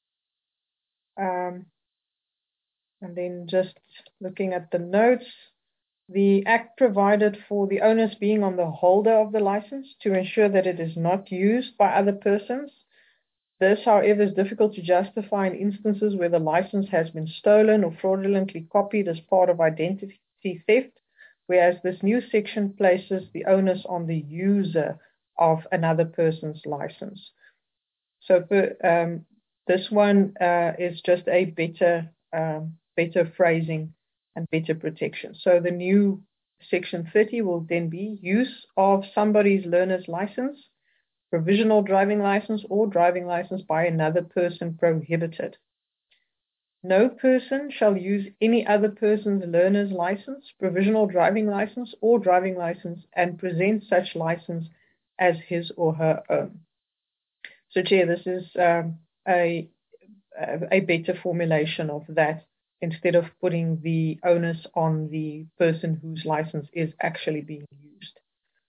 And then just looking at the notes, the Act provided for the onus being on the holder of the license to ensure that it is not used by other persons. This, however, is difficult to justify in instances where the license has been stolen or fraudulently copied as part of identity theft, whereas this new section places the onus on the user of another person's license. So this one is just a better phrasing and better protection. So the new section 30 will then be use of somebody's learner's license, provisional driving license, or driving license by another person prohibited. No person shall use any other person's learner's license, provisional driving license, or driving license and present such license as his or her own. So, Chair, this is a better formulation of that, instead of putting the onus on the person whose license is actually being used.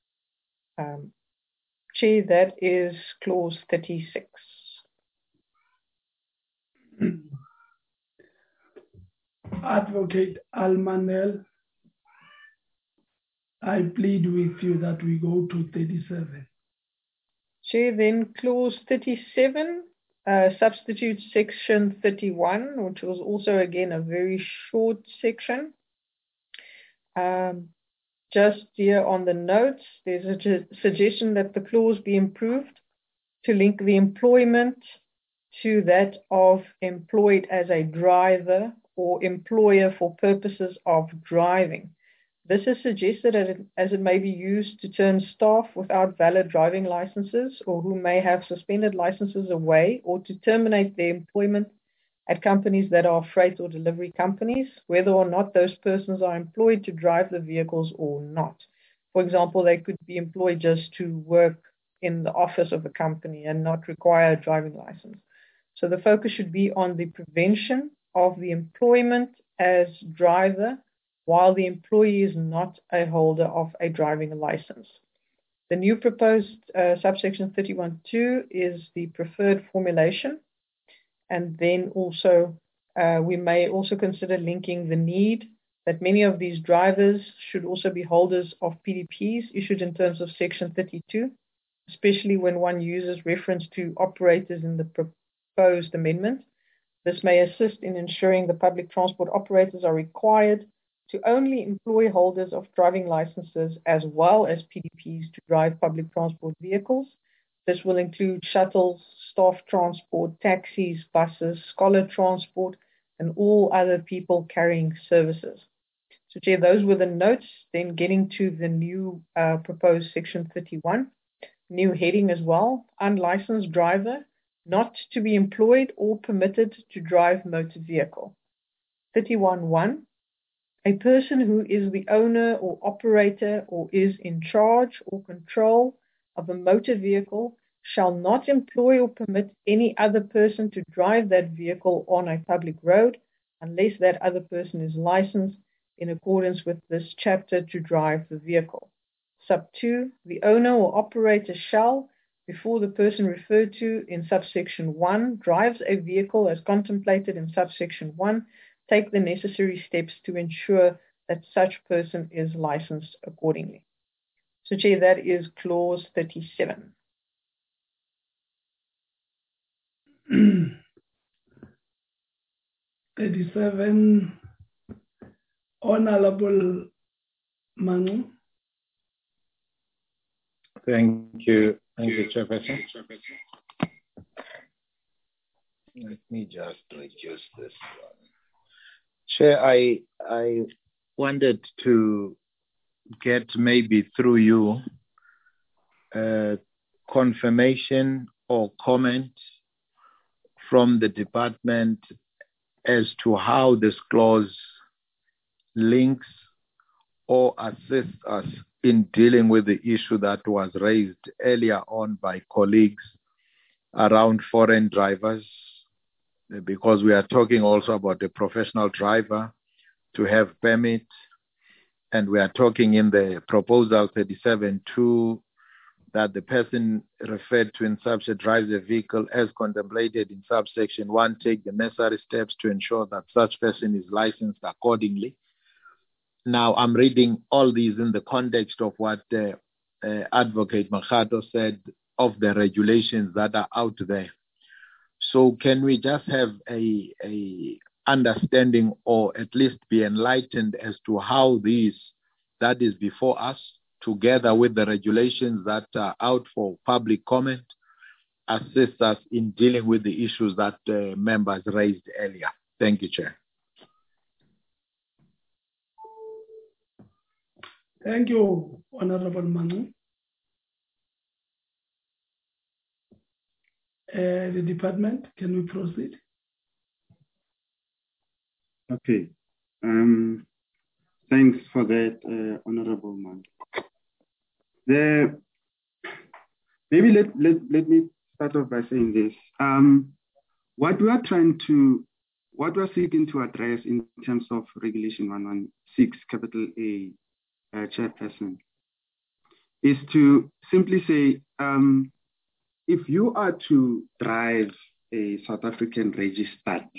Chair, that is clause 36. Advocate Almanel, I plead with you that we go to 37. Chair, then clause 37 substitutes section 31, which was also again a very short section. Just here on the notes, there's a suggestion that the clause be improved to link the employment to that of employed as a driver or employer for purposes of driving. This is suggested as it may be used to turn staff without valid driving licenses or who may have suspended licenses away, or to terminate their employment at companies that are freight or delivery companies, whether or not those persons are employed to drive the vehicles or not. For example, they could be employed just to work in the office of a company and not require a driving license. So the focus should be on the prevention of the employment as driver while the employee is not a holder of a driving license. The new proposed subsection 31.2 is the preferred formulation. And then also, we may also consider linking the need that many of these drivers should also be holders of PDPs issued in terms of Section 32, especially when one uses reference to operators in the proposed amendment. This may assist in ensuring the public transport operators are required to only employ holders of driving licenses as well as PDPs to drive public transport vehicles. This will include shuttles, staff transport, taxis, buses, scholar transport, and all other people carrying services. So, Chair, those were the notes. Then getting to the new proposed Section 31, new heading as well, unlicensed driver, not to be employed or permitted to drive motor vehicle. 31.1, a person who is the owner or operator or is in charge or control of a motor vehicle shall not employ or permit any other person to drive that vehicle on a public road unless that other person is licensed in accordance with this chapter to drive the vehicle. Sub 2, the owner or operator shall, before the person referred to in subsection 1 drives a vehicle as contemplated in subsection 1, take the necessary steps to ensure that such person is licensed accordingly. So, Chair, that is clause 37. Honorable Manu. Thank you, Chairperson. Let me just reduce this one. Chair, I wanted to get maybe through you confirmation or comment from the department as to how this clause links or assists us in dealing with the issue that was raised earlier on by colleagues around foreign drivers, because we are talking also about the professional driver to have permit, and we are talking in the proposal 37.2 that the person referred to in subsection drives a vehicle as contemplated in subsection 1, take the necessary steps to ensure that such person is licensed accordingly. Now, I'm reading all these in the context of what Advocate Makgato said of the regulations that are out there. So can we just have a understanding or at least be enlightened as to how these that is before us, together with the regulations that are out for public comment, assist us in dealing with the issues that members raised earlier? Thank you, Chair. Thank you, Honorable Manu. The department, can we proceed? Okay. Thanks for that, Honorable Manu. Maybe let me start off by saying this. What we're seeking to address in terms of Regulation 116, capital A, Chairperson, is to simply say, if you are to drive a South African registered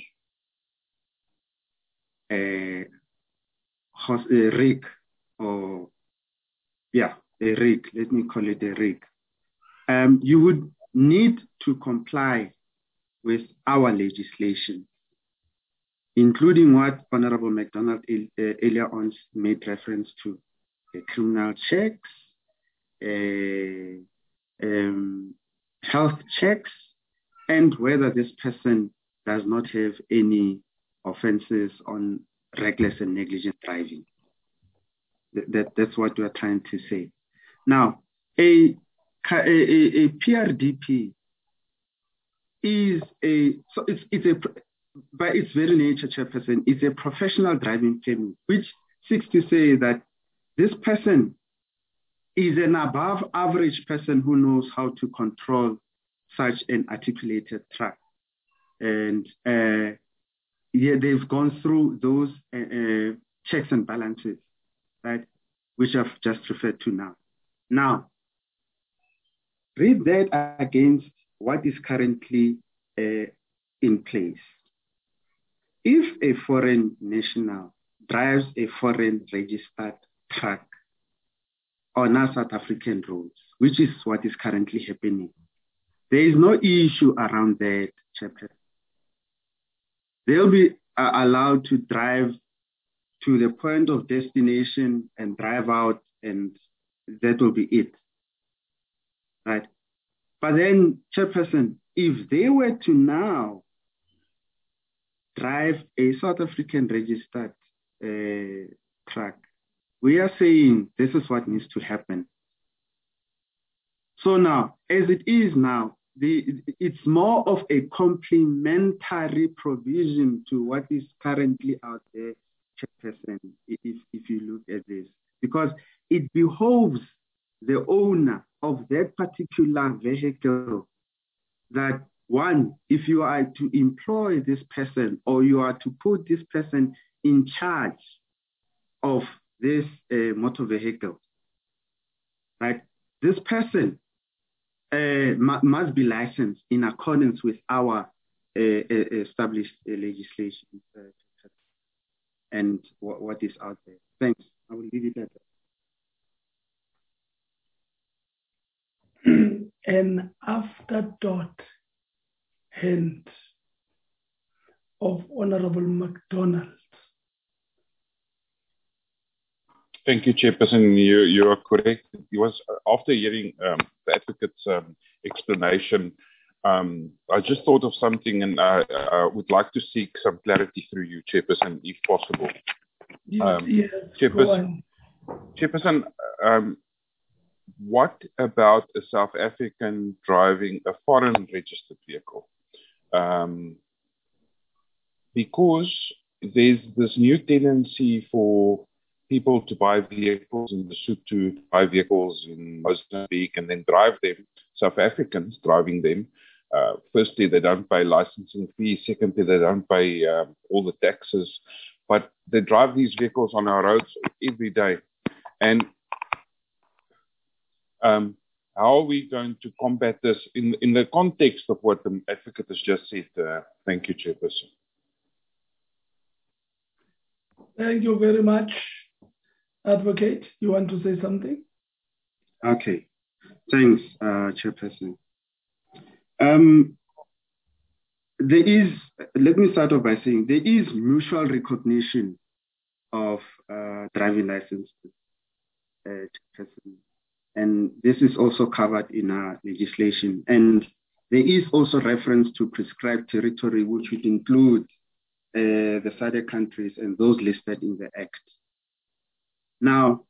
a rig, or a rig, let me call it a rig, you would need to comply with our legislation, including what Honorable McDonald earlier on made reference to, criminal checks, health checks, and whether this person does not have any offenses on reckless and negligent driving. That's what we're trying to say. Now, a PRDP is by its very nature, Chairperson, it's a professional driving permit, which seeks to say that this person is an above average person who knows how to control such an articulated truck. And they've gone through those checks and balances, right, which I've just referred to now. Now, read that against what is currently in place. If a foreign national drives a foreign registered truck on our South African roads, which is what is currently happening, there is no issue around that, Chairperson. They'll be allowed to drive to the point of destination and drive out, and that will be it. Right? But then, Chairperson, if they were to now drive a South African registered truck, we are saying this is what needs to happen. So now, as it is now, it's more of a complementary provision to what is currently out there, Chairperson, if you look at this, because it behoves the owner of that particular vehicle that, one, if you are to employ this person or you are to put this person in charge of this motor vehicle, right, this person must be licensed in accordance with our established legislation and what is out there. Thanks. I will leave it at that. An afterthought hint of Honorable McDonald. Thank you, Chairperson. You are correct. It was after hearing the advocate's explanation, I just thought of something, and I would like to seek some clarity through you, Chairperson, if possible. Yes, Chairperson, what about a South African driving a foreign registered vehicle? Because there's this new tendency for people to buy vehicles in Lesotho, to buy vehicles in Mozambique, and then drive them, South Africans driving them. Firstly, they don't pay licensing fees. Secondly, they don't pay all the taxes. But they drive these vehicles on our roads every day. And how are we going to combat this in the context of what the advocate has just said? Thank you, Chairperson. Thank you very much. Advocate, you want to say something? Okay. Thanks, Chairperson. Let me start off by saying there is mutual recognition of driving licenses, Chairperson. And this is also covered in our legislation. And there is also reference to prescribed territory, which would include the SADC countries and those listed in the Act. Now,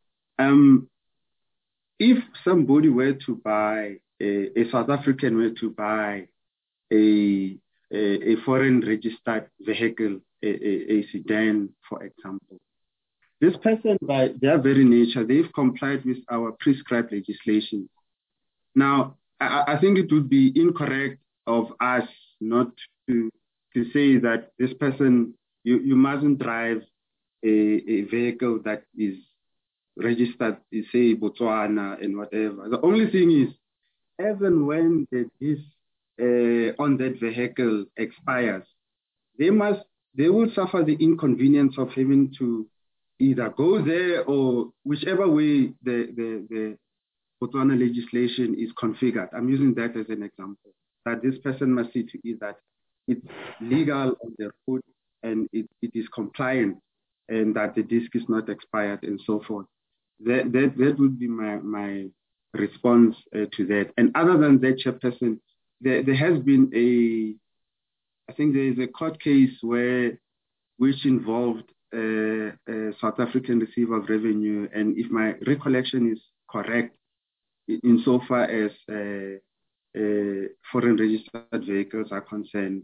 if somebody were to buy, a South African were to buy a foreign registered vehicle, a sedan, for example, this person, by their very nature, they've complied with our prescribed legislation. Now, I think it would be incorrect of us not to say that this person, you mustn't drive a vehicle that is registered, say, Botswana and whatever. The only thing is, even when this on that vehicle expires, they will suffer the inconvenience of having to either go there or whichever way the Botswana legislation is configured. I'm using that as an example. That this person must see to it that it's legal on their foot and it is compliant and that the disc is not expired and so forth. That would be my response to that. And other than that, Chairperson, there has been I think there is a court case which involved a South African receiver of revenue, and if my recollection is correct, insofar as foreign registered vehicles are concerned,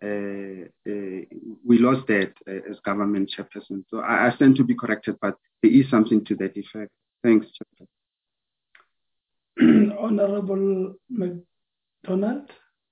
we lost that as government, Chairperson. So I stand to be corrected, but there is something to that effect. Thanks, Chairperson. Honorable McDonald.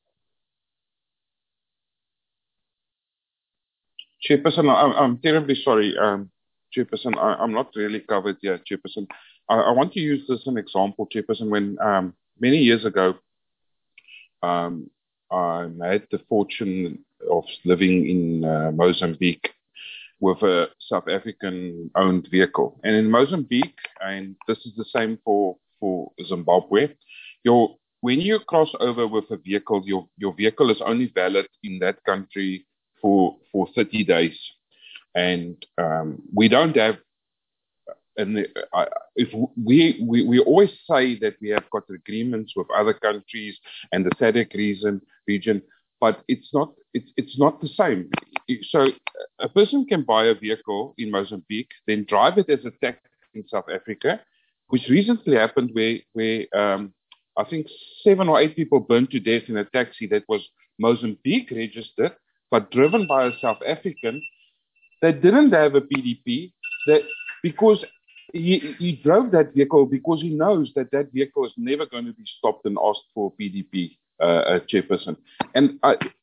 Chairperson, I'm terribly sorry, Chairperson. I'm not really covered yet, Chairperson. I want to use this as an example, Chairperson. When many years ago, I had the fortune of living in Mozambique, with a South African-owned vehicle. And in Mozambique, and this is the same for Zimbabwe, when you cross over with a vehicle, your vehicle is only valid in that country for 30 days. And we don't have, if we always say that we have got agreements with other countries and the SADC region, but it's not the same. So a person can buy a vehicle in Mozambique, then drive it as a taxi in South Africa, which recently happened where I think 7 or 8 people burned to death in a taxi that was Mozambique registered, but driven by a South African that didn't have a PDP, because he drove that vehicle because he knows that vehicle is never going to be stopped and asked for a PDP, chairperson. And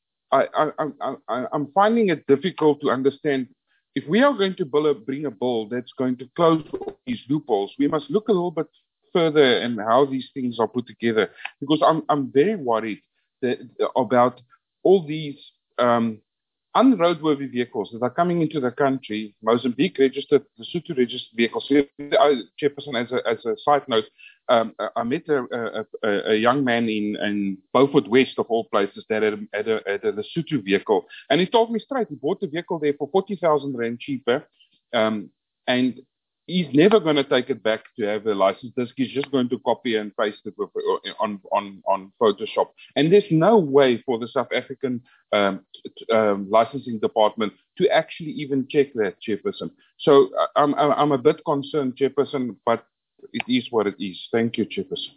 I'm finding it difficult to understand, if we are going to bring a bill that's going to close all these loopholes, we must look a little bit further and how these things are put together, because I'm very worried about all these unroadworthy vehicles that are coming into the country. Mozambique registered, Lesotho registered vehicles. Chairperson, as a side note, I met a young man in Beaufort West, of all places, that had a Lesotho vehicle, and he told me straight, he bought the vehicle there for 40,000 rand cheaper, and he's never going to take it back to have a license disc. He's just going to copy and paste it on Photoshop. And there's no way for the South African licensing department to actually even check that, chairperson. So I'm a bit concerned, chairperson, but it is what it is. Thank you, chairperson.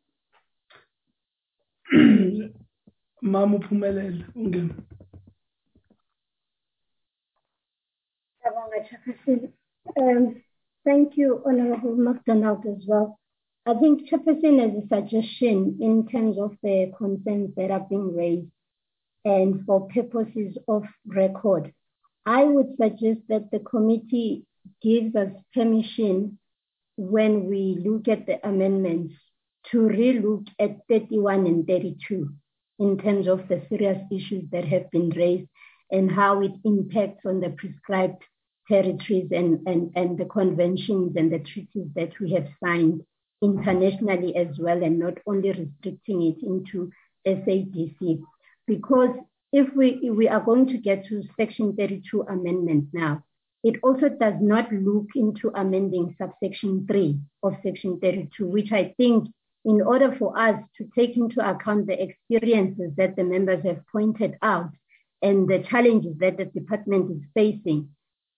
Mamu Phumelele, ungena. Thank you, Honorable McDonald, as well. I think Chairperson has a suggestion in terms of the concerns that are being raised, and for purposes of record, I would suggest that the committee gives us permission, when we look at the amendments, to re-look at 31 and 32 in terms of the serious issues that have been raised and how it impacts on the prescribed territories and the conventions and the treaties that we have signed internationally as well, and not only restricting it into SADC. Because if we are going to get to Section 32 amendment now, it also does not look into amending subsection 3 of Section 32, which I think, in order for us to take into account the experiences that the members have pointed out and the challenges that the department is facing,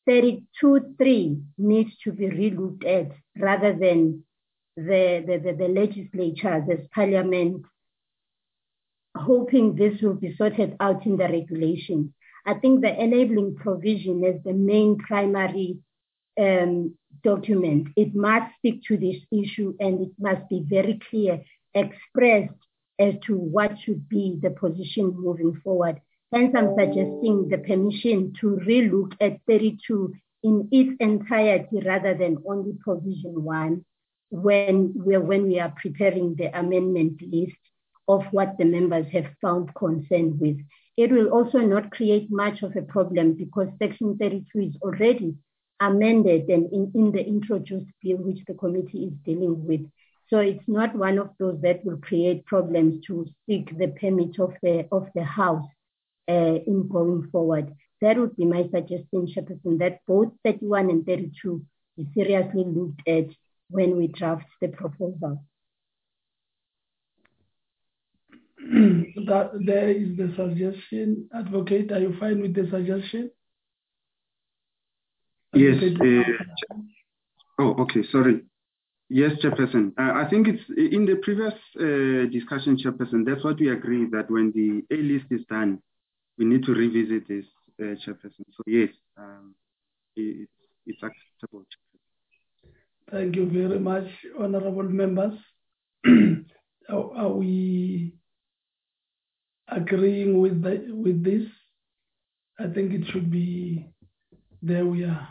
32.3 needs to be relooked at, rather than the legislatures as parliament hoping this will be sorted out in the regulations. I think the enabling provision is the main primary document. It must speak to this issue, and it must be very clear, expressed as to what should be the position moving forward. Hence, I'm suggesting the permission to relook at 32 in its entirety, rather than only provision 1, when we are preparing the amendment list of what the members have found concern with. It will also not create much of a problem, because Section 32 is already amended and in the introduced bill, which the committee is dealing with. So it's not one of those that will create problems to seek the permit of the House in going forward. That would be my suggestion, Chairperson, that both 31 and 32 be seriously looked at when we draft the proposal. That there is the suggestion. Advocate, are you fine with the suggestion? Yes. Okay, sorry. Yes, Chairperson. I think it's in the previous discussion, Chairperson, that's what we agreed, that when the A list is done, we need to revisit this, Chairperson. So yes, it's acceptable. Thank you very much, honorable members. Are we agreeing with this? I think it should be, there we are.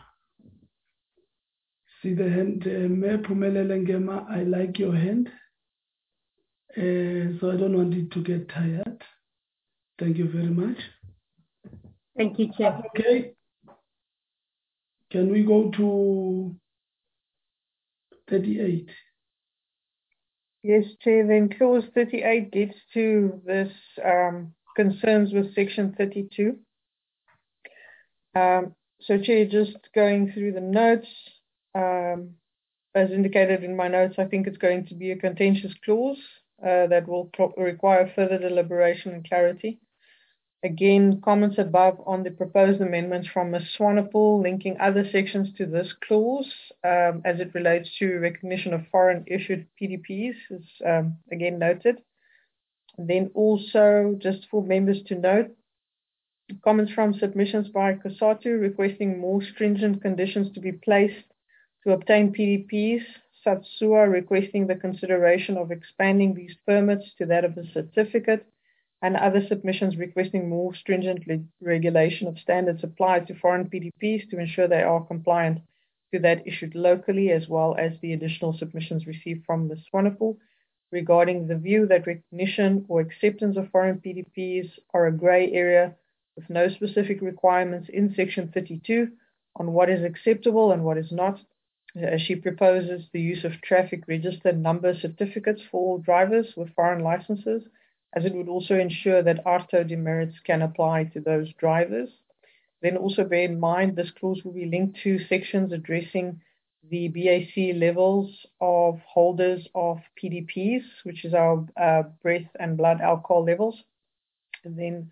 See the hand, Mayor Phumelele Ngema, I like your hand. So I don't want it to get tired. Thank you very much. Thank you, Chair. Okay. Can we go to 38? Yes, Chair. Then clause 38 gets to this concerns with section 32. So, Chair, just going through the notes, as indicated in my notes, I think it's going to be a contentious clause that will require further deliberation and clarity. Again, comments above on the proposed amendments from Ms. Swanepoel linking other sections to this clause as it relates to recognition of foreign issued PDPs is again noted. Then also, just for members to note, comments from submissions by COSATU requesting more stringent conditions to be placed to obtain PDPs, SATSUA requesting the consideration of expanding these permits to that of a certificate, and other submissions requesting more stringent regulation of standards applied to foreign PDPs to ensure they are compliant to that issued locally, as well as the additional submissions received from Ms. Swanepoel regarding the view that recognition or acceptance of foreign PDPs are a grey area with no specific requirements in Section 32 on what is acceptable and what is not. She proposes the use of traffic register number certificates for all drivers with foreign licenses, as it would also ensure that ARTO demerits can apply to those drivers. Then also bear in mind this clause will be linked to sections addressing the BAC levels of holders of PDPs, which is our breath and blood alcohol levels. And then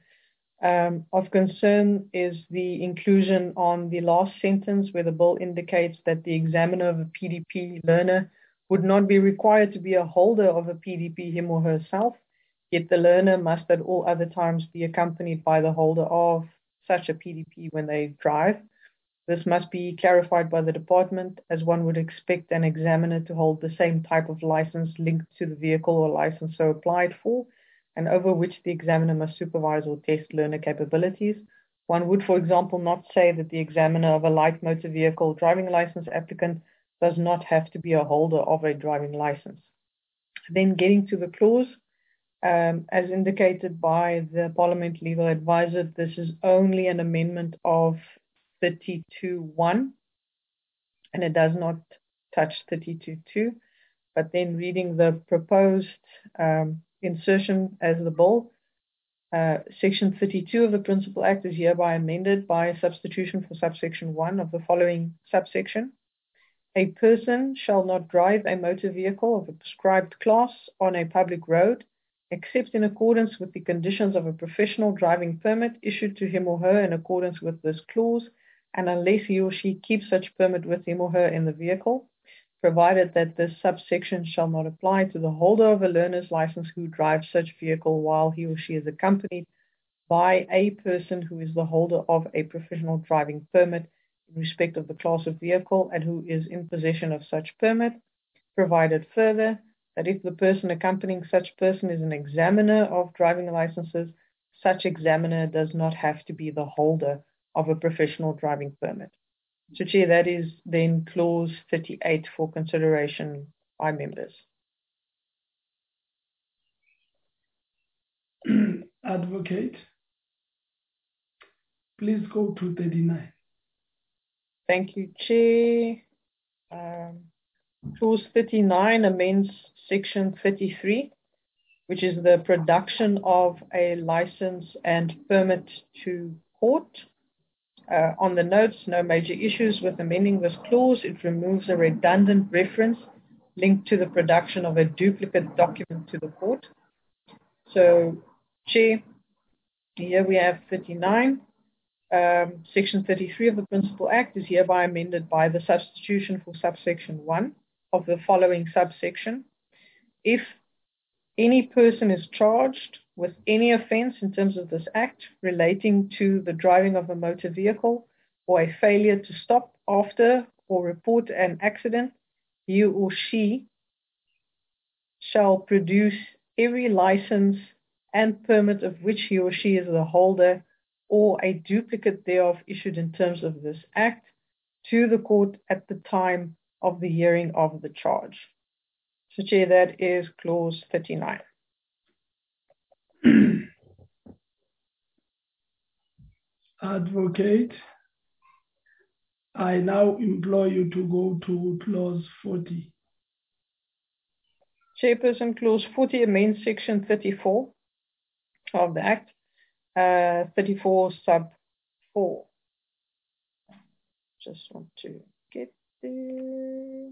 of concern is the inclusion on the last sentence where the bill indicates that the examiner of a PDP learner would not be required to be a holder of a PDP him or herself, yet the learner must at all other times be accompanied by the holder of such a PDP when they drive. This must be clarified by the department, as one would expect an examiner to hold the same type of license linked to the vehicle or license so applied for, and over which the examiner must supervise or test learner capabilities. One would, for example, not say that the examiner of a light motor vehicle driving license applicant does not have to be a holder of a driving license. Then getting to the clause, as indicated by the Parliament Legal Advisor, this is only an amendment of 32.1, and it does not touch 32.2. But then reading the proposed insertion as the bill, Section 32 of the Principal Act is hereby amended by substitution for subsection 1 of the following subsection. A person shall not drive a motor vehicle of a prescribed class on a public road, except in accordance with the conditions of a professional driving permit issued to him or her in accordance with this clause, and unless he or she keeps such permit with him or her in the vehicle, provided that this subsection shall not apply to the holder of a learner's license who drives such vehicle while he or she is accompanied by a person who is the holder of a professional driving permit in respect of the class of vehicle and who is in possession of such permit, provided further that if the person accompanying such person is an examiner of driving licenses, such examiner does not have to be the holder of a professional driving permit. So, Chair, that is then clause 38 for consideration by members. Advocate, please go to 39. Thank you, Chair. Clause 39 amends Section 33, which is the production of a license and permit to court. On the notes, no major issues with amending this clause. It removes a redundant reference linked to the production of a duplicate document to the court. So, Chair, here we have 39. Section 33 of the Principal Act is hereby amended by the substitution for subsection 1 of the following subsection. If any person is charged with any offence in terms of this act relating to the driving of a motor vehicle or a failure to stop after or report an accident, he or she shall produce every license and permit of which he or she is the holder or a duplicate thereof issued in terms of this act to the court at the time of the hearing of the charge. So, Chair, that is clause 39. Advocate, I now implore you to go to clause 40. Chairperson, clause 40 amends section 34 of the Act, 34 sub 4. Just want to get there.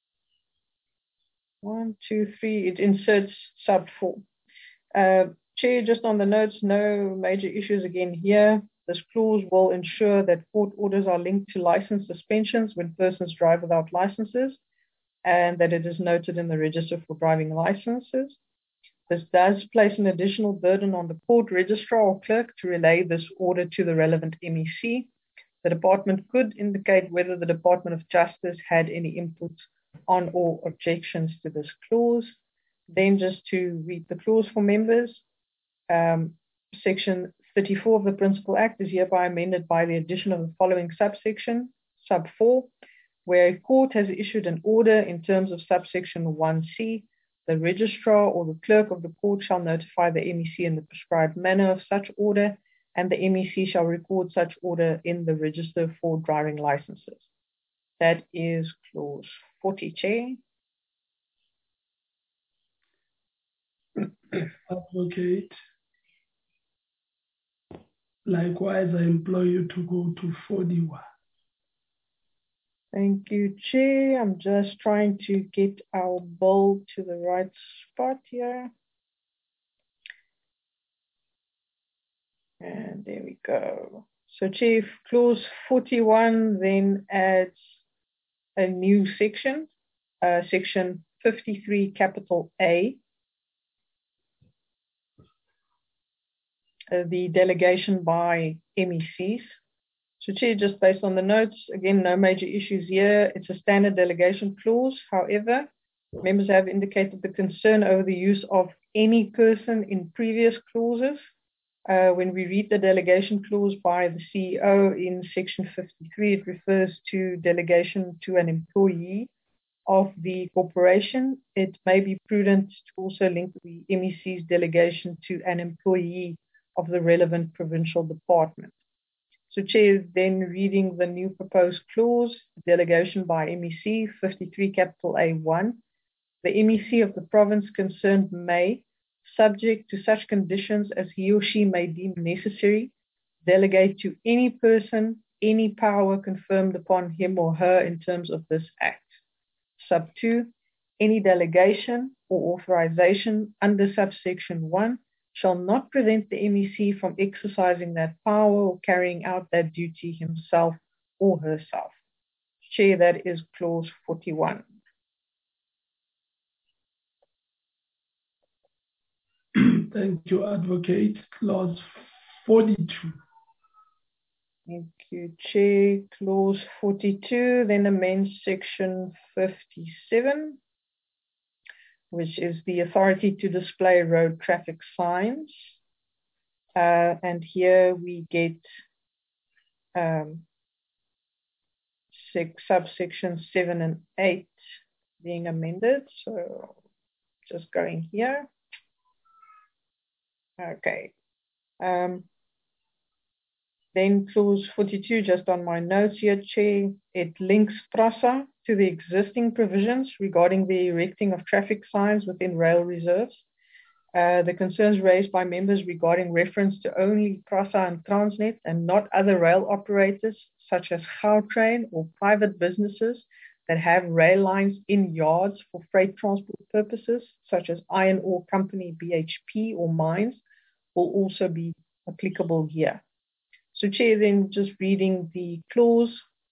1, 2, 3. It inserts sub 4. Chair, just on the notes, no major issues again here. This clause will ensure that court orders are linked to license suspensions when persons drive without licenses, and that it is noted in the register for driving licenses. This does place an additional burden on the court registrar or clerk to relay this order to the relevant MEC. The department could indicate whether the Department of Justice had any input on or objections to this clause. Then just to read the clause for members, section 34 of the Principal Act is hereby amended by the addition of the following subsection, sub 4, where a court has issued an order in terms of subsection 1C, the registrar or the clerk of the court shall notify the MEC in the prescribed manner of such order, and the MEC shall record such order in the register for driving licenses. That is clause 40, Chair. Advocate. Likewise, I implore you to go to 41. Thank you, Chair. I'm just trying to get our bill to the right spot here. And there we go. So, Chair, clause 41 then adds a new section, section 53, capital A. The delegation by MECs. So, Chair, just based on the notes, again, no major issues here. It's a standard delegation clause. However, members have indicated the concern over the use of any person in previous clauses. When we read the delegation clause by the CEO in section 53, it refers to delegation to an employee of the corporation. It may be prudent to also link the MEC's delegation to an employee of the relevant provincial department. So, Chair, then reading the new proposed clause, delegation by MEC 53 capital A1, the MEC of the province concerned may, subject to such conditions as he or she may deem necessary, delegate to any person any power confirmed upon him or her in terms of this Act. Sub 2, any delegation or authorization under subsection 1 shall not prevent the MEC from exercising that power or carrying out that duty himself or herself. Chair, that is clause 41. Thank you, Advocate. Clause 42. Thank you, Chair. Clause 42 then amends section 57, which is the authority to display road traffic signs. And here we get subsections 7 and 8 being amended. So just going here. Okay. Then clause 42, just on my notes here, Chair, it links PRASA to the existing provisions regarding the erecting of traffic signs within rail reserves. The concerns raised by members regarding reference to only PRASA and Transnet and not other rail operators such as Gautrain or private businesses that have rail lines in yards for freight transport purposes, such as iron ore company BHP or mines, will also be applicable here. So, Chair, then just reading the clause,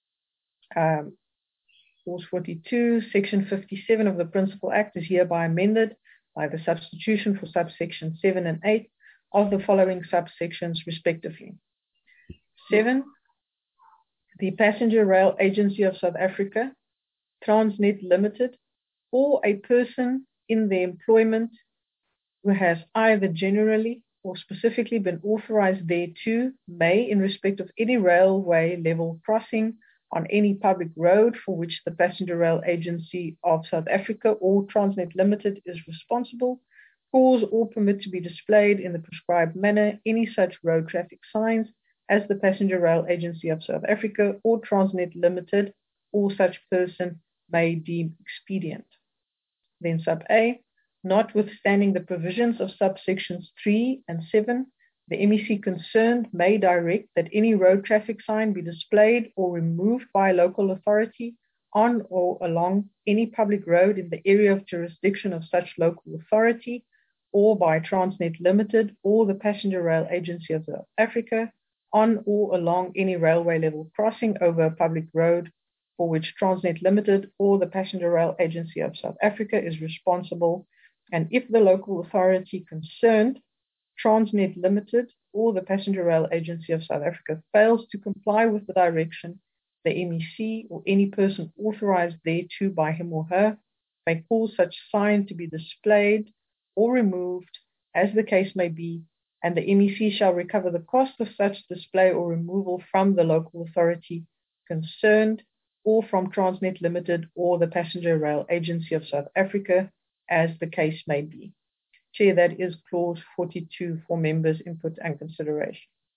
clause 42, section 57 of the Principal Act is hereby amended by the substitution for subsection 7 and 8 of the following subsections respectively. 7, the Passenger Rail Agency of South Africa, Transnet Limited, or a person in their employment who has either generally or specifically been authorized thereto may, in respect of any railway level crossing on any public road for which the Passenger Rail Agency of South Africa or Transnet Limited is responsible, cause or permit to be displayed in the prescribed manner any such road traffic signs as the Passenger Rail Agency of South Africa or Transnet Limited or such person may deem expedient. Then sub A, notwithstanding the provisions of subsections 3 and 7, the MEC concerned may direct that any road traffic sign be displayed or removed by a local authority on or along any public road in the area of jurisdiction of such local authority, or by Transnet Limited or the Passenger Rail Agency of South Africa on or along any railway level crossing over a public road for which Transnet Limited or the Passenger Rail Agency of South Africa is responsible, and if the local authority concerned, Transnet Limited or the Passenger Rail Agency of South Africa, fails to comply with the direction, the MEC or any person authorized thereto by him or her may cause such sign to be displayed or removed as the case may be, and the MEC shall recover the cost of such display or removal from the local authority concerned or from Transnet Limited or the Passenger Rail Agency of South Africa as the case may be. Chair, that is clause 42 for members' input and consideration.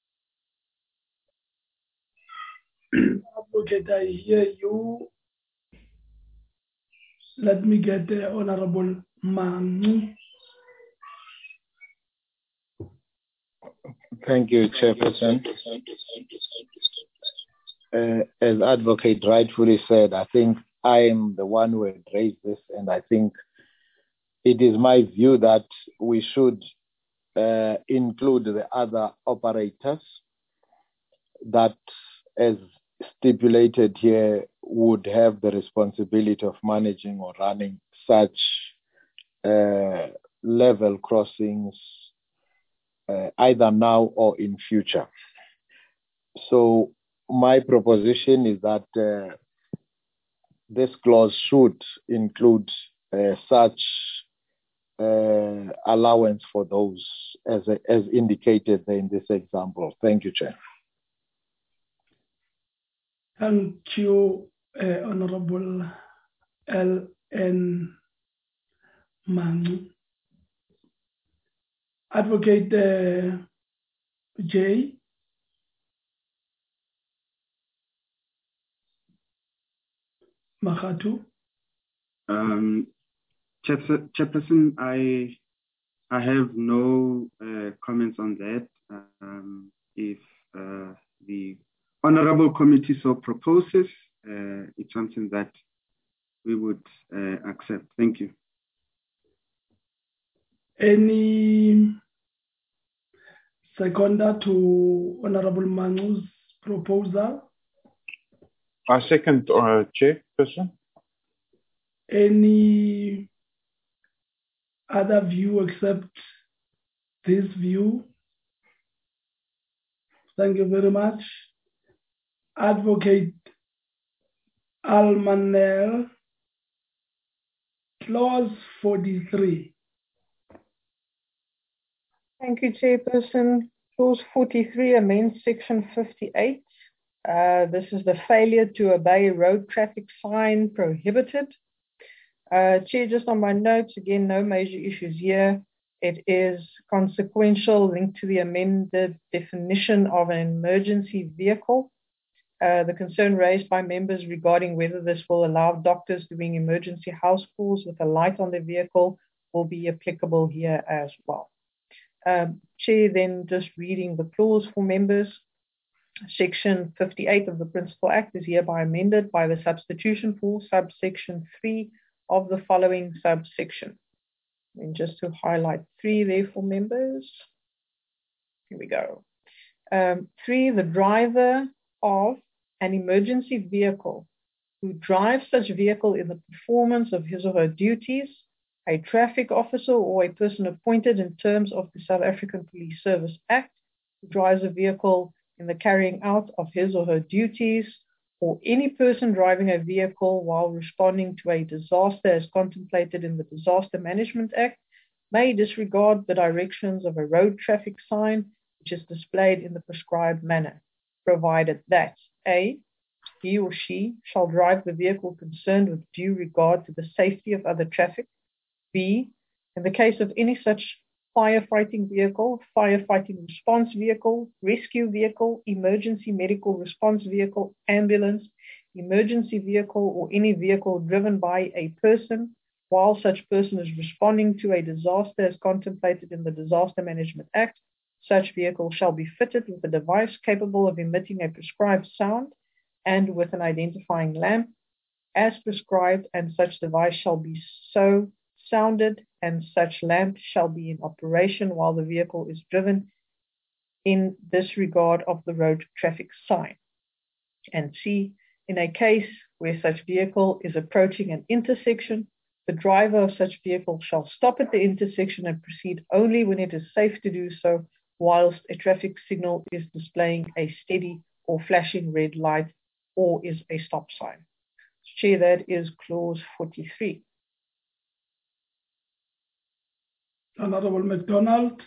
Advocate, I hear you. Let me get the Honorable Mangu. Thank you, Chairperson. As Advocate rightfully said, I think I am the one who had raised this, and I think it is my view that we should include the other operators that, as stipulated here, would have the responsibility of managing or running such level crossings either now or in future. So my proposition is that this clause should include such allowance for those as indicated in this example. Thank you, Chair. Thank you, Honorable L.N. Mangu. Advocate J. Makgatu. Chairperson, I have no comments on that. If the Honorable Committee so proposes, it's something that we would accept. Thank you. Any seconder to Honorable Mangu's proposal? I second, Chairperson. Any other view except this view? Thank you very much. Advocate Almanel, clause 43. Thank you, Chairperson. Clause 43 amends section 58. This is the failure to obey road traffic sign prohibited. Chair, just on my notes, again, no major issues here. It is consequential linked to the amended definition of an emergency vehicle. The concern raised by members regarding whether this will allow doctors doing emergency house calls with a light on their vehicle will be applicable here as well. Chair, then just reading the clause for members. Section 58 of the Principal Act is hereby amended by the substitution for subsection 3 of the following subsection. And just to highlight 3 there for members. Here we go. 3, the driver of an emergency vehicle who drives such vehicle in the performance of his or her duties, a traffic officer or a person appointed in terms of the South African Police Service Act, who drives a vehicle in the carrying out of his or her duties, or any person driving a vehicle while responding to a disaster as contemplated in the Disaster Management Act, may disregard the directions of a road traffic sign which is displayed in the prescribed manner, provided that A, he or she shall drive the vehicle concerned with due regard to the safety of other traffic. B, in the case of any such firefighting vehicle, firefighting response vehicle, rescue vehicle, emergency medical response vehicle, ambulance, emergency vehicle, or any vehicle driven by a person while such person is responding to a disaster as contemplated in the Disaster Management Act. Such vehicle shall be fitted with a device capable of emitting a prescribed sound and with an identifying lamp as prescribed, and such device shall be so sounded and such lamp shall be in operation while the vehicle is driven in disregard of the road traffic sign. And C, in a case where such vehicle is approaching an intersection, the driver of such vehicle shall stop at the intersection and proceed only when it is safe to do so, whilst a traffic signal is displaying a steady or flashing red light or is a stop sign. Chair, that is clause 43. Honorable McDonald.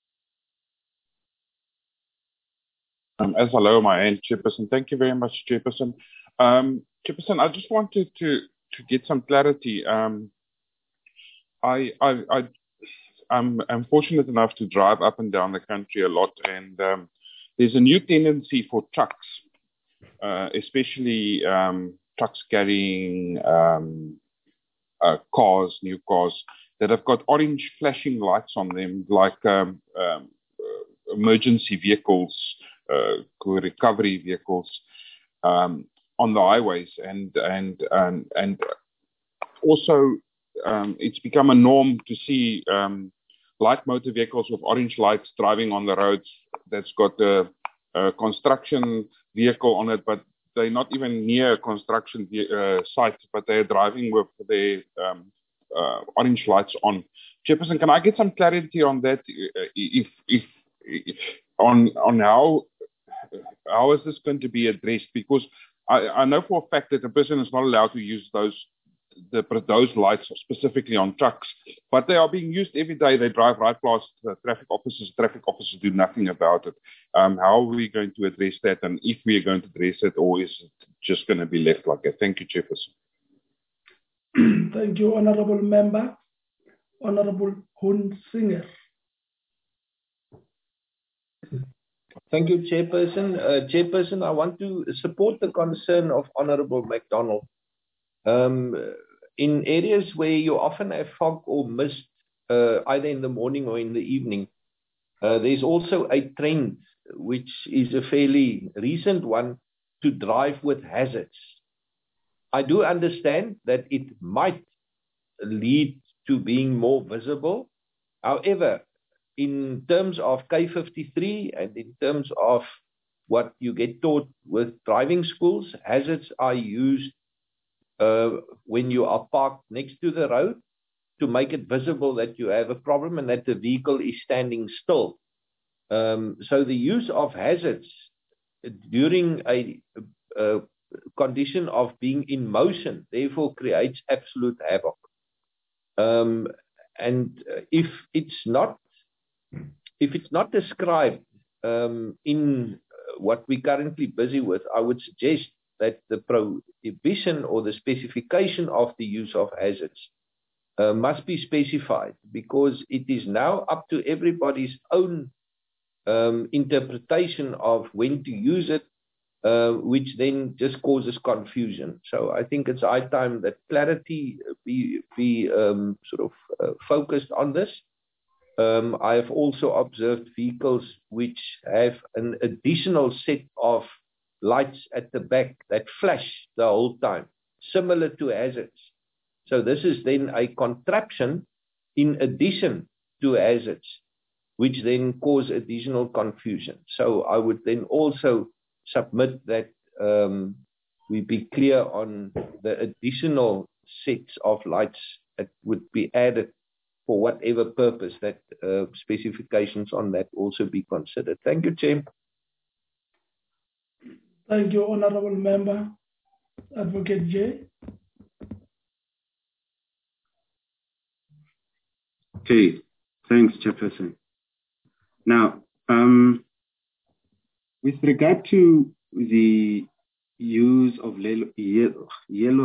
As I lower my hand, Chairperson. Thank you very much, Chairperson. Chairperson, I just wanted to get some clarity. I'm fortunate enough to drive up and down the country a lot, and there's a new tendency for trucks, especially trucks carrying cars, new cars, that have got orange flashing lights on them, like emergency vehicles, recovery vehicles on the highways, and also it's become a norm to see light motor vehicles with orange lights driving on the roads. That's got a construction vehicle on it, but they're not even near construction sites, but they're driving with their orange lights on. Chairperson, can I get some clarity on that? If on how is this going to be addressed? Because I know for a fact that a person is not allowed to use those lights specifically on trucks, but they are being used every day. They drive right past traffic officers. Traffic officers do nothing about it. How are we going to address that, and if we are going to address it, or is it just going to be left like that? Thank you, Chairperson. Thank you, Honourable Member. Honourable Hun Singer. Thank you, Chairperson. Chairperson, I want to support the concern of Honourable McDonald. In areas where you often have fog or mist, either in the morning or in the evening, there's also a trend, which is a fairly recent one, to drive with hazards. I do understand that it might lead to being more visible. However, in terms of K53 and in terms of what you get taught with driving schools, hazards are used when you are parked next to the road to make it visible that you have a problem and that the vehicle is standing still. So the use of hazards during a condition of being in motion therefore creates absolute havoc. And if it's not described in what we're currently busy with, I would suggest that the prohibition or the specification of the use of hazards must be specified, because it is now up to everybody's own interpretation of when to use it, which then just causes confusion. So I think it's high time that clarity be focused on this. I have also observed vehicles which have an additional set of lights at the back that flash the whole time, similar to hazards. So this is then a contraption in addition to hazards, which then cause additional confusion. So I would then also submit that we be clear on the additional sets of lights that would be added for whatever purpose, that specifications on that also be considered. Thank you, Chair. Thank you, Honourable Member. Advocate J. Okay, thanks, Chairperson. Now, with regard to the use of yellow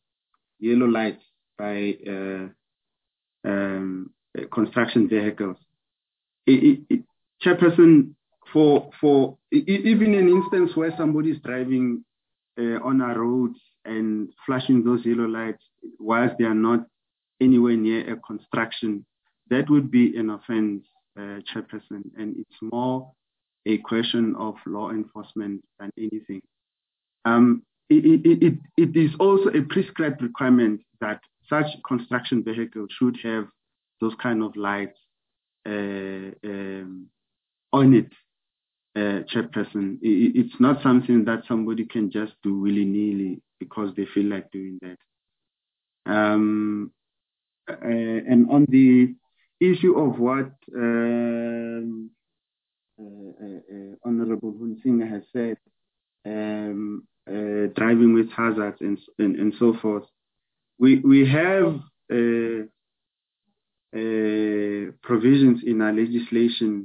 lights by construction vehicles, Chairperson, for even an instance where somebody is driving on our roads and flashing those yellow lights whilst they are not anywhere near a construction, that would be an offense, Chairperson, and it's more a question of law enforcement than anything. It is also a prescribed requirement that such construction vehicles should have those kind of lights on it, Chairperson. It's not something that somebody can just do willy-nilly because they feel like doing that. And on the issue of what Honorable Hunsinger has said, driving with hazards and so forth, we have provisions in our legislation,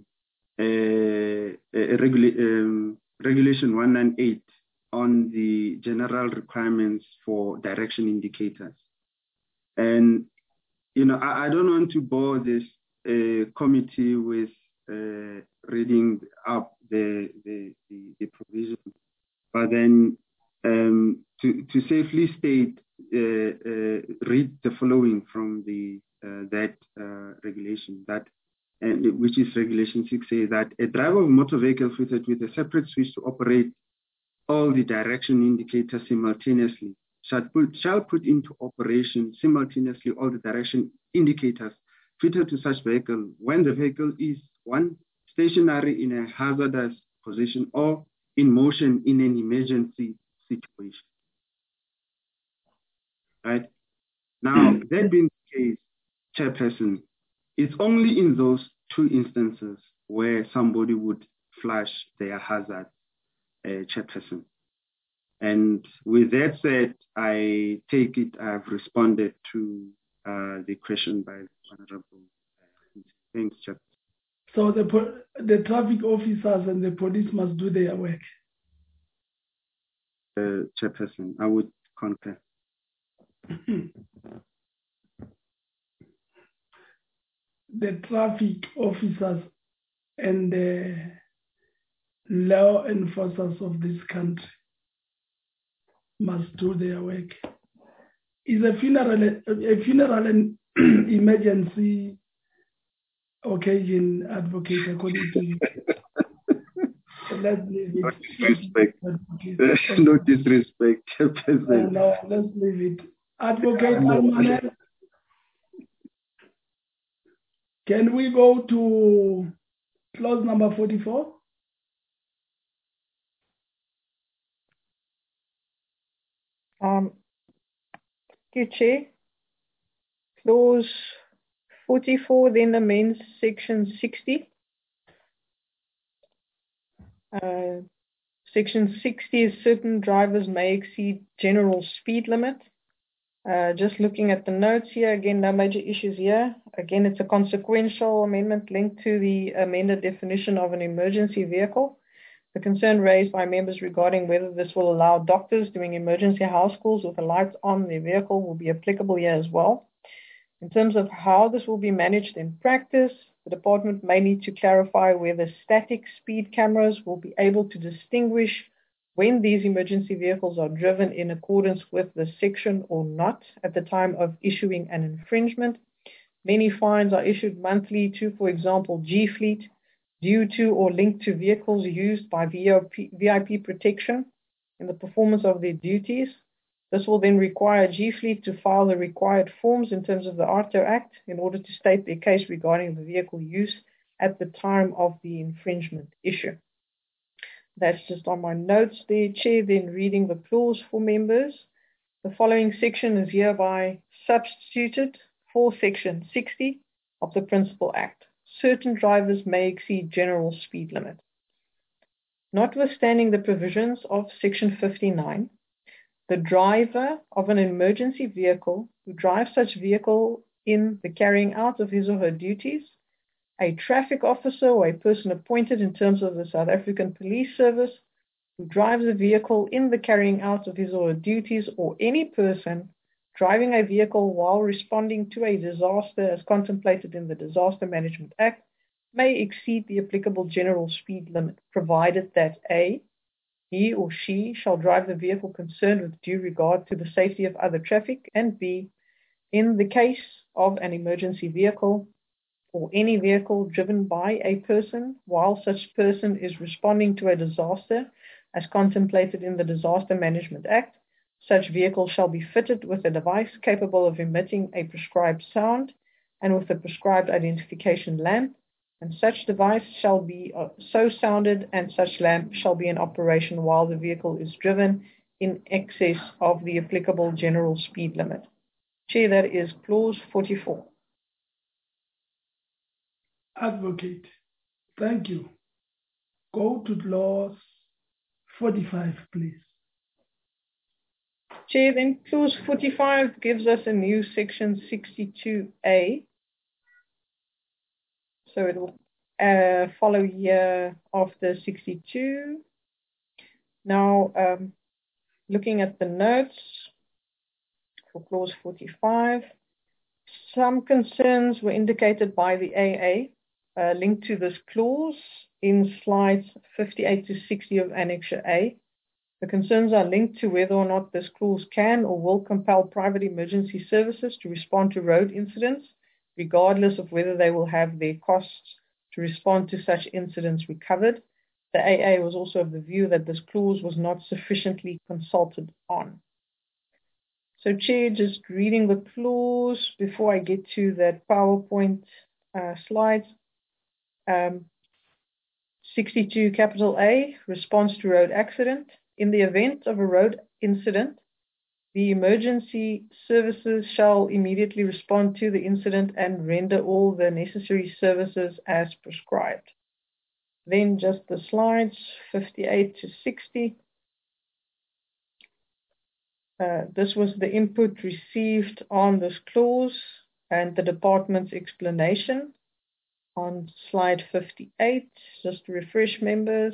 Regulation 198 on the general requirements for direction indicators. And, you know, I don't want to bore this committee with reading up the provision, but then to safely state, read the following from the that regulation, which is Regulation 6A, that a driver of a motor vehicle fitted with a separate switch to operate all the direction indicators simultaneously shall put into operation simultaneously all the direction indicators fitted to such vehicle when the vehicle is 1, stationary in a hazardous position, or in motion in an emergency situation. Right? Now, that being the case, Chairperson, it's only in those two instances where somebody would flash their hazard, Chairperson. And with that said, I take it I've responded to the question by the Honorable. Thanks, Chairperson. So the traffic officers and the police must do their work. Chairperson, I would concur. The traffic officers and the law enforcers of this country must do their work. Is a funeral and emergency occasion, advocate, according to you? Let's leave it. No disrespect, Chairperson. No, let's leave it. Advocate Almanet, can we go to clause number 44? Thank you, Chair. Clause 44 then amends section 60. Section 60 is certain drivers may exceed general speed limit. Just looking at the notes here, again, no major issues here. Again, it's a consequential amendment linked to the amended definition of an emergency vehicle. The concern raised by members regarding whether this will allow doctors doing emergency house calls with the lights on their vehicle will be applicable here as well. In terms of how this will be managed in practice, the department may need to clarify whether static speed cameras will be able to distinguish when these emergency vehicles are driven in accordance with the section or not at the time of issuing an infringement. Many fines are issued monthly to, for example, G-Fleet, due to or linked to vehicles used by VIP protection in the performance of their duties. This will then require G-Fleet to file the required forms in terms of the ARTO Act in order to state their case regarding the vehicle use at the time of the infringement issue. That's just on my notes there, Chair. Then reading the clause for members. The following section is hereby substituted for Section 60 of the Principal Act. Certain drivers may exceed general speed limit. Notwithstanding the provisions of Section 59, the driver of an emergency vehicle who drives such vehicle in the carrying out of his or her duties, a traffic officer or a person appointed in terms of the South African Police Service who drives a vehicle in the carrying out of his or her duties, or any person driving a vehicle while responding to a disaster as contemplated in the Disaster Management Act, may exceed the applicable general speed limit, provided that A, he or she shall drive the vehicle concerned with due regard to the safety of other traffic, and B, in the case of an emergency vehicle or any vehicle driven by a person while such person is responding to a disaster as contemplated in the Disaster Management Act, such vehicle shall be fitted with a device capable of emitting a prescribed sound and with a prescribed identification lamp, and such device shall be so sounded and such lamp shall be in operation while the vehicle is driven in excess of the applicable general speed limit. Chair, that is clause 44. Advocate, thank you. Go to clause 45, please. Chair, then clause 45 gives us a new section 62A. So it will follow here after 62. Now, looking at the notes for clause 45, some concerns were indicated by the AA linked to this clause in slides 58 to 60 of Annexure A. The concerns are linked to whether or not this clause can or will compel private emergency services to respond to road incidents, regardless of whether they will have their costs to respond to such incidents recovered. The AA was also of the view that this clause was not sufficiently consulted on. So, Chair, just reading the clause before I get to that PowerPoint slide. 62 capital A, response to road accident. In the event of a road incident, the emergency services shall immediately respond to the incident and render all the necessary services as prescribed. Then just the slides, 58 to 60. This was the input received on this clause and the department's explanation. On slide 58, just to refresh members,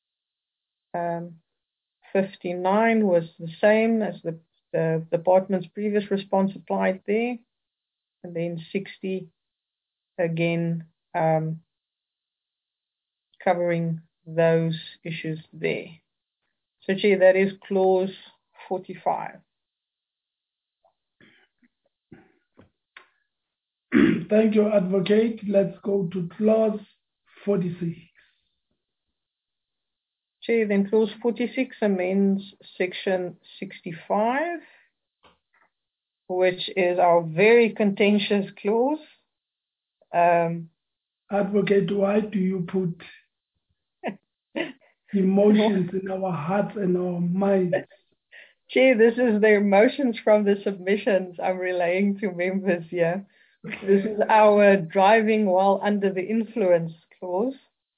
59 was the same as the department's previous response applied there. And then 60, again, covering those issues there. So, Chair, that is clause 45. Thank you, Advocate. Let's go to clause 46. Chair, then clause 46 amends section 65, which is our very contentious clause. Advocate, why do you put emotions in our hearts and our minds? Chair, this is the emotions from the submissions I'm relaying to members here. This is our driving while under the influence clause.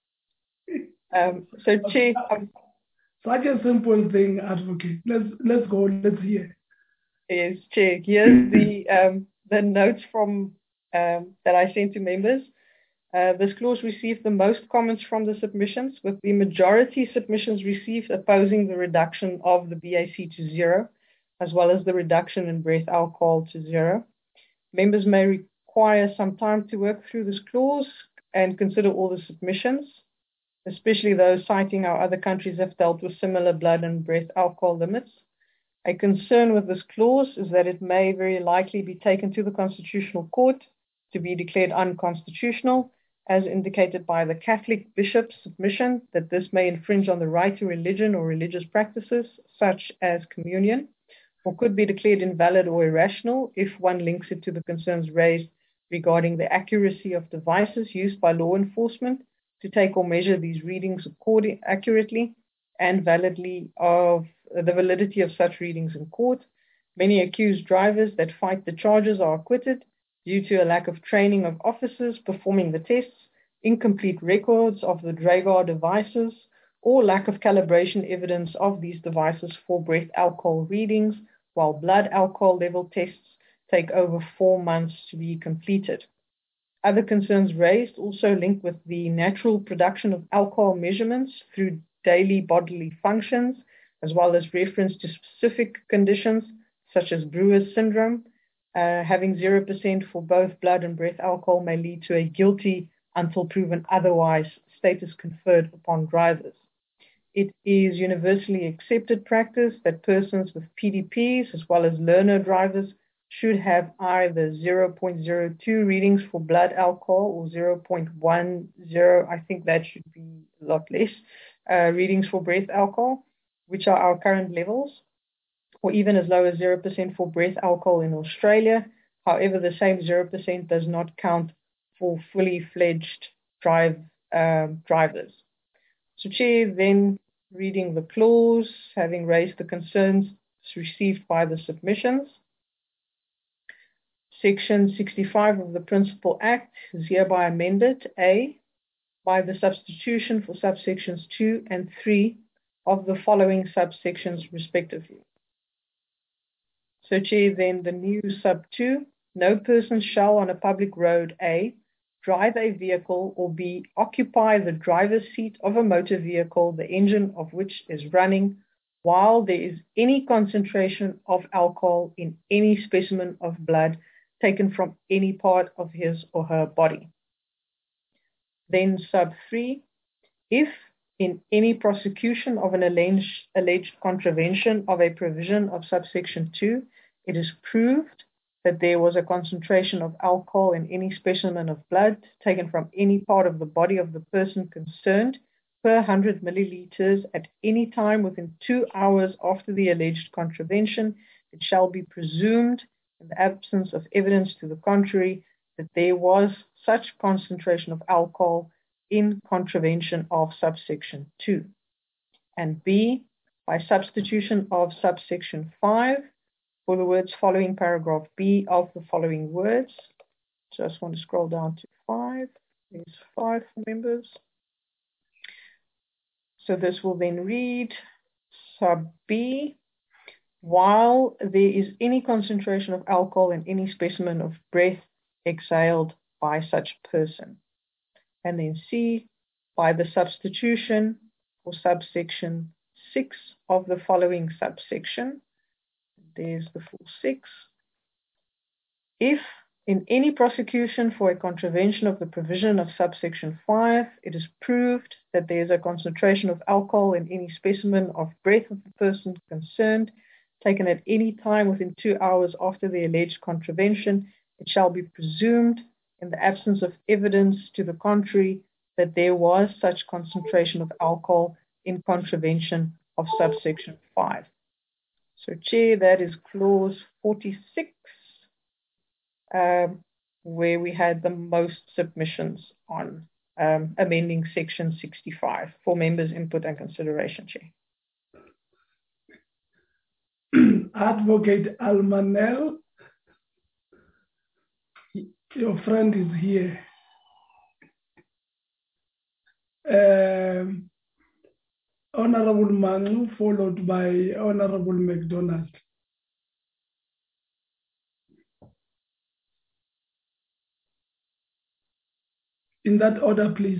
So, Chair, such a simple thing, Advocate. Let's go. Let's hear. Yes, Chair. Here's the notes from that I sent to members. This clause received the most comments from the submissions, with the majority submissions received opposing the reduction of the BAC to 0, as well as the reduction in breath alcohol to 0. Members may require some time to work through this clause and consider all the submissions, especially those citing how other countries have dealt with similar blood and breath alcohol limits. A concern with this clause is that it may very likely be taken to the Constitutional Court to be declared unconstitutional, as indicated by the Catholic bishop's submission, that this may infringe on the right to religion or religious practices, such as communion, or could be declared invalid or irrational if one links it to the concerns raised regarding the accuracy of devices used by law enforcement to take or measure these readings accurately and validly of the validity of such readings in court. Many accused drivers that fight the charges are acquitted due to a lack of training of officers performing the tests, incomplete records of the DRAGAR devices, or lack of calibration evidence of these devices for breath alcohol readings, while blood alcohol level tests take over 4 months to be completed. Other concerns raised also link with the natural production of alcohol measurements through daily bodily functions, as well as reference to specific conditions such as brewer's syndrome. Having 0% for both blood and breath alcohol may lead to a guilty until proven otherwise, status conferred upon drivers. It is universally accepted practice that persons with PDPs as well as learner drivers should have either 0.02 readings for blood alcohol or 0.10, I think that should be a lot less, readings for breath alcohol, which are our current levels, or even as low as 0% for breath alcohol in Australia. However, the same 0% does not count for fully fledged drivers. So Chair, then reading the clause, having raised the concerns received by the submissions. Section 65 of the Principal Act is hereby amended, A, by the substitution for subsections 2 and 3 of the following subsections respectively. So Chair, then the new sub 2, no person shall on a public road, A, drive a vehicle, or B, occupy the driver's seat of a motor vehicle, the engine of which is running, while there is any concentration of alcohol in any specimen of blood taken from any part of his or her body. Then sub 3, if in any prosecution of an alleged contravention of a provision of subsection 2, it is proved that there was a concentration of alcohol in any specimen of blood taken from any part of the body of the person concerned per 100 milliliters at any time within 2 hours after the alleged contravention, it shall be presumed, in the absence of evidence to the contrary, that there was such concentration of alcohol in contravention of subsection 2. And B, by substitution of subsection 5, for the words following paragraph B of the following words. So I just want to scroll down to 5. There's 5 for members. So this will then read sub B, while there is any concentration of alcohol in any specimen of breath exhaled by such person. And then C, by the substitution for subsection 6 of the following subsection. There's the full 6. If in any prosecution for a contravention of the provision of subsection 5, it is proved that there is a concentration of alcohol in any specimen of breath of the person concerned, taken at any time within 2 hours after the alleged contravention, it shall be presumed, in the absence of evidence to the contrary, that there was such concentration of alcohol in contravention of subsection 5. So, Chair, that is clause 46, where we had the most submissions on amending section 65 for members' input and consideration, Chair. Advocate Almanel, your friend is here. Honorable Manu, followed by Honorable McDonald. In that order, please.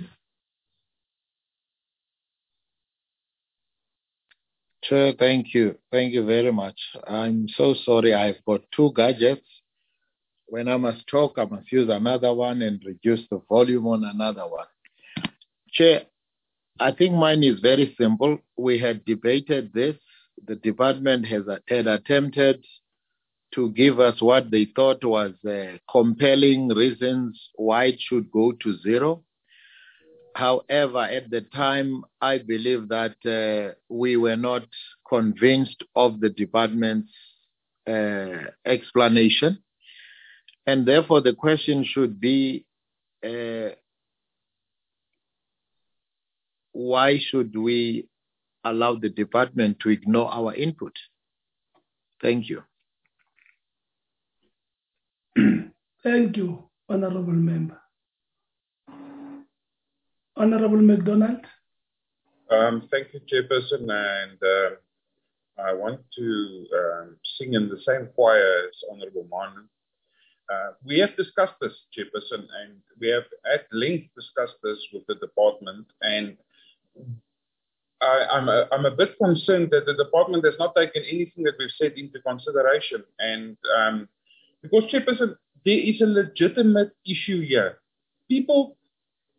Chair, thank you. Thank you very much. I'm so sorry. I've got 2 gadgets. When I must talk, I must use another one and reduce the volume on another one. Chair, I think mine is very simple. We had debated this. The department had attempted to give us what they thought was compelling reasons why it should go to 0. However, at the time, I believe that we were not convinced of the department's explanation. And therefore, the question should be, why should we allow the department to ignore our input? Thank you. Thank you, Honorable Member. Honorable McDonald. Thank you, Chairperson, and I want to sing in the same choir as Honorable Manu. We have discussed this, Chairperson, and we have at length discussed this with the department, and I'm a bit concerned that the department has not taken anything that we've said into consideration, and because, Chairperson, there is a legitimate issue here. People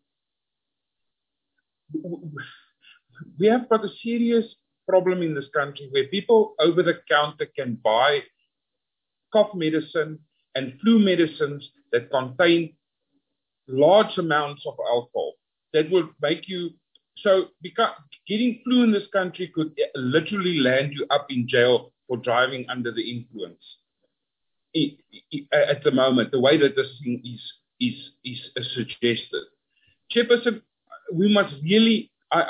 we have got a serious problem in this country where people over the counter can buy cough medicine and flu medicines that contain large amounts of alcohol that will make you, so getting flu in this country could literally land you up in jail for driving under the influence at the moment, the way that this thing is suggested. Chairperson, we must really,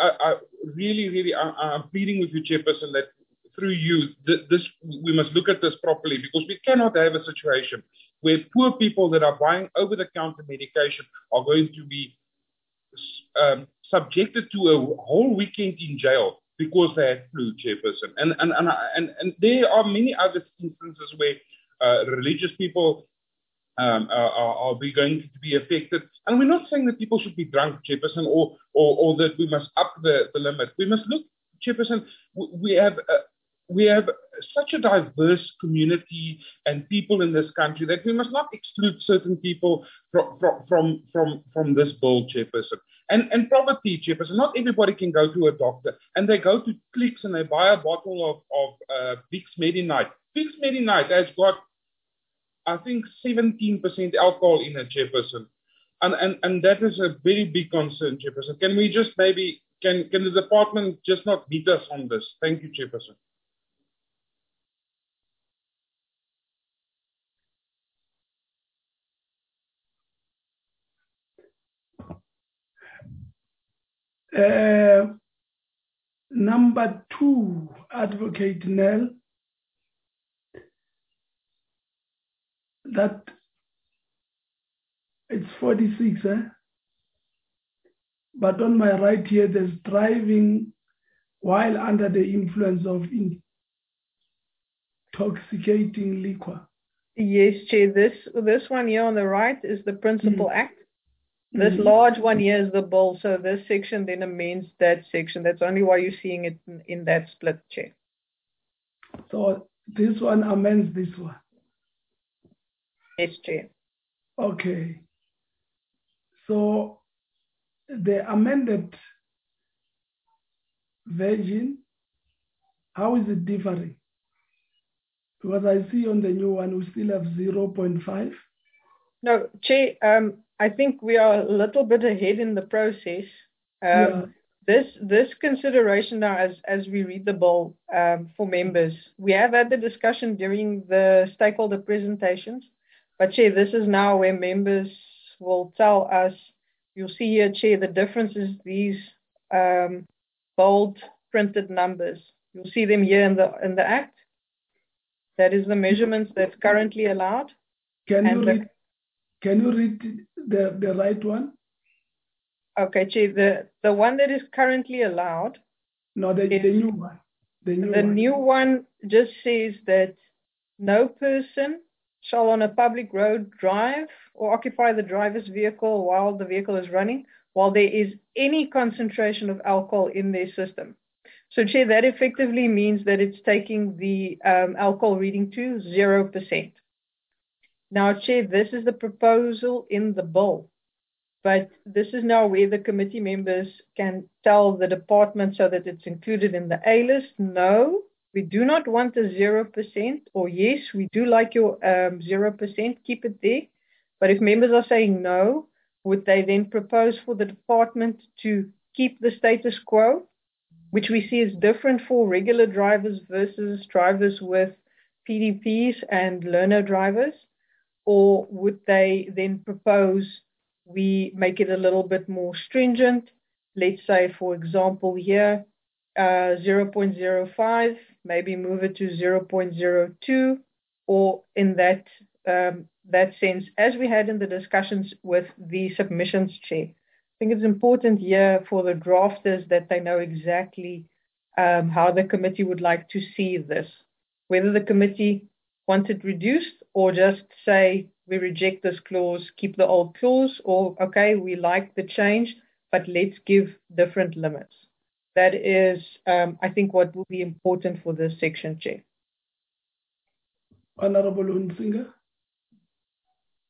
I'm pleading with you, Chairperson, that through you, we must look at this properly, because we cannot have a situation where poor people that are buying over-the-counter medication are going to be subjected to a whole weekend in jail because they had flu, Chairperson. And there are many other instances where religious people are going to be affected. And we're not saying that people should be drunk, Chairperson, or that we must up the limit. We must look, Chairperson, we have such a diverse community and people in this country that we must not exclude certain people from this bill, Chairperson. And poverty, Chairperson, not everybody can go to a doctor, and they go to Clicks and they buy a bottle of Vicks Medi-Nite. Vicks Medi-Nite has got, I think, 17% alcohol in it, Chairperson. And that is a very big concern, Chairperson. Can we just maybe, can the department just not beat us on this? Thank you, Chairperson. Number 2, Advocate Nell. That it's 46, but on my right here, there's driving while under the influence of intoxicating liquor. Yes, Chair. This one here on the right is the Principal Act. This large one here is the bill, so this section then amends that section. That's only why you're seeing it in that split, Chair. So this one amends this one? Yes, Chair. Okay. So the amended version, how is it differing? Because I see on the new one, we still have 0.5. No, Chair, I think we are a little bit ahead in the process. This consideration now, as we read the bill for members, we have had the discussion during the stakeholder presentations, but Chair, this is now where members will tell us. You'll see here, Chair, the difference is these bold printed numbers. You'll see them here in the Act. That is the measurements that's currently allowed. Can you read the right one? Okay, Chair, the one that is currently allowed. No, the new one. The new one just says that no person shall on a public road drive or occupy the driver's vehicle while the vehicle is running, while there is any concentration of alcohol in their system. So, Chair, that effectively means that it's taking the alcohol reading to 0%. Now, Chair, this is the proposal in the bill, but this is now where the committee members can tell the department so that it's included in the A list. No, we do not want a 0%, or yes, we do like your 0%, keep it there. But if members are saying no, would they then propose for the department to keep the status quo, which we see is different for regular drivers versus drivers with PDPs and learner drivers? Or would they then propose we make it a little bit more stringent? Let's say, for example, here, 0.05, maybe move it to 0.02, or in that sense, as we had in the discussions with the submissions, Chair. I think it's important here for the drafters that they know exactly how the committee would like to see this, whether the committee wants it reduced or just say we reject this clause, keep the old clause, or okay, we like the change, but let's give different limits. That is, I think, what will be important for this section, Chair. Honorable Hunsinger.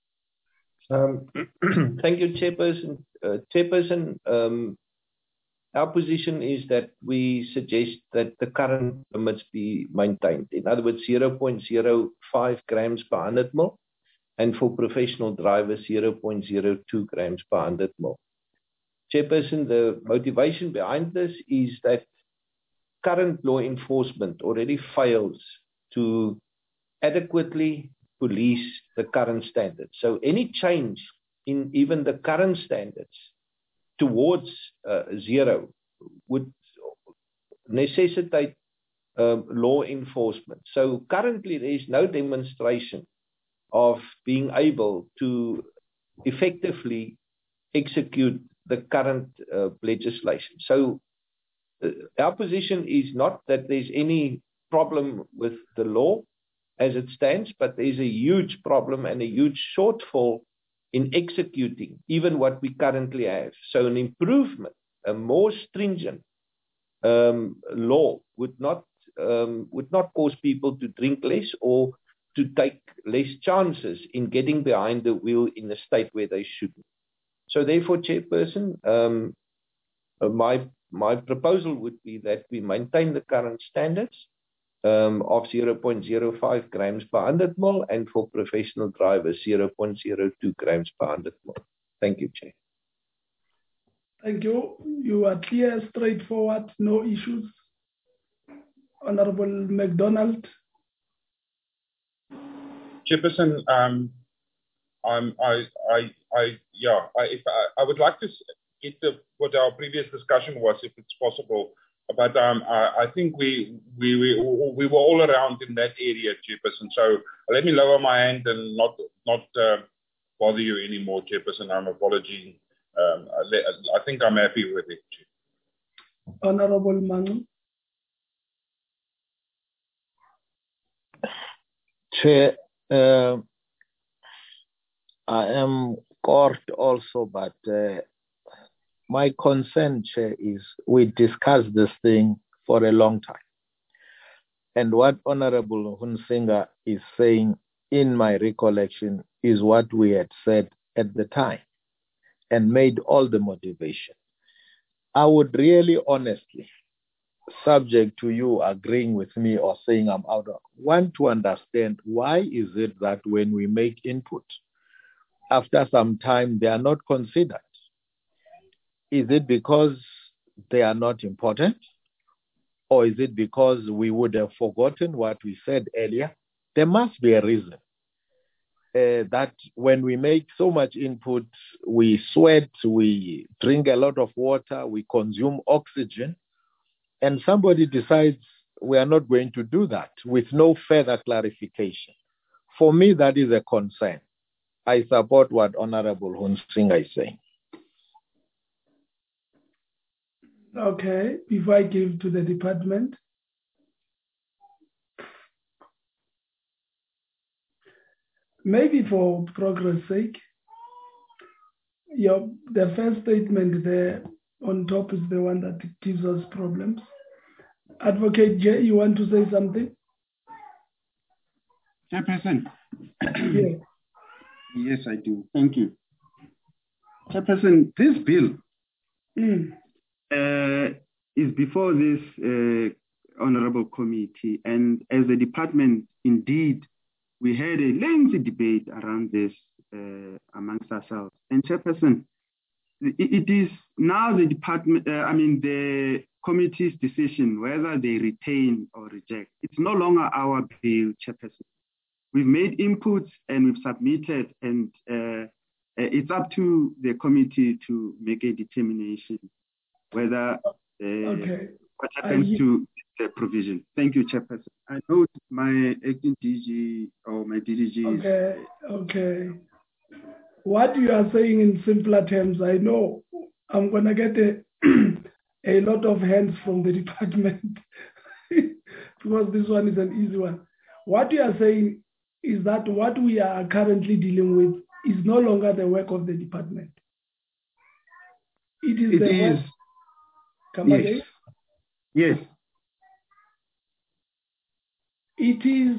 Thank you, Chairperson. Chairperson, our position is that we suggest that the current limits be maintained. In other words, 0.05 grams per 100 ml, and for professional drivers, 0.02 grams per 100 ml. Chairperson, the motivation behind this is that current law enforcement already fails to adequately police the current standards. So any change in even the current standards towards zero would necessitate law enforcement. So currently there is no demonstration of being able to effectively execute the current legislation. So our position is not that there's any problem with the law as it stands, but there's a huge problem and a huge shortfall in executing even what we currently have. So an improvement, a more stringent law would not cause people to drink less or to take less chances in getting behind the wheel in a state where they shouldn't. So therefore, Chairperson, my proposal would be that we maintain the current standards of 0.05 grams per 100 ml, and for professional drivers, 0.02 grams per 100 ml. Thank you, Chair. Thank you. You are clear, straightforward, no issues. Honorable McDonald. Chairperson, I would like to get what our previous discussion was, if it's possible. But I think we were all around in that area, Chairperson. So let me lower my hand and not bother you anymore, Chairperson. I'm apologizing. I think I'm happy with it, Chair. Honorable Manu. Chair, I am court also, but my concern, Chair, is we discussed this thing for a long time. And what Honorable Hunsinger is saying, in my recollection, is what we had said at the time and made all the motivation. I would really honestly, subject to you agreeing with me or saying I'm out of, want to understand why is it that when we make input, after some time they are not considered? Is it because they are not important? Or is it because we would have forgotten what we said earlier? There must be a reason that when we make so much input, we sweat, we drink a lot of water, we consume oxygen, and somebody decides we are not going to do that with no further clarification. For me, that is a concern. I support what Honorable Hunsinger is saying. Okay, before I give to the department. Maybe for progress sake, the first statement there on top is the one that gives us problems. Advocate Jay, you want to say something? Chairperson. Yes. Yes, I do. Thank you. Chairperson, this bill is before this honorable committee, and as a department, indeed, we had a lengthy debate around this amongst ourselves. And Chairperson, it is now the department, the committee's decision whether they retain or reject. It's no longer our bill, Chairperson. We've made inputs and we've submitted, and it's up to the committee to make a determination whether what happens to the provision. Thank you, Chairperson. I know my acting DG or my DDG is... Okay. What you are saying in simpler terms, I know I'm going to get a lot of hands from the department because this one is an easy one. What you are saying is that what we are currently dealing with is no longer the work of the department. It is the work. Come again? Yes. It is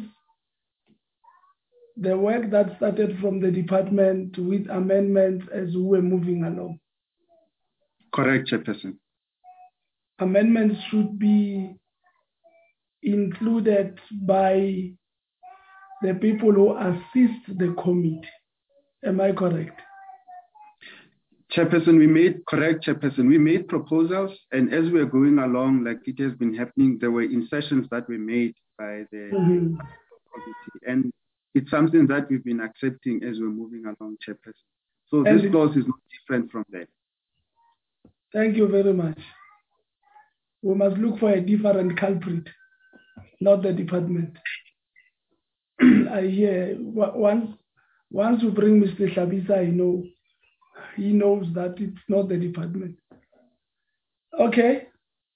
the work that started from the department with amendments as we were moving along. Correct, Chairperson. amendments should be included by the people who assist the committee. Am I correct? Chairperson, we made proposals, and as we are going along, like it has been happening, there were insertions that were made by the committee, and it's something that we've been accepting as we're moving along, Chairperson. So this clause is not different from that. Thank you very much. We must look for a different culprit, not the department. I hear once you bring Mr. Shabisa, I know he knows that it's not the department. Okay.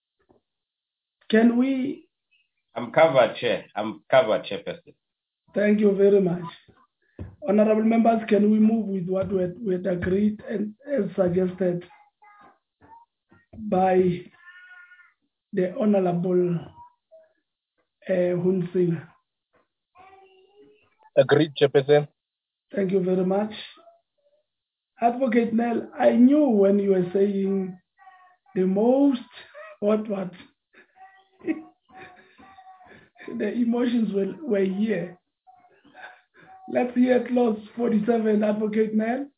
Can we? I'm covered, Chair. I'm covered, Chairperson. Thank you very much. Honorable members, can we move with what we had agreed and as suggested by the Honorable Hunsinger? Agreed, Chairperson. Thank you very much. Advocate Nell, I knew when you were saying the most, what, the emotions were here. Let's hear clause 47, Advocate Nell.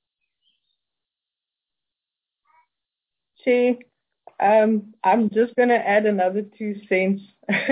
Chair, I'm just going to add another 2 cents.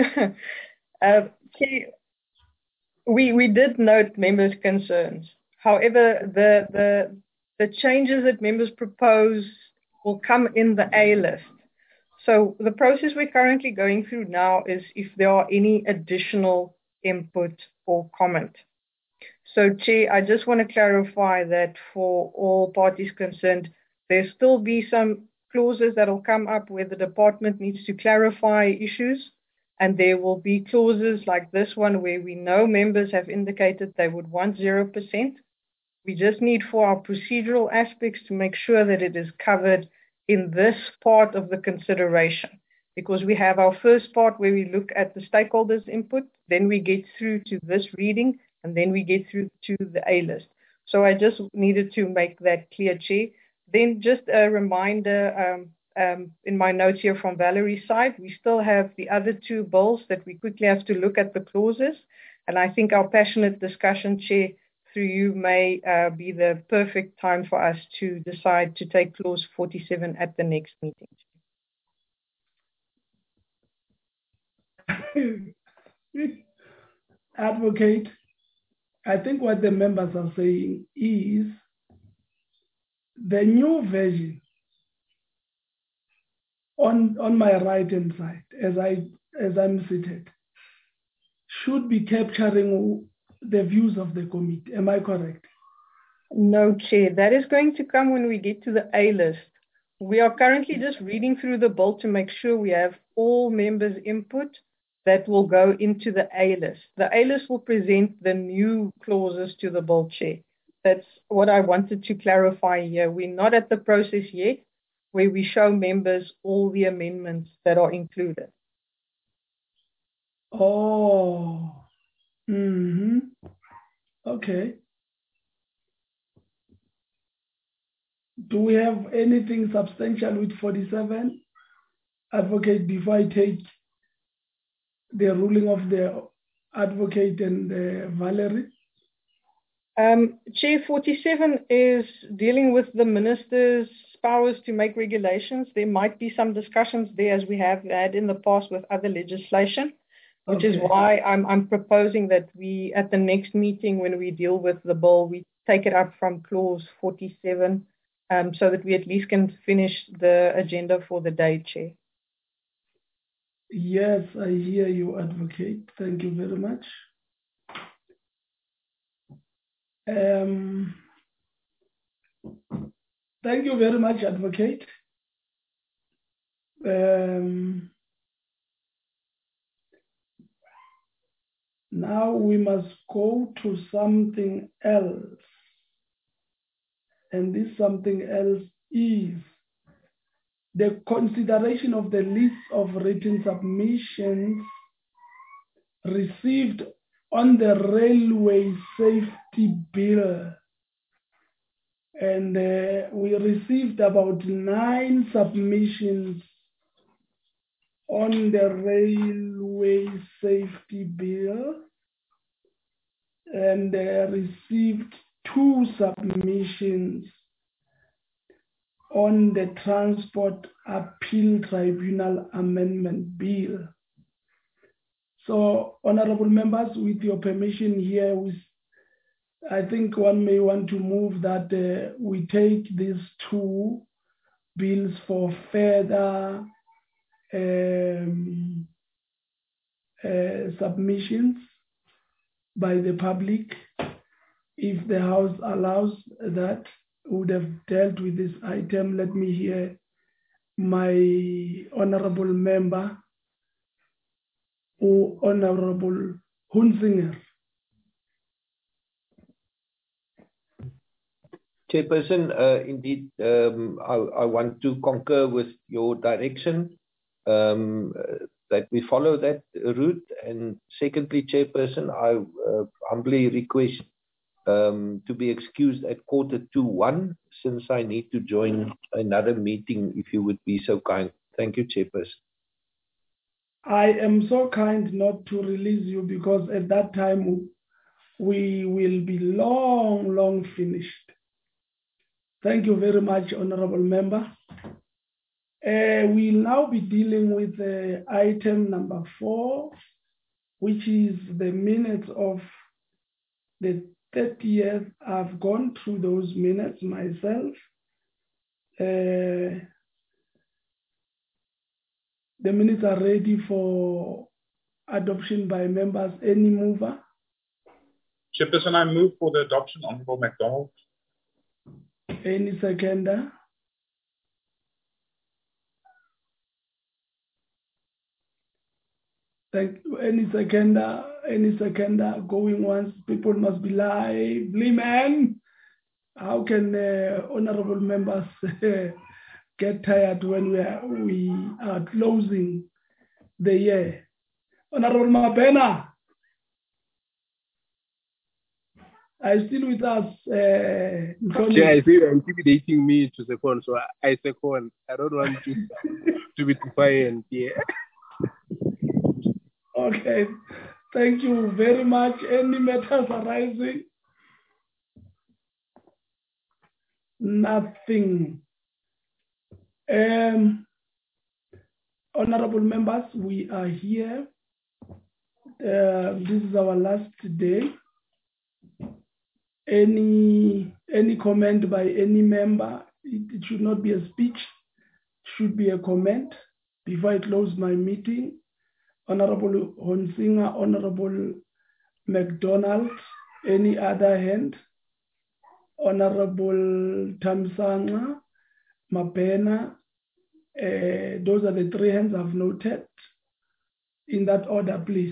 Chair, we did note members' concerns. However, the changes that members propose will come in the A list. So the process we're currently going through now is if there are any additional input or comment. So, Chair, I just want to clarify that for all parties concerned, there'll still be some clauses that will come up where the department needs to clarify issues, and there will be clauses like this one where we know members have indicated they would want 0%. We just need for our procedural aspects to make sure that it is covered in this part of the consideration, because we have our first part where we look at the stakeholders' input, then we get through to this reading, and then we get through to the A list. So I just needed to make that clear, Chair. Then just a reminder, in my notes here from Valerie's side, we still have the other 2 bills that we quickly have to look at the clauses, and I think our passionate discussion, Chair, through you may be the perfect time for us to decide to take clause 47 at the next meeting. Advocate, I think what the members are saying is the new version on my right hand side, as I'm seated, should be capturing the views of the committee. Am I correct? No, Chair. That is going to come when we get to the A list. We are currently just reading through the bill to make sure we have all members' input that will go into the A list. The A list will present the new clauses to the bill, Chair. That's what I wanted to clarify here. We're not at the process yet where we show members all the amendments that are included. Oh. Okay. Do we have anything substantial with 47? Advocate, before I take the ruling of the advocate and Valerie? Chair, 47 is dealing with the minister's powers to make regulations. There might be some discussions there, as we have had in the past with other legislation, which is why I'm proposing that we, at the next meeting when we deal with the bill, we take it up from clause 47 so that we at least can finish the agenda for the day, Chair. Yes, I hear you, Advocate. Thank you very much. Thank you very much, Advocate. Now we must go to something else. And this something else is the consideration of the list of written submissions received on the railway safety bill. And we received about 9 submissions on the railway safety bill and received 2 submissions on the Transport Appeal Tribunal Amendment Bill. So, honorable members, with your permission here, I think one may want to move that we take these 2 bills for further submissions by the public. If the House allows that, would have dealt with this item. Let me hear my honorable member, or Honorable Hunsinger. Chairperson, indeed, I want to concur with your direction that we follow that route. And secondly, Chairperson, I humbly request to be excused at 1:45, since I need to join another meeting, if you would be so kind. Thank you, Chairperson. I am so kind not to release you, because at that time we will be long finished. Thank you very much, honorable member. We'll now be dealing with item number 4, which is the minutes of the 30th. I've gone through those minutes myself. The minutes are ready for adoption by members. Any mover? Chairperson, I move for the adoption, Honorable McDonald. Any seconder? Thank you. Any seconder going once? People must be lively, man. How can honorable members get tired when we are closing the year? Honorable Mabena, are you still with us? Yeah, I see you're intimidating me to second, so I second. I don't want to be defiant. Yeah. Okay, thank you very much. Any matters arising? Nothing. Honorable members, we are here. This is our last day. Any comment by any member? It should not be a speech. It should be a comment before I close my meeting. Honorable Hunsinger, Honorable McDonald, any other hand? Honorable Thamsanqa, Mabena, those are the 3 hands I've noted. In that order, please.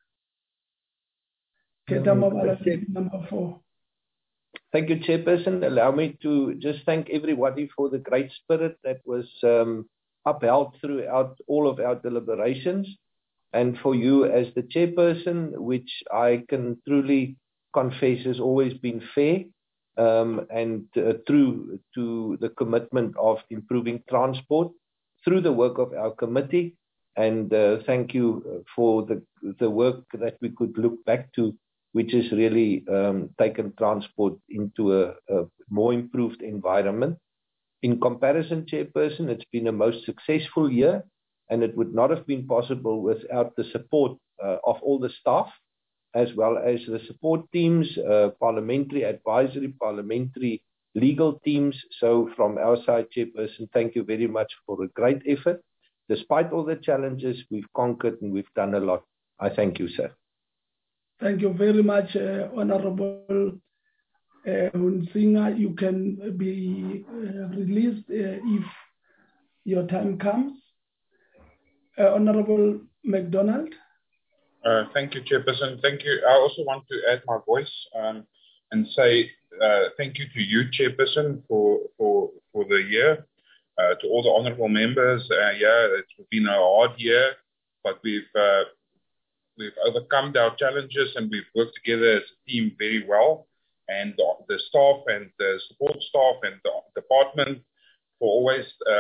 Number 4. Thank you, Chairperson. Allow me to just thank everybody for the great spirit that was upheld throughout all of our deliberations, and for you as the Chairperson, which I can truly confess has always been fair and true to the commitment of improving transport through the work of our committee. And thank you for the work that we could look back to, which has really taken transport into a more improved environment. In comparison, Chairperson, it's been a most successful year, and it would not have been possible without the support of all the staff, as well as the support teams, parliamentary advisory, parliamentary legal teams. So from our side, Chairperson, thank you very much for a great effort. Despite all the challenges, we've conquered and we've done a lot. I thank you, sir. Thank you very much, Honorable Hunsinger. You can be released if your time comes. Honorable McDonald. Thank you, Chairperson. Thank you. I also want to add my voice and say thank you to you, Chairperson, for the year. To all the honourable members, it's been a hard year, but we've overcome our challenges and we've worked together as a team very well. And the staff and the support staff and the department for always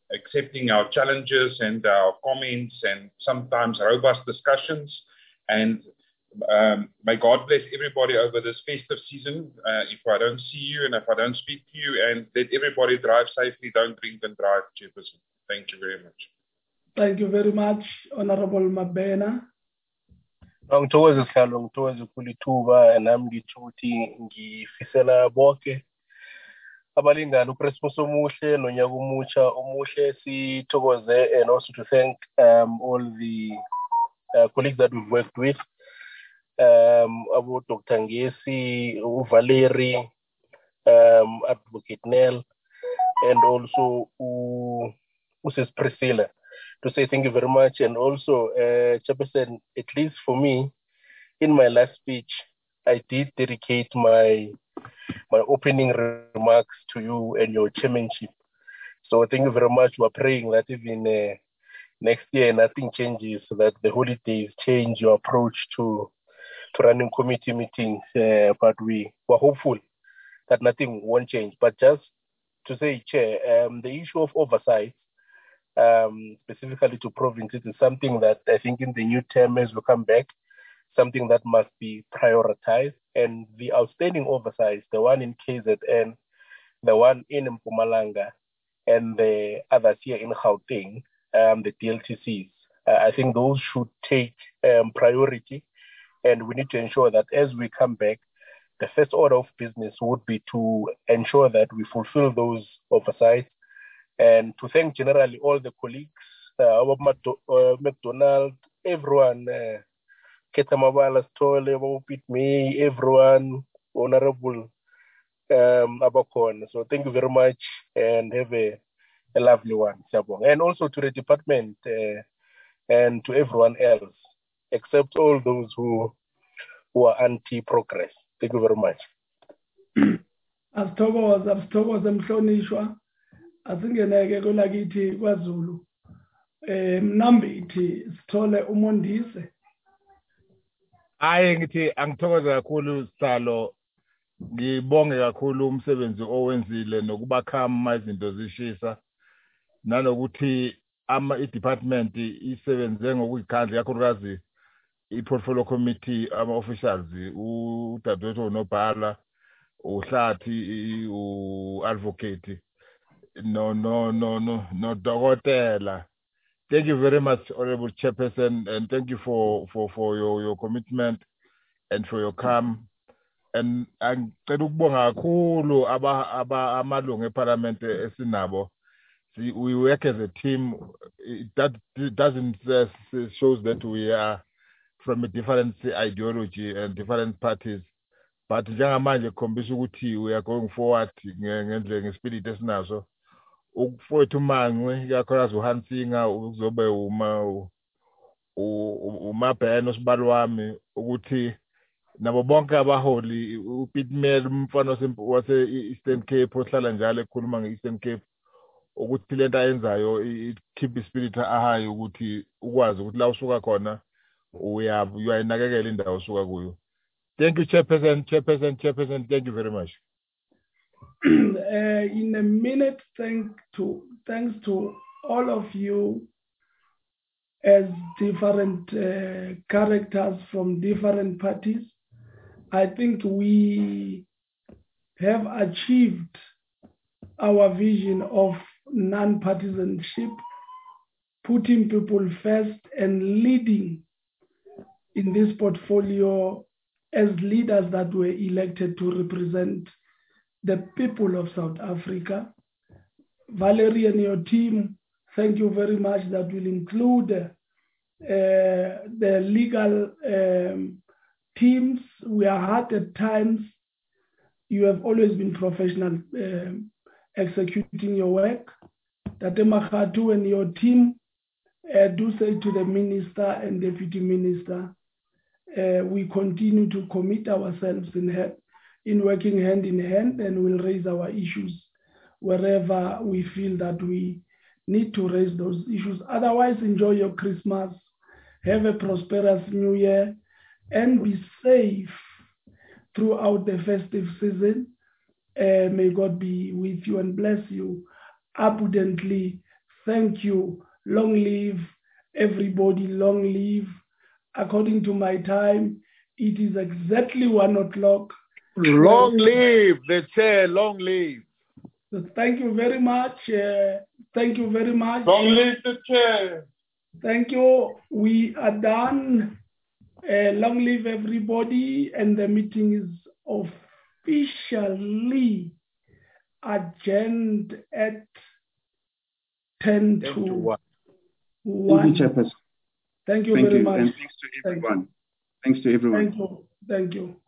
accepting our challenges and our comments and sometimes robust discussions. And may God bless everybody over this festive season. If I don't see you and if I don't speak to you, and let everybody drive safely, don't drink and drive, Chairperson. Thank you very much. Thank you very much, Honorable Mabena. Ngithokoze sihlalo, ngithokoze ukukhulu ithuba, nami ngitsho ukuthi ngifisela bonke abalingani uChristmas omuhle nonyaka omutsha omuhle. Sithokoze, and also to thank all the colleagues that we've worked with, about Dr. Ngesi, Valerie, Advocate Nell, and also Mrs. Priscilla, to say thank you very much. And also, Chairperson, at least for me, in my last speech, I did dedicate my opening remarks to you and your chairmanship. So thank you very much. We're praying that even next year nothing changes, that the holidays change your approach to running committee meetings. But we're hopeful that nothing won't change. But just to say, Chair, the issue of oversight, specifically to provinces, is something that I think in the new term as we come back, something that must be prioritized. And the outstanding oversights, the one in KZN, the one in Mpumalanga, and the others here in Gauteng, the DLTCs, I think those should take priority. And we need to ensure that as we come back, the first order of business would be to ensure that we fulfill those oversights, and to thank generally all the colleagues, McDonald, everyone, Ketamabala Stole, me, everyone, Honorable Abakon. So thank you very much and have a lovely one, Sabong. And also to the department and to everyone else, except all those who are anti-progress. Thank you very much. Asithokoze mhlonishwa, asingeneke kwelakithi kwaZulu. Mnambithi Sithole uMondise. Hayi ngithi angithokoze kakhulu Salo, ngibonge kakhulu umsebenzi owenzile nokubakhama izinto zishisa, nanokuthi i-department isebenze ngokuyikhandla, kakhulukazi i-portfolio committee, ama-officials, uDadewethu Nobhala, uHlathi, u-advocate, no Dokotela. Thank you very much, Honorable Chairperson, and thank you for your commitment and for your calm. And angicela ukubonga kakhulu amalungu eParliament esinabo. We work as a team. That doesn't shows that we are from a different ideology and different parties, but njengamanje khombisa ukuthi we are going forward ngendlela ngespirit esinaso. Ukufowethu Mangwe ikakhulukazi uHansinga uzobe uMabheno sibali wami, ukuthi nabo bonke abaholi, uPitmel umfana wase-Eastern Cape ohlala njalo ekhuluma nge-Eastern Cape, ukuthi lento ayenzayo keep ispirit high, ukuthi ukwazi ukuthi la usuka khona uyayinakekela indawo osuka kuyo. Thank you, Chairperson. Thank you very much. In a minute, thanks to all of you as different characters from different parties. I think we have achieved our vision of non-partisanship, putting people first and leading in this portfolio as leaders that were elected to represent the people of South Africa. Valerie and your team, thank you very much. That will include the legal teams. We are hard at times. You have always been professional executing your work. Tate Makhatu and your team, do say to the Minister and Deputy Minister, we continue to commit ourselves in working hand in hand, and we'll raise our issues wherever we feel that we need to raise those issues. Otherwise, enjoy your Christmas, have a prosperous New Year, and be safe throughout the festive season. May God be with you and bless you abundantly, Thank you. Long live everybody, long live. According to my time, it is exactly 1 o'clock. Long live the chair, long live. So thank you very much. Thank you very much. Long live the chair. Thank you. We are done. Long live everybody, and the meeting is officially adjourned at 10 to 1. Thank you, Chairperson. Thank you Thank very you. much. And thanks to everyone. Thanks to everyone. Thank you. Thank you.